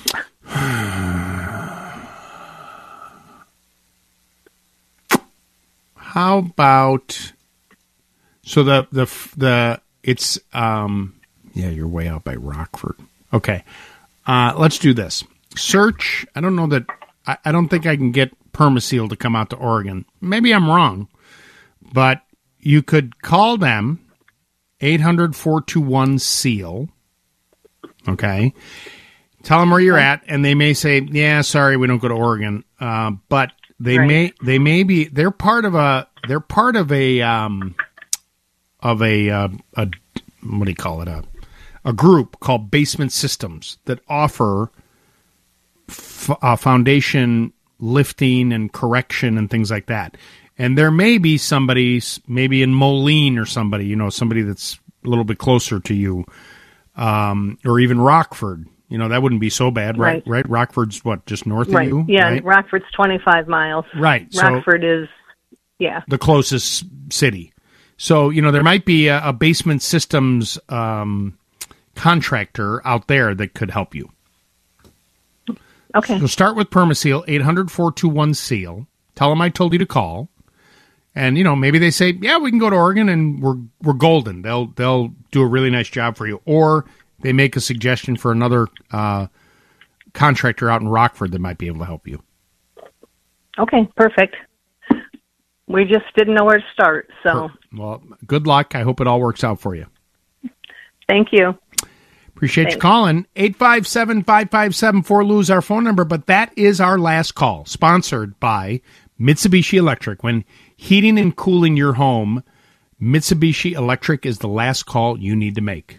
How about so the the the it's um yeah you're way out by Rockford. Okay, uh, let's do this. Search. I don't know that. I, I don't think I can get Permaseal to come out to Oregon. Maybe I'm wrong, but you could call them eight hundred, four two one, SEAL. Okay. Tell them where you're at, and they may say, "Yeah, sorry, we don't go to Oregon." Uh, but they Right. may, they may be. They're part of a. They're part of a. Um, of a, uh, a. What do you call it? A. A group called Basement Systems that offer f- uh, foundation lifting and correction and things like that. And there may be somebody, maybe in Moline or somebody, you know, somebody that's a little bit closer to you, um, or even Rockford. You know, that wouldn't be so bad, right? Right. Right? Rockford's what, just north Right. of you? Yeah, right? Rockford's twenty-five miles. Right, so- Rockford is Yeah. the closest city. So, you know, there might be a, a basement systems um, contractor out there that could help you. Okay. So start with Permaseal, eight hundred, four two one, SEAL. Tell them I told you to call. And, you know, maybe they say, yeah, we can go to Oregon and we're we're golden. They'll they'll do a really nice job for you. Or they make a suggestion for another uh, contractor out in Rockford that might be able to help you. Okay, perfect. We just didn't know where to start, so Well, good luck. I hope it all works out for you. thank you. Appreciate you Thanks. calling. eight five seven, five five seven, four L U is our phone number, but that is our last call. Sponsored by Mitsubishi Electric. When heating and cooling your home, Mitsubishi Electric is the last call you need to make.